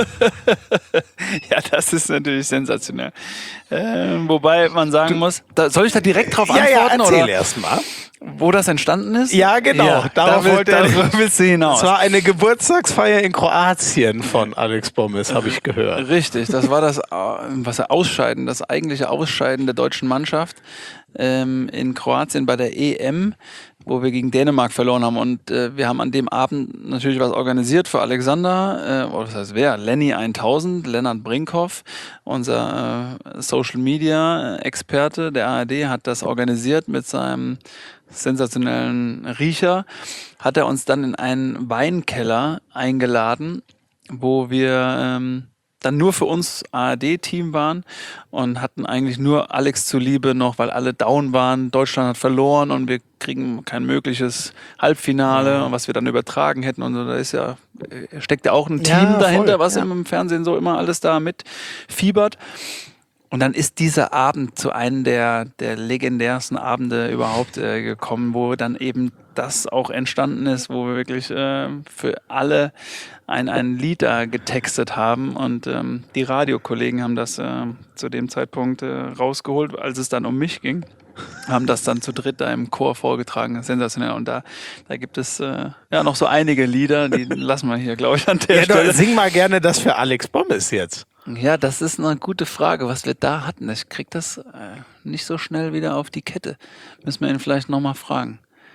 Ja, das ist natürlich sensationell. Äh, wobei man sagen muss, da, soll ich da direkt drauf antworten? Ja, ja, erzähl oder? Erst mal. Wo das entstanden ist? Ja, genau. Ja, darauf da wollte er willst du hinaus. Es war eine Geburtstagsfeier in Kroatien von Alex Bommes, habe ich gehört. Richtig, das war das was er Ausscheiden, das eigentliche Ausscheiden der deutschen Mannschaft ähm, in Kroatien bei der E M, wo wir gegen Dänemark verloren haben. Und äh, wir haben an dem Abend natürlich was organisiert für Alexander, äh, oder das heißt wer? Lenny tausend, Lennart Brinkhoff, unser äh, Social Media Experte der A R D, hat das organisiert mit seinem sensationellen Riecher, hat er uns dann in einen Weinkeller eingeladen, wo wir ähm, dann nur für uns A R D-Team waren und hatten eigentlich nur Alex zuliebe noch, weil alle down waren. Deutschland hat verloren und wir kriegen kein mögliches Halbfinale, was wir dann übertragen hätten. Und so, da ist ja, steckt ja auch ein Team ja, dahinter, voll, was ja. im Fernsehen so immer alles da mitfiebert. Und dann ist dieser Abend zu einem der, der legendärsten Abende überhaupt äh, gekommen, wo dann eben das auch entstanden ist, wo wir wirklich äh, für alle ein, ein Lied da getextet haben. Und ähm, die Radiokollegen haben das äh, zu dem Zeitpunkt äh, rausgeholt, als es dann um mich ging. Haben das dann zu dritt da im Chor vorgetragen. Sensationell. Und da, da gibt es äh, ja noch so einige Lieder, die lassen wir hier, glaube ich, an der ja, Stelle. Sing mal gerne das für Alex Bommes jetzt. Ja, das ist eine gute Frage, was wir da hatten. Ich krieg das äh, nicht so schnell wieder auf die Kette. Müssen wir ihn vielleicht nochmal fragen.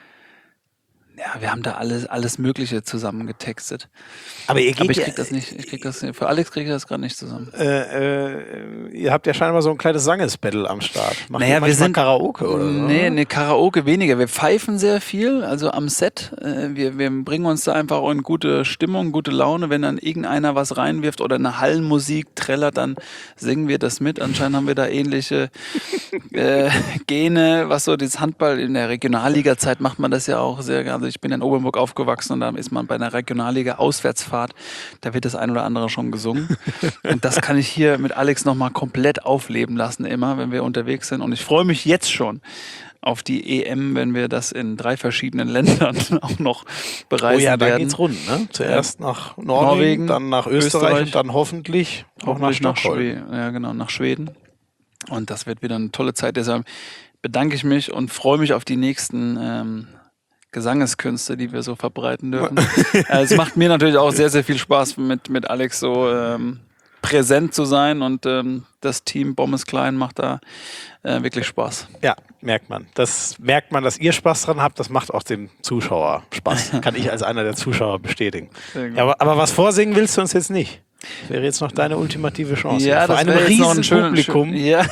Ja, wir haben da alles, alles Mögliche zusammen getextet. Aber ihr geht Aber ich ja, krieg das nicht, ich krieg das nicht, für Alex kriege ich das gerade nicht zusammen. Äh, äh, ihr habt ja scheinbar so ein kleines Sangesbattle am Start. Macht Naja, ihr wir manchmal sind- Karaoke oder so? Nee, nee, Karaoke weniger. Wir pfeifen sehr viel, also am Set. Äh, wir, wir bringen uns da einfach auch in gute Stimmung, gute Laune. Wenn dann irgendeiner was reinwirft oder eine Hallenmusik trällert, dann singen wir das mit. Anscheinend haben wir da ähnliche äh, Gene, was so das Handball in der Regionalliga-Zeit macht man das ja auch sehr gerne. Also ich bin in Obernburg aufgewachsen und da ist man bei einer Regionalliga-Auswärtsfahrt, da wird das ein oder andere schon gesungen. Und das kann ich hier mit Alex nochmal komplett aufleben lassen, immer, wenn wir unterwegs sind. Und ich freue mich jetzt schon auf die E M, wenn wir das in drei verschiedenen Ländern auch noch bereisen Oh ja, da werden. geht's rund, ne? Zuerst nach Norwegen, Norwegen, dann nach Österreich, Österreich. und dann hoffentlich auch nach Hoffentlich nach Stockholm. Schweden. Ja, genau, nach Schweden. Und das wird wieder eine tolle Zeit. Deshalb bedanke ich mich und freue mich auf die nächsten ähm, Gesangeskünste, die wir so verbreiten dürfen. äh, es macht mir natürlich auch sehr, sehr viel Spaß, mit, mit Alex so ähm, präsent zu sein. Und ähm, das Team Bommes Klein macht da äh, wirklich Spaß. Ja, merkt man. Das merkt man, dass ihr Spaß dran habt. Das macht auch dem Zuschauer Spaß. Kann ich als einer der Zuschauer bestätigen. Sehr gut. Ja, aber, aber was vorsingen willst du uns jetzt nicht? Das wäre jetzt noch deine ultimative Chance. Ja, Vor das einem wäre jetzt riesen noch ein schöner Publikum. schön- Ja.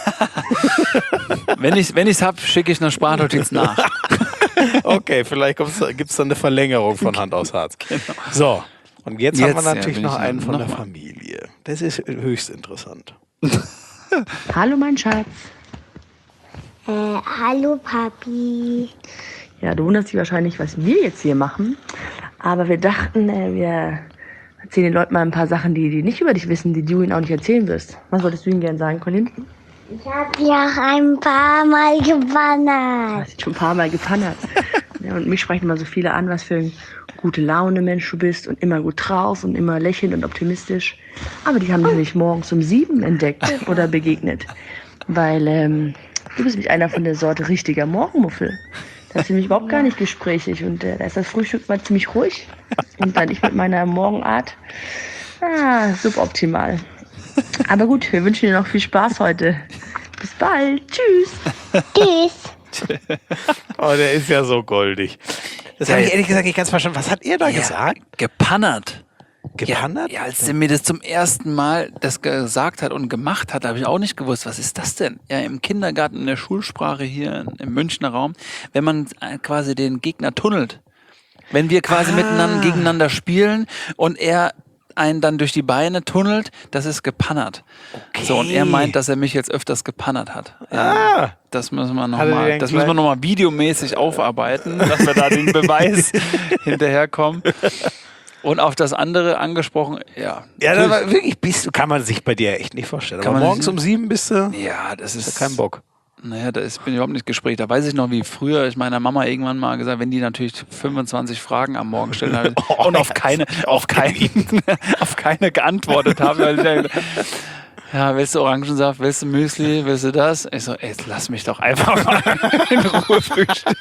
wenn ich wenn ich's hab, schicke ich eine Sprachnotiz nach. Okay, vielleicht gibt es dann eine Verlängerung von Hand aus Harz. So, und jetzt, haben Jetzt, wir ja, natürlich bin noch ich einen von noch der mal. Familie. Das ist höchst interessant. Hallo, mein Schatz. Äh, hallo Papi. Ja, du wunderst dich wahrscheinlich, was wir jetzt hier machen. Aber wir dachten, äh, wir erzählen den Leuten mal ein paar Sachen, die die nicht über dich wissen, die du ihnen auch nicht erzählen wirst. Was wolltest du ihnen gerne sagen, Colin? Ich habe ja ein paar Mal Du gewandert. hast schon ein paar Mal gepannert. Ja, und mich sprechen immer so viele an, was für ein gute Laune Mensch du bist und immer gut drauf und immer lächelnd und optimistisch. Aber die haben dich nicht morgens um sieben entdeckt oder begegnet. Weil ähm, du bist nämlich einer von der Sorte richtiger Morgenmuffel. Das ist nämlich überhaupt gar nicht gesprächig und äh, da ist das Frühstück mal ziemlich ruhig. Und dann ich mit meiner Morgenart, ah, suboptimal. Aber gut, wir wünschen dir noch viel Spaß heute. Bis bald. Tschüss. Tschüss. Oh, der ist ja so goldig. Das habe ich ehrlich gesagt nicht ganz verstanden. Was hat ihr da gesagt? Gepannert. Gepannert? Ja, als er mir das zum ersten Mal das gesagt hat und gemacht hat, habe ich auch nicht gewusst, was ist das denn? Ja, im Kindergarten, in der Schulsprache hier im Münchner Raum, wenn man äh, quasi den Gegner tunnelt. Wenn wir quasi Ah. miteinander gegeneinander spielen und er einen dann durch die Beine tunnelt, das ist gepannert. Okay. So, und er meint, dass er mich jetzt öfters gepannert hat. Ah. Das müssen wir Hat er dir nochmal, denn das müssen wir gleich- noch mal videomäßig aufarbeiten, dass wir da den Beweis hinterherkommen. Und auf das andere angesprochen, ja. Ja, das natürlich. war wirklich, bist du, kann man sich bei dir echt nicht vorstellen. Kann Aber man morgens sich- um sieben bist du, Ja, das ist kein Bock. Naja, da ist, bin ich überhaupt nicht Gespräch. Da weiß ich noch, wie früher ich meiner Mama irgendwann mal gesagt, wenn die natürlich fünfundzwanzig Fragen am Morgen stellen hat, Oh, und auf keine, auf keine, auf keine geantwortet habe. Weil ich dann, ja, willst du Orangensaft, willst du Müsli, willst du das? Ich so, ey, jetzt lass mich doch einfach mal in Ruhe frühstücken.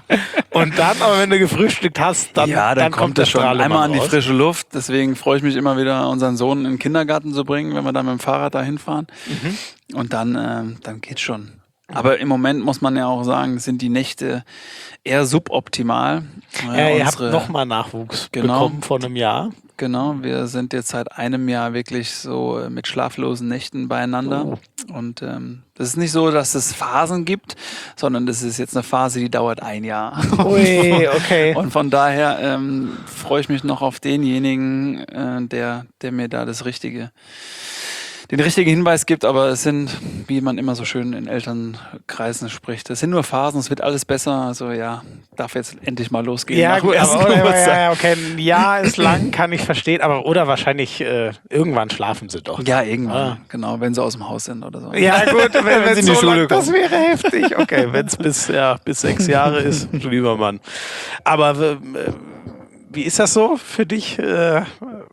Und dann, aber wenn du gefrühstückt hast, dann, ja, dann, kommt der das schon Strahlemann einmal an die raus. frische Luft. Deswegen freue ich mich immer wieder, unseren Sohn in den Kindergarten zu bringen, wenn wir dann mit dem Fahrrad da hinfahren. Mhm. Und dann, ähm, dann geht's schon. Aber im Moment muss man ja auch sagen, sind die Nächte eher suboptimal. Ja, Äh, ihr habt unsere- nochmal Nachwuchs Genau. bekommen vor einem Jahr. Genau, wir sind jetzt seit einem Jahr wirklich so äh, mit schlaflosen Nächten beieinander. Oh. Und ähm, das ist nicht so, dass es Phasen gibt, sondern das ist jetzt eine Phase, die dauert ein Jahr. Ui, okay. Und von daher ähm, freue ich mich noch auf denjenigen, äh, der, der mir da das richtige, den richtigen Hinweis gibt. Aber es sind, wie man immer so schön in Elternkreisen spricht, es sind nur Phasen, es wird alles besser. Also ja, darf jetzt endlich mal losgehen. Ja, nach dem gut, ersten aber, oder, Geburtstag. ja, ja, okay, ein Jahr ist lang, kann ich verstehen, aber oder wahrscheinlich äh, irgendwann schlafen sie doch. Ja, irgendwann, Ah. genau, wenn sie aus dem Haus sind oder so. Ja, gut, wenn, Wenn wenn sie in die so Schule lang, das kommen. wäre heftig. Okay, wenn es bis, ja, bis sechs Jahre ist, lieber Mann. Aber äh, wie ist das so für dich, äh,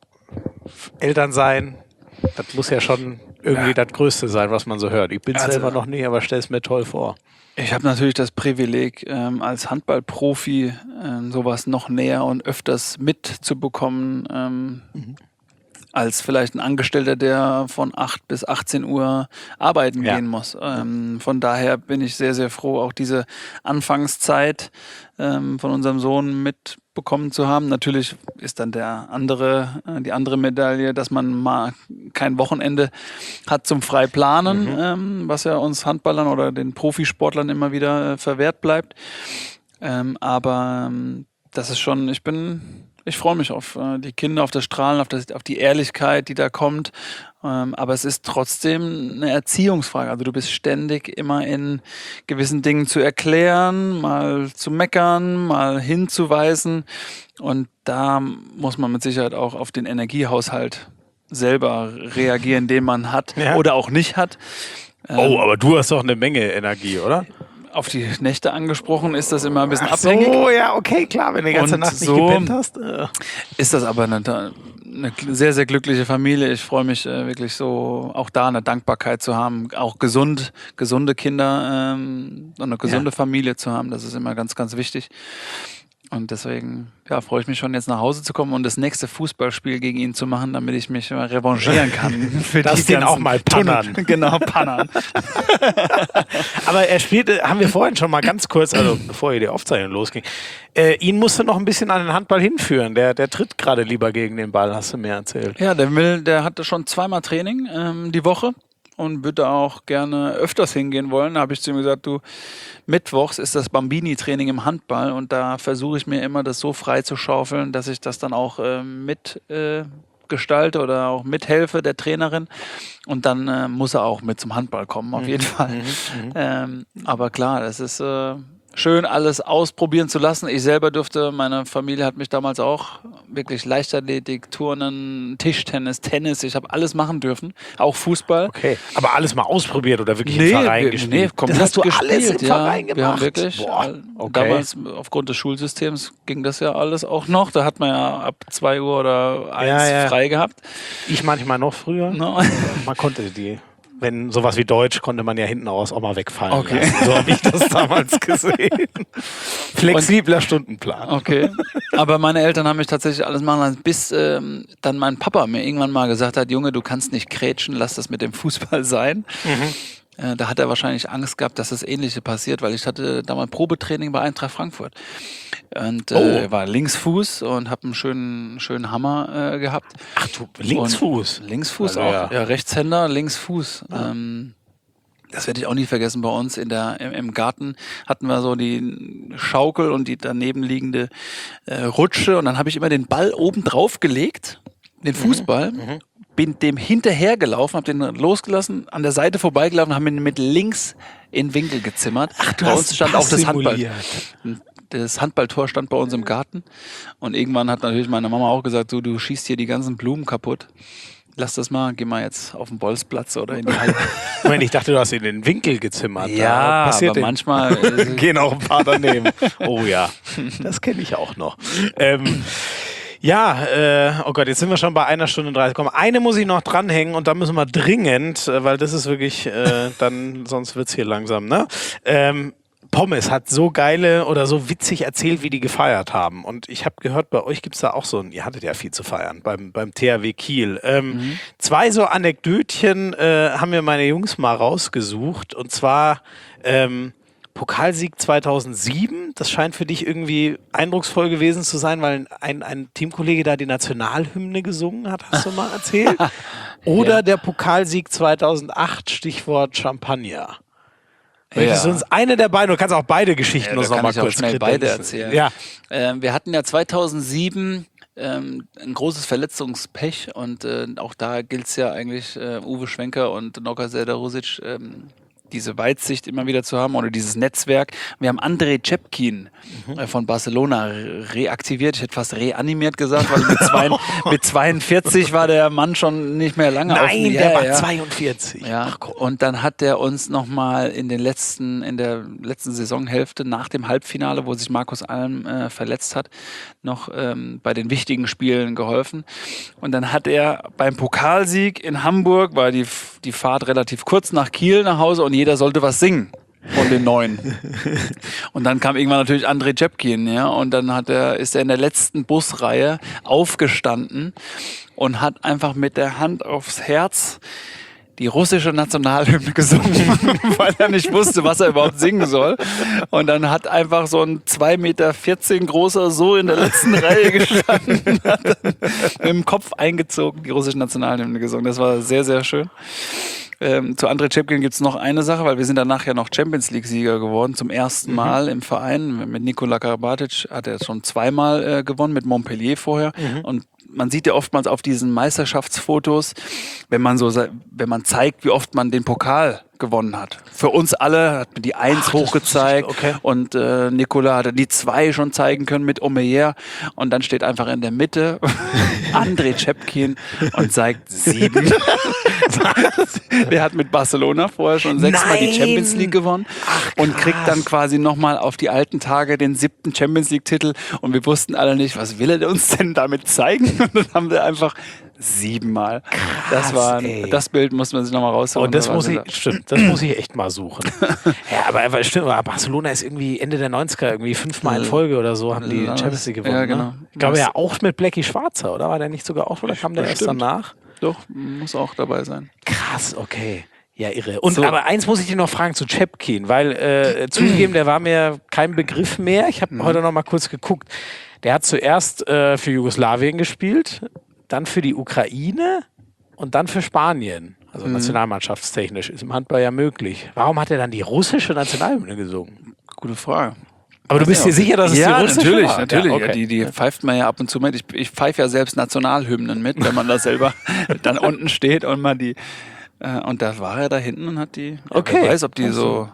Eltern sein? Das muss ja schon irgendwie das Größte sein, was man so hört. Ich bin Also- selber noch nie, aber stell es mir toll vor. Ich habe natürlich das Privileg, ähm, als Handballprofi ähm, sowas noch näher und öfters mitzubekommen. Ähm, als vielleicht ein Angestellter, der von acht bis achtzehn Uhr arbeiten Ja. gehen muss. Ähm, von daher bin ich sehr, sehr froh, auch diese Anfangszeit ähm, von unserem Sohn mitbekommen zu haben. Natürlich ist dann der andere, äh, die andere Medaille, dass man mal kein Wochenende hat zum frei planen, Mhm. ähm, was ja uns Handballern oder den Profisportlern immer wieder äh, verwehrt bleibt. Ähm, aber ähm, das ist schon, ich bin, ich freue mich auf äh, die Kinder, auf das Strahlen, auf, das, auf die Ehrlichkeit, die da kommt. Ähm, aber es ist trotzdem eine Erziehungsfrage. Also du bist ständig immer in gewissen Dingen zu erklären, mal zu meckern, mal hinzuweisen. Und da muss man mit Sicherheit auch auf den Energiehaushalt selber reagieren, den man hat Ja. oder auch nicht hat. Oh, aber du hast doch eine Menge Energie, oder? Auf die Nächte angesprochen ist das immer ein bisschen Ach abhängig. so, ja, okay, klar, wenn du die ganze Und Nacht nicht so- gepennt hast. Äh. Ist das aber eine, eine sehr, sehr glückliche Familie. Ich freue mich äh, wirklich so, auch da eine Dankbarkeit zu haben, auch gesund, gesunde Kinder ähm, und eine gesunde Ja. Familie zu haben. Das ist immer ganz, ganz wichtig. Und deswegen ja, freue ich mich schon, jetzt nach Hause zu kommen und das nächste Fußballspiel gegen ihn zu machen, damit ich mich mal revanchieren kann. Für Darfst die den auch ganzen mal pannern. Tunnel- Genau, pannern. Aber er spielte, haben wir vorhin schon mal ganz kurz, also bevor hier die Aufzeichnung losging, äh, ihn musste noch ein bisschen an den Handball hinführen. Der, der tritt gerade lieber gegen den Ball, hast du mir erzählt. Ja, der Will, der hatte schon zweimal Training ähm, die Woche und würde auch gerne öfters hingehen wollen. Da habe ich zu ihm gesagt, du, mittwochs ist das Bambini-Training im Handball und da versuche ich mir immer, das so frei zu schaufeln, dass ich das dann auch ähm, mit äh, gestalte oder auch mithelfe der Trainerin und dann äh, muss er auch mit zum Handball kommen, auf jeden Fall. Ähm, aber klar, das ist äh, schön, alles ausprobieren zu lassen. Ich selber durfte, meine Familie hat mich damals auch wirklich Leichtathletik, Turnen, Tischtennis, Tennis, ich habe alles machen dürfen, auch Fußball. Okay, aber alles mal ausprobiert oder wirklich im Verein wir- gespielt? nee, komplett das hast du gespielt, alles im ja. Verein gemacht? Wir haben wirklich, Boah, all- okay. damals aufgrund des Schulsystems ging das ja alles auch noch. Da hat man ja ab zwei Uhr oder eins Ja, ja. frei gehabt. Ich manchmal noch früher. No. Man konnte die, wenn sowas wie Deutsch, konnte man ja hinten raus auch mal wegfallen Okay. lassen. So habe ich das damals gesehen. Flexibler Stundenplan. Okay. Aber meine Eltern haben mich tatsächlich alles machen lassen, bis ähm, dann mein Papa mir irgendwann mal gesagt hat, Junge, du kannst nicht krätschen, lass das mit dem Fußball sein. Äh, da hat er wahrscheinlich Angst gehabt, dass das Ähnliche passiert, weil ich hatte damals Probetraining bei Eintracht Frankfurt. Und äh, Oh. war Linksfuß und habe einen schönen, schönen Hammer äh, gehabt. Ach du, Linksfuß. Und Linksfuß Also, auch. ja. Ja, Rechtshänder, Linksfuß. Ähm, das werde ich auch nie vergessen. Bei uns in der, im, im Garten hatten wir so die Schaukel und die daneben liegende äh, Rutsche. Und dann habe ich immer den Ball oben drauf gelegt, den Fußball, bin dem hinterhergelaufen, habe den losgelassen, an der Seite vorbeigelaufen, haben ihn mit links in den Winkel gezimmert. Ach, du bei hast uns stand Pass auch das Handball. simuliert. Das Handballtor stand bei uns im Garten. Und irgendwann hat natürlich meine Mama auch gesagt, so, du schießt hier die ganzen Blumen kaputt. Lass das mal, geh mal jetzt auf den Bolzplatz oder in die Halle. Moment, ich dachte, du hast in den Winkel gezimmert. Ja, Da passiert aber den- manchmal äh, gehen auch ein paar daneben. Oh ja, das kenne ich auch noch. Ähm, ja, äh, oh Gott, jetzt sind wir schon bei einer Stunde dreißig. Komm, eine muss ich noch dranhängen und da müssen wir dringend, äh, weil das ist wirklich, äh, dann, sonst wird's hier langsam, ne? Ähm, Pommes hat so geile oder so witzig erzählt, wie die gefeiert haben. Und ich habe gehört, bei euch gibt's da auch so ein, ihr hattet ja viel zu feiern, beim, beim T H W Kiel. Ähm, Zwei so Anekdötchen äh, haben mir meine Jungs mal rausgesucht. Und zwar ähm, Pokalsieg zweitausendsieben. Das scheint für dich irgendwie eindrucksvoll gewesen zu sein, weil ein, ein Teamkollege da die Nationalhymne gesungen hat, hast du mal erzählt. Oder Ja. der Pokalsieg zweitausendacht, Stichwort Champagner. Möchtest du Ja. uns eine der beiden, du kannst auch beide Geschichten Ja, uns da noch kann mal ich auch kurz schnell beide kredenzen. erzählen. Ja. Ähm, wir hatten ja zweitausendsieben ähm, ein großes Verletzungspech und äh, auch da gilt es ja eigentlich, äh, Uwe Schwenker und Noka Serdarusic, ähm, diese Weitsicht immer wieder zu haben oder dieses Netzwerk. Wir haben Andrej Cepkin Mhm. äh, von Barcelona re- reaktiviert. Ich hätte fast reanimiert gesagt, weil mit, zwei, mit zweiundvierzig war der Mann schon nicht mehr lange auf Nein, dem- der ja, war ja. zweiundvierzig. Ja, und dann hat der uns nochmal in den letzten, in der letzten Saisonhälfte nach dem Halbfinale, wo sich Markus Alm äh, verletzt hat, noch ähm, bei den wichtigen Spielen geholfen. Und dann hat er beim Pokalsieg in Hamburg, war die, die Fahrt relativ kurz nach Kiel nach Hause und jeder sollte was singen. von den neun. Und dann kam irgendwann natürlich Andrei Tschepkin, ja, und dann hat er, ist er in der letzten Busreihe aufgestanden und hat einfach mit der Hand aufs Herz die russische Nationalhymne gesungen, weil er nicht wusste, was er überhaupt singen soll. Und dann hat einfach so ein zwei Meter vierzehn großer so in der letzten Reihe gestanden und hat dann mit dem Kopf eingezogen die russische Nationalhymne gesungen. Das war sehr, sehr schön. Ähm, zu Andrei Tschepkin gibt es noch eine Sache, weil wir sind danach ja noch Champions League-Sieger geworden, zum ersten Mal mhm. im Verein. Mit Nikola Karabatic hat er schon zweimal äh, gewonnen, mit Montpellier vorher. Mhm. Und man sieht ja oftmals auf diesen Meisterschaftsfotos, wenn man so, wenn man zeigt, wie oft man den Pokal gewonnen hat. Für uns alle hat man die Eins Ach, hochgezeigt okay. und äh, Nikola hat die Zwei schon zeigen können mit Omeyer und dann steht einfach in der Mitte Andrei Tschepkin und zeigt sieben. Der hat mit Barcelona vorher schon sechsmal die Champions League gewonnen Ach, und kriegt dann quasi nochmal auf die alten Tage den siebten Champions League Titel und wir wussten alle nicht, was will er uns denn damit zeigen? Und dann haben wir einfach siebenmal. Krass, das war ein, das Bild muss man sich nochmal rausholen. Und das muss ich, stimmt, das muss ich echt mal suchen. Ja, aber, aber stimmt, aber Barcelona ist irgendwie Ende der neunziger irgendwie fünfmal in Folge oder so haben die Champions League gewonnen. Ja, genau. Ne? Ich glaube ja auch mit Blackie Schwarzer, oder? War der nicht sogar auch, oder kam der erst danach? Doch, muss auch dabei sein. Krass, okay. Ja, irre. Und so. Aber eins muss ich dir noch fragen zu Tschepkin, weil äh, zugegeben, der war mir kein Begriff mehr. Ich habe mhm. heute noch mal kurz geguckt. Der hat zuerst äh, für Jugoslawien gespielt, dann für die Ukraine und dann für Spanien. Also mhm. nationalmannschaftstechnisch ist im Handball ja möglich. Warum hat er dann die russische Nationalhymne gesungen? Gute Frage. Aber du bist dir sicher, dass es ja, die russische natürlich, war? natürlich. Ja, okay. Ja, die, die pfeift man ja ab und zu mit. Ich, ich pfeife ja selbst Nationalhymnen mit, wenn man da selber dann unten steht und man die äh, und da war er da hinten und hat die. Okay. Wer weiß, ob die also. so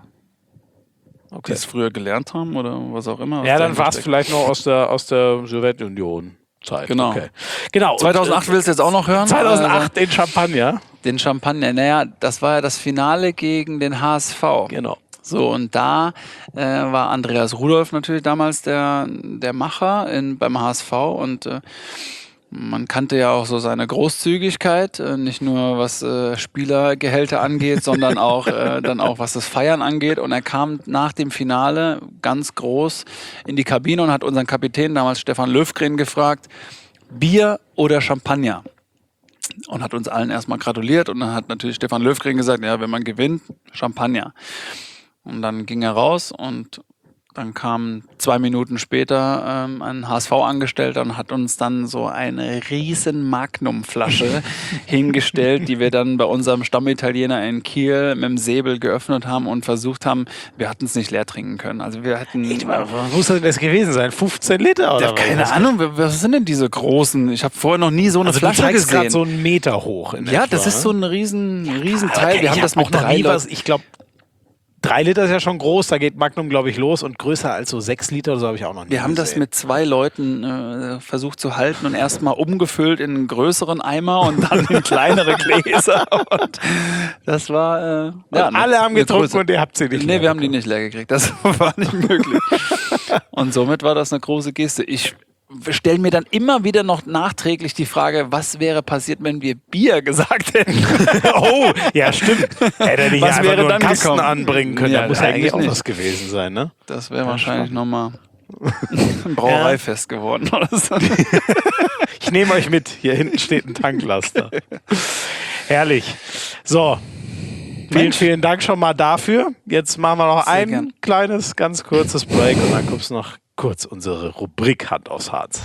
Okay. die es früher gelernt haben oder was auch immer. Ja, dann war es vielleicht noch aus der, aus der Sowjetunion. Zeit. Genau. Okay. Genau. zweitausendacht willst du jetzt auch noch hören? zweitausendacht den Champagner. Den Champagner. Naja, das war ja das Finale gegen den H S V. Genau. So, und da äh, war Andreas Rudolph natürlich damals der, der Macher in, beim H S V und äh, man kannte ja auch so seine Großzügigkeit, äh, nicht nur was äh, Spielergehälter angeht, sondern auch äh, dann auch was das Feiern angeht. Und er kam nach dem Finale ganz groß in die Kabine und hat unseren Kapitän damals Stefan Löfgren gefragt, Bier oder Champagner? Und hat uns allen erstmal gratuliert und dann hat natürlich Stefan Löfgren gesagt, ja, wenn man gewinnt, Champagner. Und dann ging er raus und dann kam zwei Minuten später ähm, ein H S V-Angestellter und hat uns dann so eine riesen Magnum-Flasche hingestellt, die wir dann bei unserem Stammitaliener in Kiel mit dem Säbel geöffnet haben und versucht haben, wir hatten es nicht leer trinken können. Also wir hatten... Ich meine, was muss denn das gewesen sein? fünfzehn Liter oder ja, keine was? Ahnung, was sind denn diese großen? Ich habe vorher noch nie so eine also Flasche du gesehen. gerade so einen Meter hoch. In ja, etwa, das ist so ein riesen, riesen Teil. Okay, wir haben das mit drei Leuten. Ich glaube, Drei Liter ist ja schon groß, da geht Magnum, glaube ich, los und größer als so sechs Liter oder so habe ich auch noch nie Wir haben gesehen. das mit zwei Leuten äh, versucht zu halten und erstmal umgefüllt in einen größeren Eimer und dann in kleinere Gläser. Und das war... Äh, ja, und alle haben getrunken und ihr habt sie nicht Nee, leer wir haben die nicht leer gekriegt. Das war nicht möglich. Und somit war das eine große Geste. Ich stelle mir dann immer wieder noch nachträglich die Frage, was wäre passiert, wenn wir Bier gesagt hätten? Oh, ja, stimmt. Hätte er nicht was einfach wäre nur dann einen Kasten gekommen? anbringen können. Ja, da muss ja eigentlich auch nicht. was gewesen sein, ne? Das wäre ja, wahrscheinlich nochmal ein Brauereifest ja. geworden oder so. Ich nehme euch mit. Hier hinten steht ein Tanklaster. Herrlich. So. Vielen, vielen Dank schon mal dafür. Jetzt machen wir noch Sehr ein gern. kleines, ganz kurzes Break und dann kommst du noch kurz unsere Rubrik Hand aufs Harz.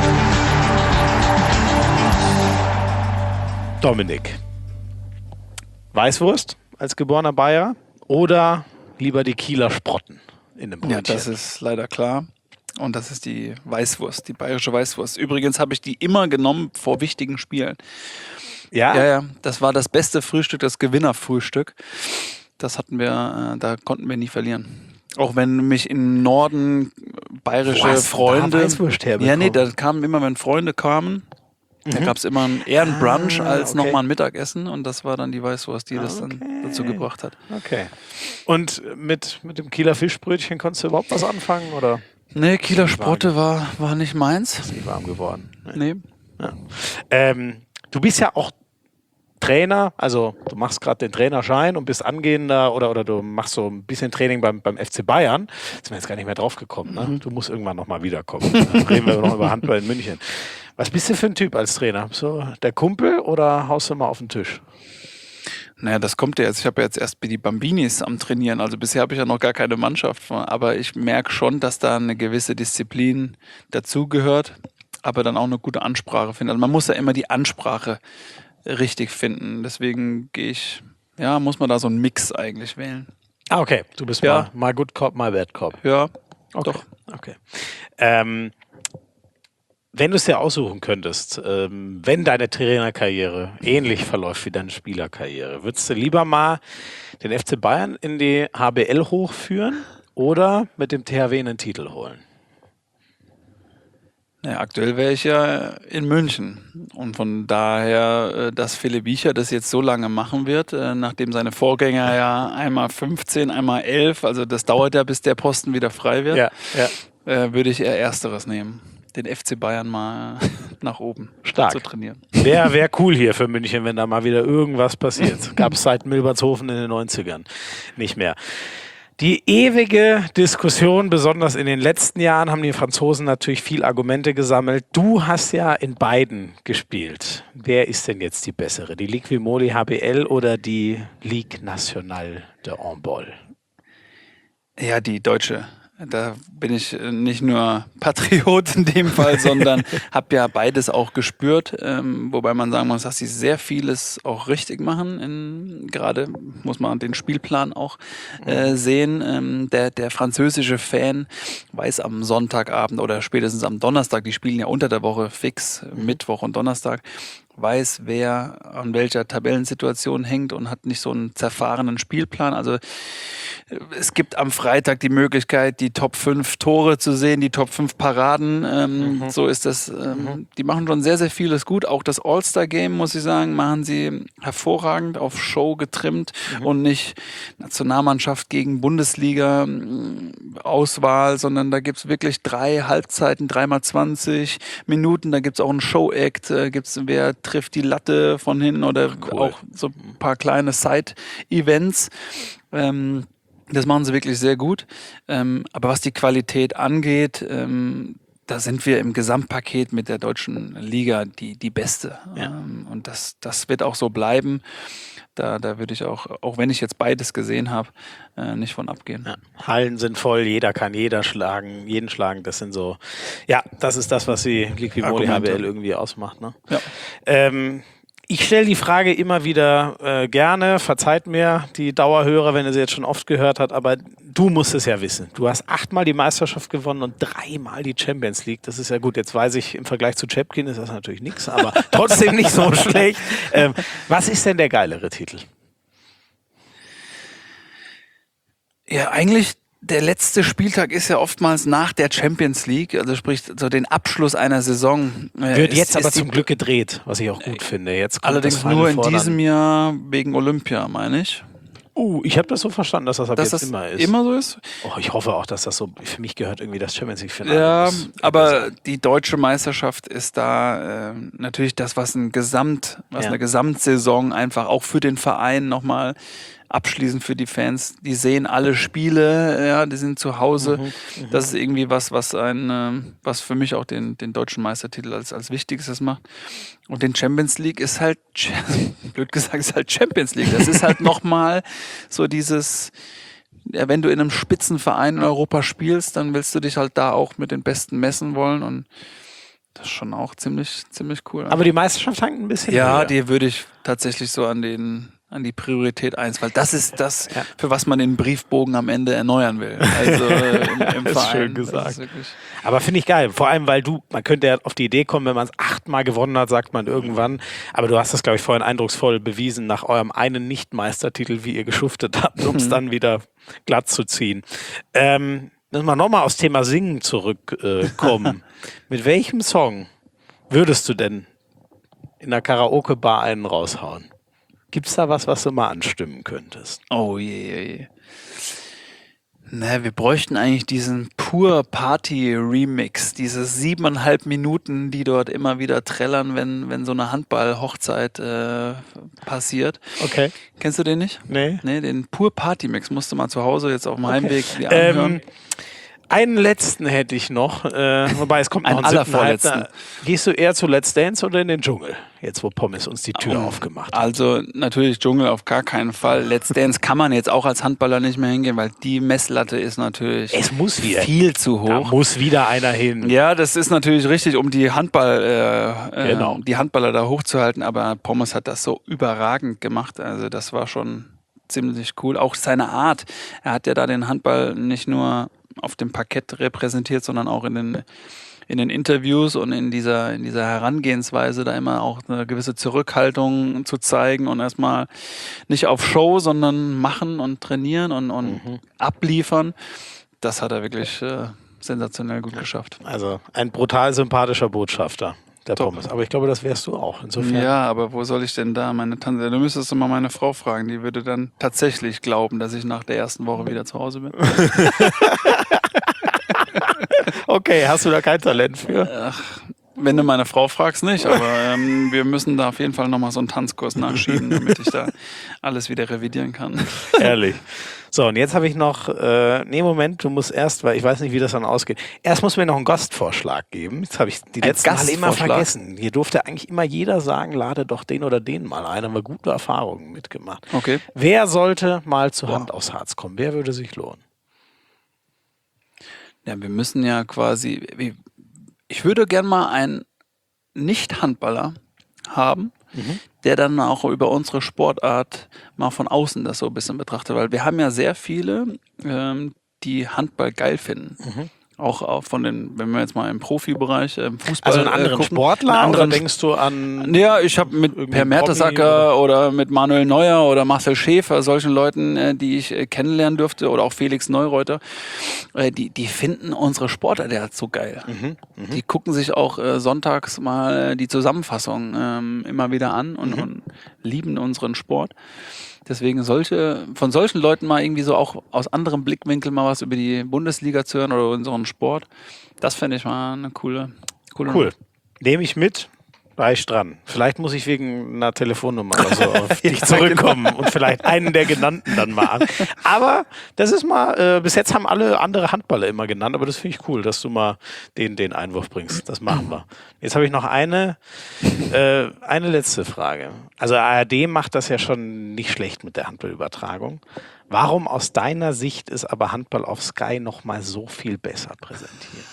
Dominik. Weißwurst als geborener Bayer oder lieber die Kieler Sprotten in dem Brötchen? Ja, das ist leider klar. Und das ist die Weißwurst, die bayerische Weißwurst. Übrigens habe ich die immer genommen vor wichtigen Spielen. Ja? Ja, ja. Das war das beste Frühstück, das Gewinnerfrühstück. Das hatten wir, äh, da konnten wir nie verlieren. Auch wenn mich im Norden bayerische Wo hast Freunde. Da Weißwurst herbekommen? Ja, nee, da kamen immer, wenn Freunde kamen, mhm. da gab es immer ein, eher ein Brunch ah, als okay. nochmal ein Mittagessen und das war dann die Weißwurst, die das okay. dann dazu gebracht hat. Okay. Und mit, mit dem Kieler Fischbrötchen konntest du überhaupt was anfangen, oder? Nee, Kieler Sprotte war, war nicht meins. Ist nicht warm geworden. Nee. Ja. Ähm, du bist ja auch Trainer, also du machst gerade den Trainerschein und bist angehender oder, oder du machst so ein bisschen Training beim, beim F C Bayern. Sind wir jetzt gar nicht mehr drauf gekommen. Ne? Du musst irgendwann nochmal wiederkommen. Dann reden wir noch über Handball in München. Was bist du für ein Typ als Trainer? So der Kumpel oder haust du mal auf den Tisch? Naja, das kommt ja jetzt. Ich habe ja jetzt erst die Bambinis am Trainieren. Also bisher habe ich ja noch gar keine Mannschaft. Aber ich merke schon, dass da eine gewisse Disziplin dazugehört, aber dann auch eine gute Ansprache finden. Also man muss ja immer die Ansprache richtig finden. Deswegen gehe ich, ja, muss man da so einen Mix eigentlich wählen. Ah, okay. Du bist Ja. mal, mal Good Cop, mal Bad Cop. Ja, Okay. doch. Okay. Ähm, wenn du es dir aussuchen könntest, ähm, wenn deine Trainerkarriere ähnlich verläuft wie deine Spielerkarriere, würdest du lieber mal den F C Bayern in die H B L hochführen oder mit dem T H W einen Titel holen? Naja, aktuell wäre ich ja in München. Und von daher, äh, dass Philipp Wiecher das jetzt so lange machen wird, äh, nachdem seine Vorgänger ja einmal fünfzehn, einmal elf, also das dauert ja, bis der Posten wieder frei wird, Ja, ja. äh, würde ich eher Ersteres nehmen. Den F C Bayern mal nach oben Stark. zu trainieren. Wäre wär cool hier für München, wenn da mal wieder irgendwas passiert. Gab es seit Milbertshofen in den neunzigern nicht mehr. Die ewige Diskussion, besonders in den letzten Jahren, haben die Franzosen natürlich viel Argumente gesammelt. Du hast ja in beiden gespielt. Wer ist denn jetzt die bessere? Die Ligue Vimoli H B L oder die Ligue Nationale de Handball? Ja, die deutsche. Da bin ich äh, nicht nur Patriot in dem Fall, sondern habe ja beides auch gespürt. Ähm, wobei man sagen muss, dass sie sehr vieles auch richtig machen. In, gerade muss man den Spielplan auch äh, sehen. Ähm, der, der französische Fan weiß am Sonntagabend oder spätestens am Donnerstag, die spielen ja unter der Woche fix, Mittwoch und Donnerstag, weiß, wer an welcher Tabellensituation hängt und hat nicht so einen zerfahrenen Spielplan. Also es gibt am Freitag die Möglichkeit, die Top fünf Tore zu sehen, die Top fünf Paraden. Ähm, mhm. So ist das. Ähm, mhm. Die machen schon sehr, sehr vieles gut. Auch das All-Star-Game, muss ich sagen, machen sie hervorragend auf Show getrimmt mhm. und nicht Nationalmannschaft gegen Bundesliga-Auswahl, sondern da gibt es wirklich drei Halbzeiten, dreimal zwanzig Minuten. Da gibt es auch einen Show-Act, äh, gibt es, wer trifft die Latte von hinten oder cool. Auch so ein paar kleine Side-Events. Ähm, das machen sie wirklich sehr gut. Ähm, aber was die Qualität angeht, ähm, da sind wir im Gesamtpaket mit der deutschen Liga die, die beste. Ja. Ähm, und das, das wird auch so bleiben. Da, da würde ich auch, auch wenn ich jetzt beides gesehen habe, äh, nicht von abgehen. Ja. Hallen sind voll, jeder kann jeder schlagen, jeden schlagen. Das sind so, ja, das ist das, was die Ligue Vimoli H B L irgendwie ausmacht. Ne? Ja. Ähm, Ich stelle die Frage immer wieder äh, gerne, verzeiht mir die Dauerhörer, wenn ihr sie jetzt schon oft gehört habt, aber du musst es ja wissen. Du hast achtmal die Meisterschaft gewonnen und dreimal die Champions League. Das ist ja gut. Jetzt weiß ich, im Vergleich zu Chepkin ist das natürlich nichts, aber trotzdem nicht so schlecht. Ähm, was ist denn der geilere Titel? Ja, eigentlich der letzte Spieltag ist ja oftmals nach der Champions League, also sprich so den Abschluss einer Saison. Äh, Wird ist, jetzt aber ist zum Glück gedreht, was ich auch gut äh, finde. Jetzt kommt allerdings das Final nur in Four diesem dann. Jahr wegen Olympia, meine ich. Uh, ich habe das so verstanden, dass das ab Dass jetzt das immer ist. immer so ist? Oh, ich hoffe auch, dass das so, für mich gehört irgendwie das Champions League-Finale. Ja, Das aber die deutsche Meisterschaft ist da äh, natürlich das, was ein Gesamt, was Ja. eine Gesamtsaison einfach auch für den Verein nochmal abschließend für die Fans. Die sehen alle Spiele, ja, die sind zu Hause. Mhm, Das ist irgendwie was, was ein, ähm, was für mich auch den, den deutschen Meistertitel als, als Wichtigstes macht. Und den Champions League ist halt, blöd gesagt, ist halt Champions League. Das ist halt nochmal so dieses, ja, wenn du in einem Spitzenverein in Europa spielst, dann willst du dich halt da auch mit den Besten messen wollen und das ist schon auch ziemlich, ziemlich cool. Aber die Meisterschaft hängt ein bisschen Ja, höher. die würde ich tatsächlich so an den an die Priorität eins, weil das ist das, Ja. für was man den Briefbogen am Ende erneuern will. Also äh, im, im Das ist Verein. schön gesagt. Das ist wirklich Aber finde ich geil. Vor allem, weil du, man könnte ja auf die Idee kommen, wenn man es achtmal gewonnen hat, sagt man irgendwann. Aber du hast das, glaube ich, vorhin eindrucksvoll bewiesen, nach eurem einen Nicht-Meistertitel, wie ihr geschuftet habt, um es Mhm. dann wieder glatt zu ziehen. Ähm, müssen wir nochmal aufs Thema Singen zurückkommen. Äh, kommen. Mit welchem Song würdest du denn in der Karaoke-Bar einen raushauen? Gibt's da was, was du mal anstimmen könntest? Oh je, je, je. Ne, wir bräuchten eigentlich diesen pur Party-Remix, diese siebeneinhalb Minuten, die dort immer wieder trällern, wenn, wenn so eine Handball-Hochzeit äh, passiert. Okay. Kennst du den nicht? Nee. Nee, den pur Party-Mix musst du mal zu Hause jetzt auf dem Heimweg dir anhören. Ähm, einen letzten hätte ich noch, äh, wobei es kommt noch Einen ein siebten allervorletzten. Halbzeit. Gehst du eher zu Let's Dance oder in den Dschungel? Jetzt, wo Pommes uns die Tür Um, aufgemacht hat. Also natürlich Dschungel auf gar keinen Fall. Let's Dance kann man jetzt auch als Handballer nicht mehr hingehen, weil die Messlatte ist natürlich Es muss wieder. viel zu Da hoch. muss wieder einer hin. Ja, das ist natürlich richtig, um die Handball, äh, Genau. äh, die Handballer da hochzuhalten, aber Pommes hat das so überragend gemacht. Also das war schon ziemlich cool. Auch seine Art. Er hat ja da den Handball nicht nur auf dem Parkett repräsentiert, sondern auch in den in den Interviews und in dieser, in dieser Herangehensweise da immer auch eine gewisse Zurückhaltung zu zeigen und erstmal nicht auf Show, sondern machen und trainieren und, und Mhm. abliefern. Das hat er wirklich äh, sensationell gut geschafft. Also ein brutal sympathischer Botschafter, der Top. Pommes. Aber ich glaube, das wärst du auch. Insofern. Ja, aber wo soll ich denn da meine Tante? Du müsstest du mal meine Frau fragen, die würde dann tatsächlich glauben, dass ich nach der ersten Woche wieder zu Hause bin. Okay, hast du da kein Talent für? Ach, wenn du meine Frau fragst, nicht, aber ähm, wir müssen da auf jeden Fall nochmal so einen Tanzkurs nachschieben, damit ich da alles wieder revidieren kann. Ehrlich. So, und jetzt habe ich noch, äh, nee, Moment, du musst erst, weil ich weiß nicht, wie das dann ausgeht. Erst muss mir noch einen Gastvorschlag geben. Jetzt habe ich die Ein letzten Mal immer Gastvorschlag? vergessen. Hier durfte eigentlich immer jeder sagen, lade doch den oder den mal ein. Haben wir gute Erfahrungen mitgemacht. Okay. Wer sollte mal zu Boah. Hand aufs Harz kommen? Wer würde sich lohnen? Ja, wir müssen ja quasi, wie- ich würde gern mal einen Nicht-Handballer haben, Mhm. der dann auch über unsere Sportart mal von außen das so ein bisschen betrachtet, weil wir haben ja sehr viele, ähm, die Handball geil finden. Mhm. Auch, auch von den, wenn wir jetzt mal im Profibereich, im Fußball Also einen anderen äh, gucken, Sportler einen anderen oder denkst du an... Ja, ich habe mit Irgendwie Per ein Mertesacker oder mit Manuel Neuer oder Marcel Schäfer, solchen Leuten, äh, die ich äh, kennenlernen durfte, oder auch Felix Neureuter, äh, die, die finden unsere Sportler derart so geil. Mhm. Die gucken sich auch äh, sonntags mal die Zusammenfassung ähm, immer wieder an und, Mhm. und lieben unseren Sport. Deswegen solche, von solchen Leuten mal irgendwie so auch aus anderem Blickwinkel mal was über die Bundesliga zu hören oder unseren Sport, das fände ich mal eine coole, coole Cool. Nehme ich mit. War ich dran. Vielleicht muss ich wegen einer Telefonnummer oder so auf dich zurückkommen und vielleicht einen der genannten dann mal an. Aber das ist mal, äh, bis jetzt haben alle andere Handballer immer genannt, aber das finde ich cool, dass du mal den, den Einwurf bringst. Das machen wir. Jetzt habe ich noch eine, äh, eine letzte Frage. Also A R D macht das ja schon nicht schlecht mit der Handballübertragung. Warum aus deiner Sicht ist aber Handball auf Sky noch mal so viel besser präsentiert?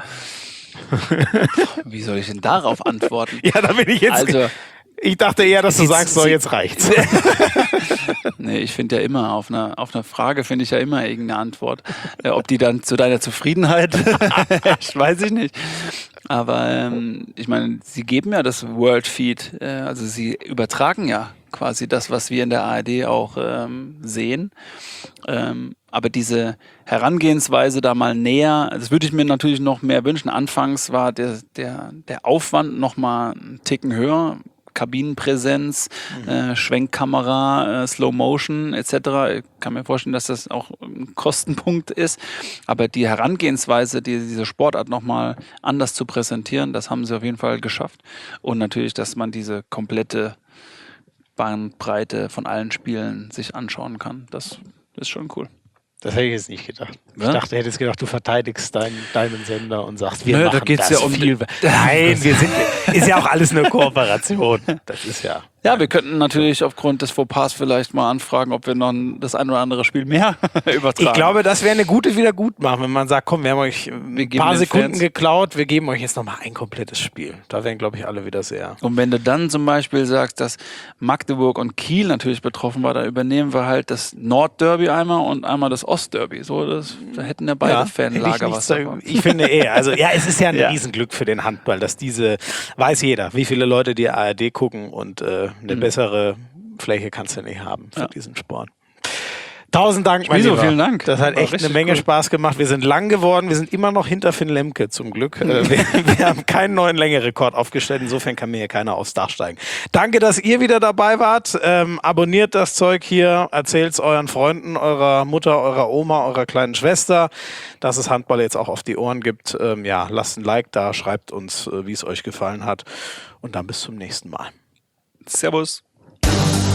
Wie soll ich denn darauf antworten? Ja, da bin ich jetzt. Also, Ich dachte eher, dass du Sie- sagst, so Sie- jetzt reicht's. nee, ich finde ja immer, auf eine, auf eine Frage finde ich ja immer irgendeine Antwort. Äh, ob die dann zu deiner Zufriedenheit, ich weiß ich nicht. Aber ähm, ich meine, sie geben ja das World Feed, äh, also sie übertragen ja quasi das, was wir in der A R D auch ähm, sehen. Ähm, aber diese Herangehensweise da mal näher, das würde ich mir natürlich noch mehr wünschen. Anfangs war der, der, der Aufwand noch mal einen Ticken höher. Kabinenpräsenz, äh, Schwenkkamera, äh, Slow Motion et cetera. Ich kann mir vorstellen, dass das auch ein Kostenpunkt ist. Aber die Herangehensweise, die, diese Sportart nochmal anders zu präsentieren, das haben sie auf jeden Fall geschafft. Und natürlich, dass man diese komplette Bandbreite von allen Spielen sich anschauen kann. Das ist schon cool. Das hätte ich jetzt nicht gedacht. Ich Ja? dachte, hättest gedacht, du verteidigst deinen, deinen Sender und sagst, wir Nö, da machen geht's das ja um viel. die- Nein, wir sind, ist ja auch alles eine Kooperation. Das ist ja. Ja, wir könnten natürlich aufgrund des Fauxpas vielleicht mal anfragen, ob wir noch ein- das ein oder andere Spiel mehr übertragen. Ich glaube, das wäre eine gute Wiedergutmachung, wenn man sagt, komm, wir haben euch ein Wir geben paar den Sekunden Fans- geklaut, wir geben euch jetzt nochmal ein komplettes Spiel. Da wären, glaube ich, alle wieder sehr. Und wenn du dann zum Beispiel sagst, dass Magdeburg und Kiel natürlich betroffen war, da übernehmen wir halt das Nordderby einmal und einmal das Ostderby. So, das, da hätten ja beide Ja, hätte Fanlager ich, was nichts davon. da- ich finde eher, also ja, es ist ja ein Ja. Riesenglück für den Handball, dass diese, weiß jeder, wie viele Leute die A R D gucken und äh, eine Mhm. bessere Fläche kannst du nicht haben für Ja. diesen Sport. Tausend Dank, mein Schmieso, Lieber. vielen Dank. Das hat War echt eine richtig Menge cool. Spaß gemacht. Wir sind lang geworden. Wir sind immer noch hinter Finn Lemke, zum Glück. Äh, wir, wir haben keinen neuen Längerekord aufgestellt. Insofern kann mir hier keiner aufs Dach steigen. Danke, dass ihr wieder dabei wart. Ähm, abonniert das Zeug hier. Erzählt es euren Freunden, eurer Mutter, eurer Oma, eurer kleinen Schwester, dass es Handball jetzt auch auf die Ohren gibt. Ähm, ja, lasst ein Like da. Schreibt uns, äh, wie es euch gefallen hat. Und dann bis zum nächsten Mal. Servus.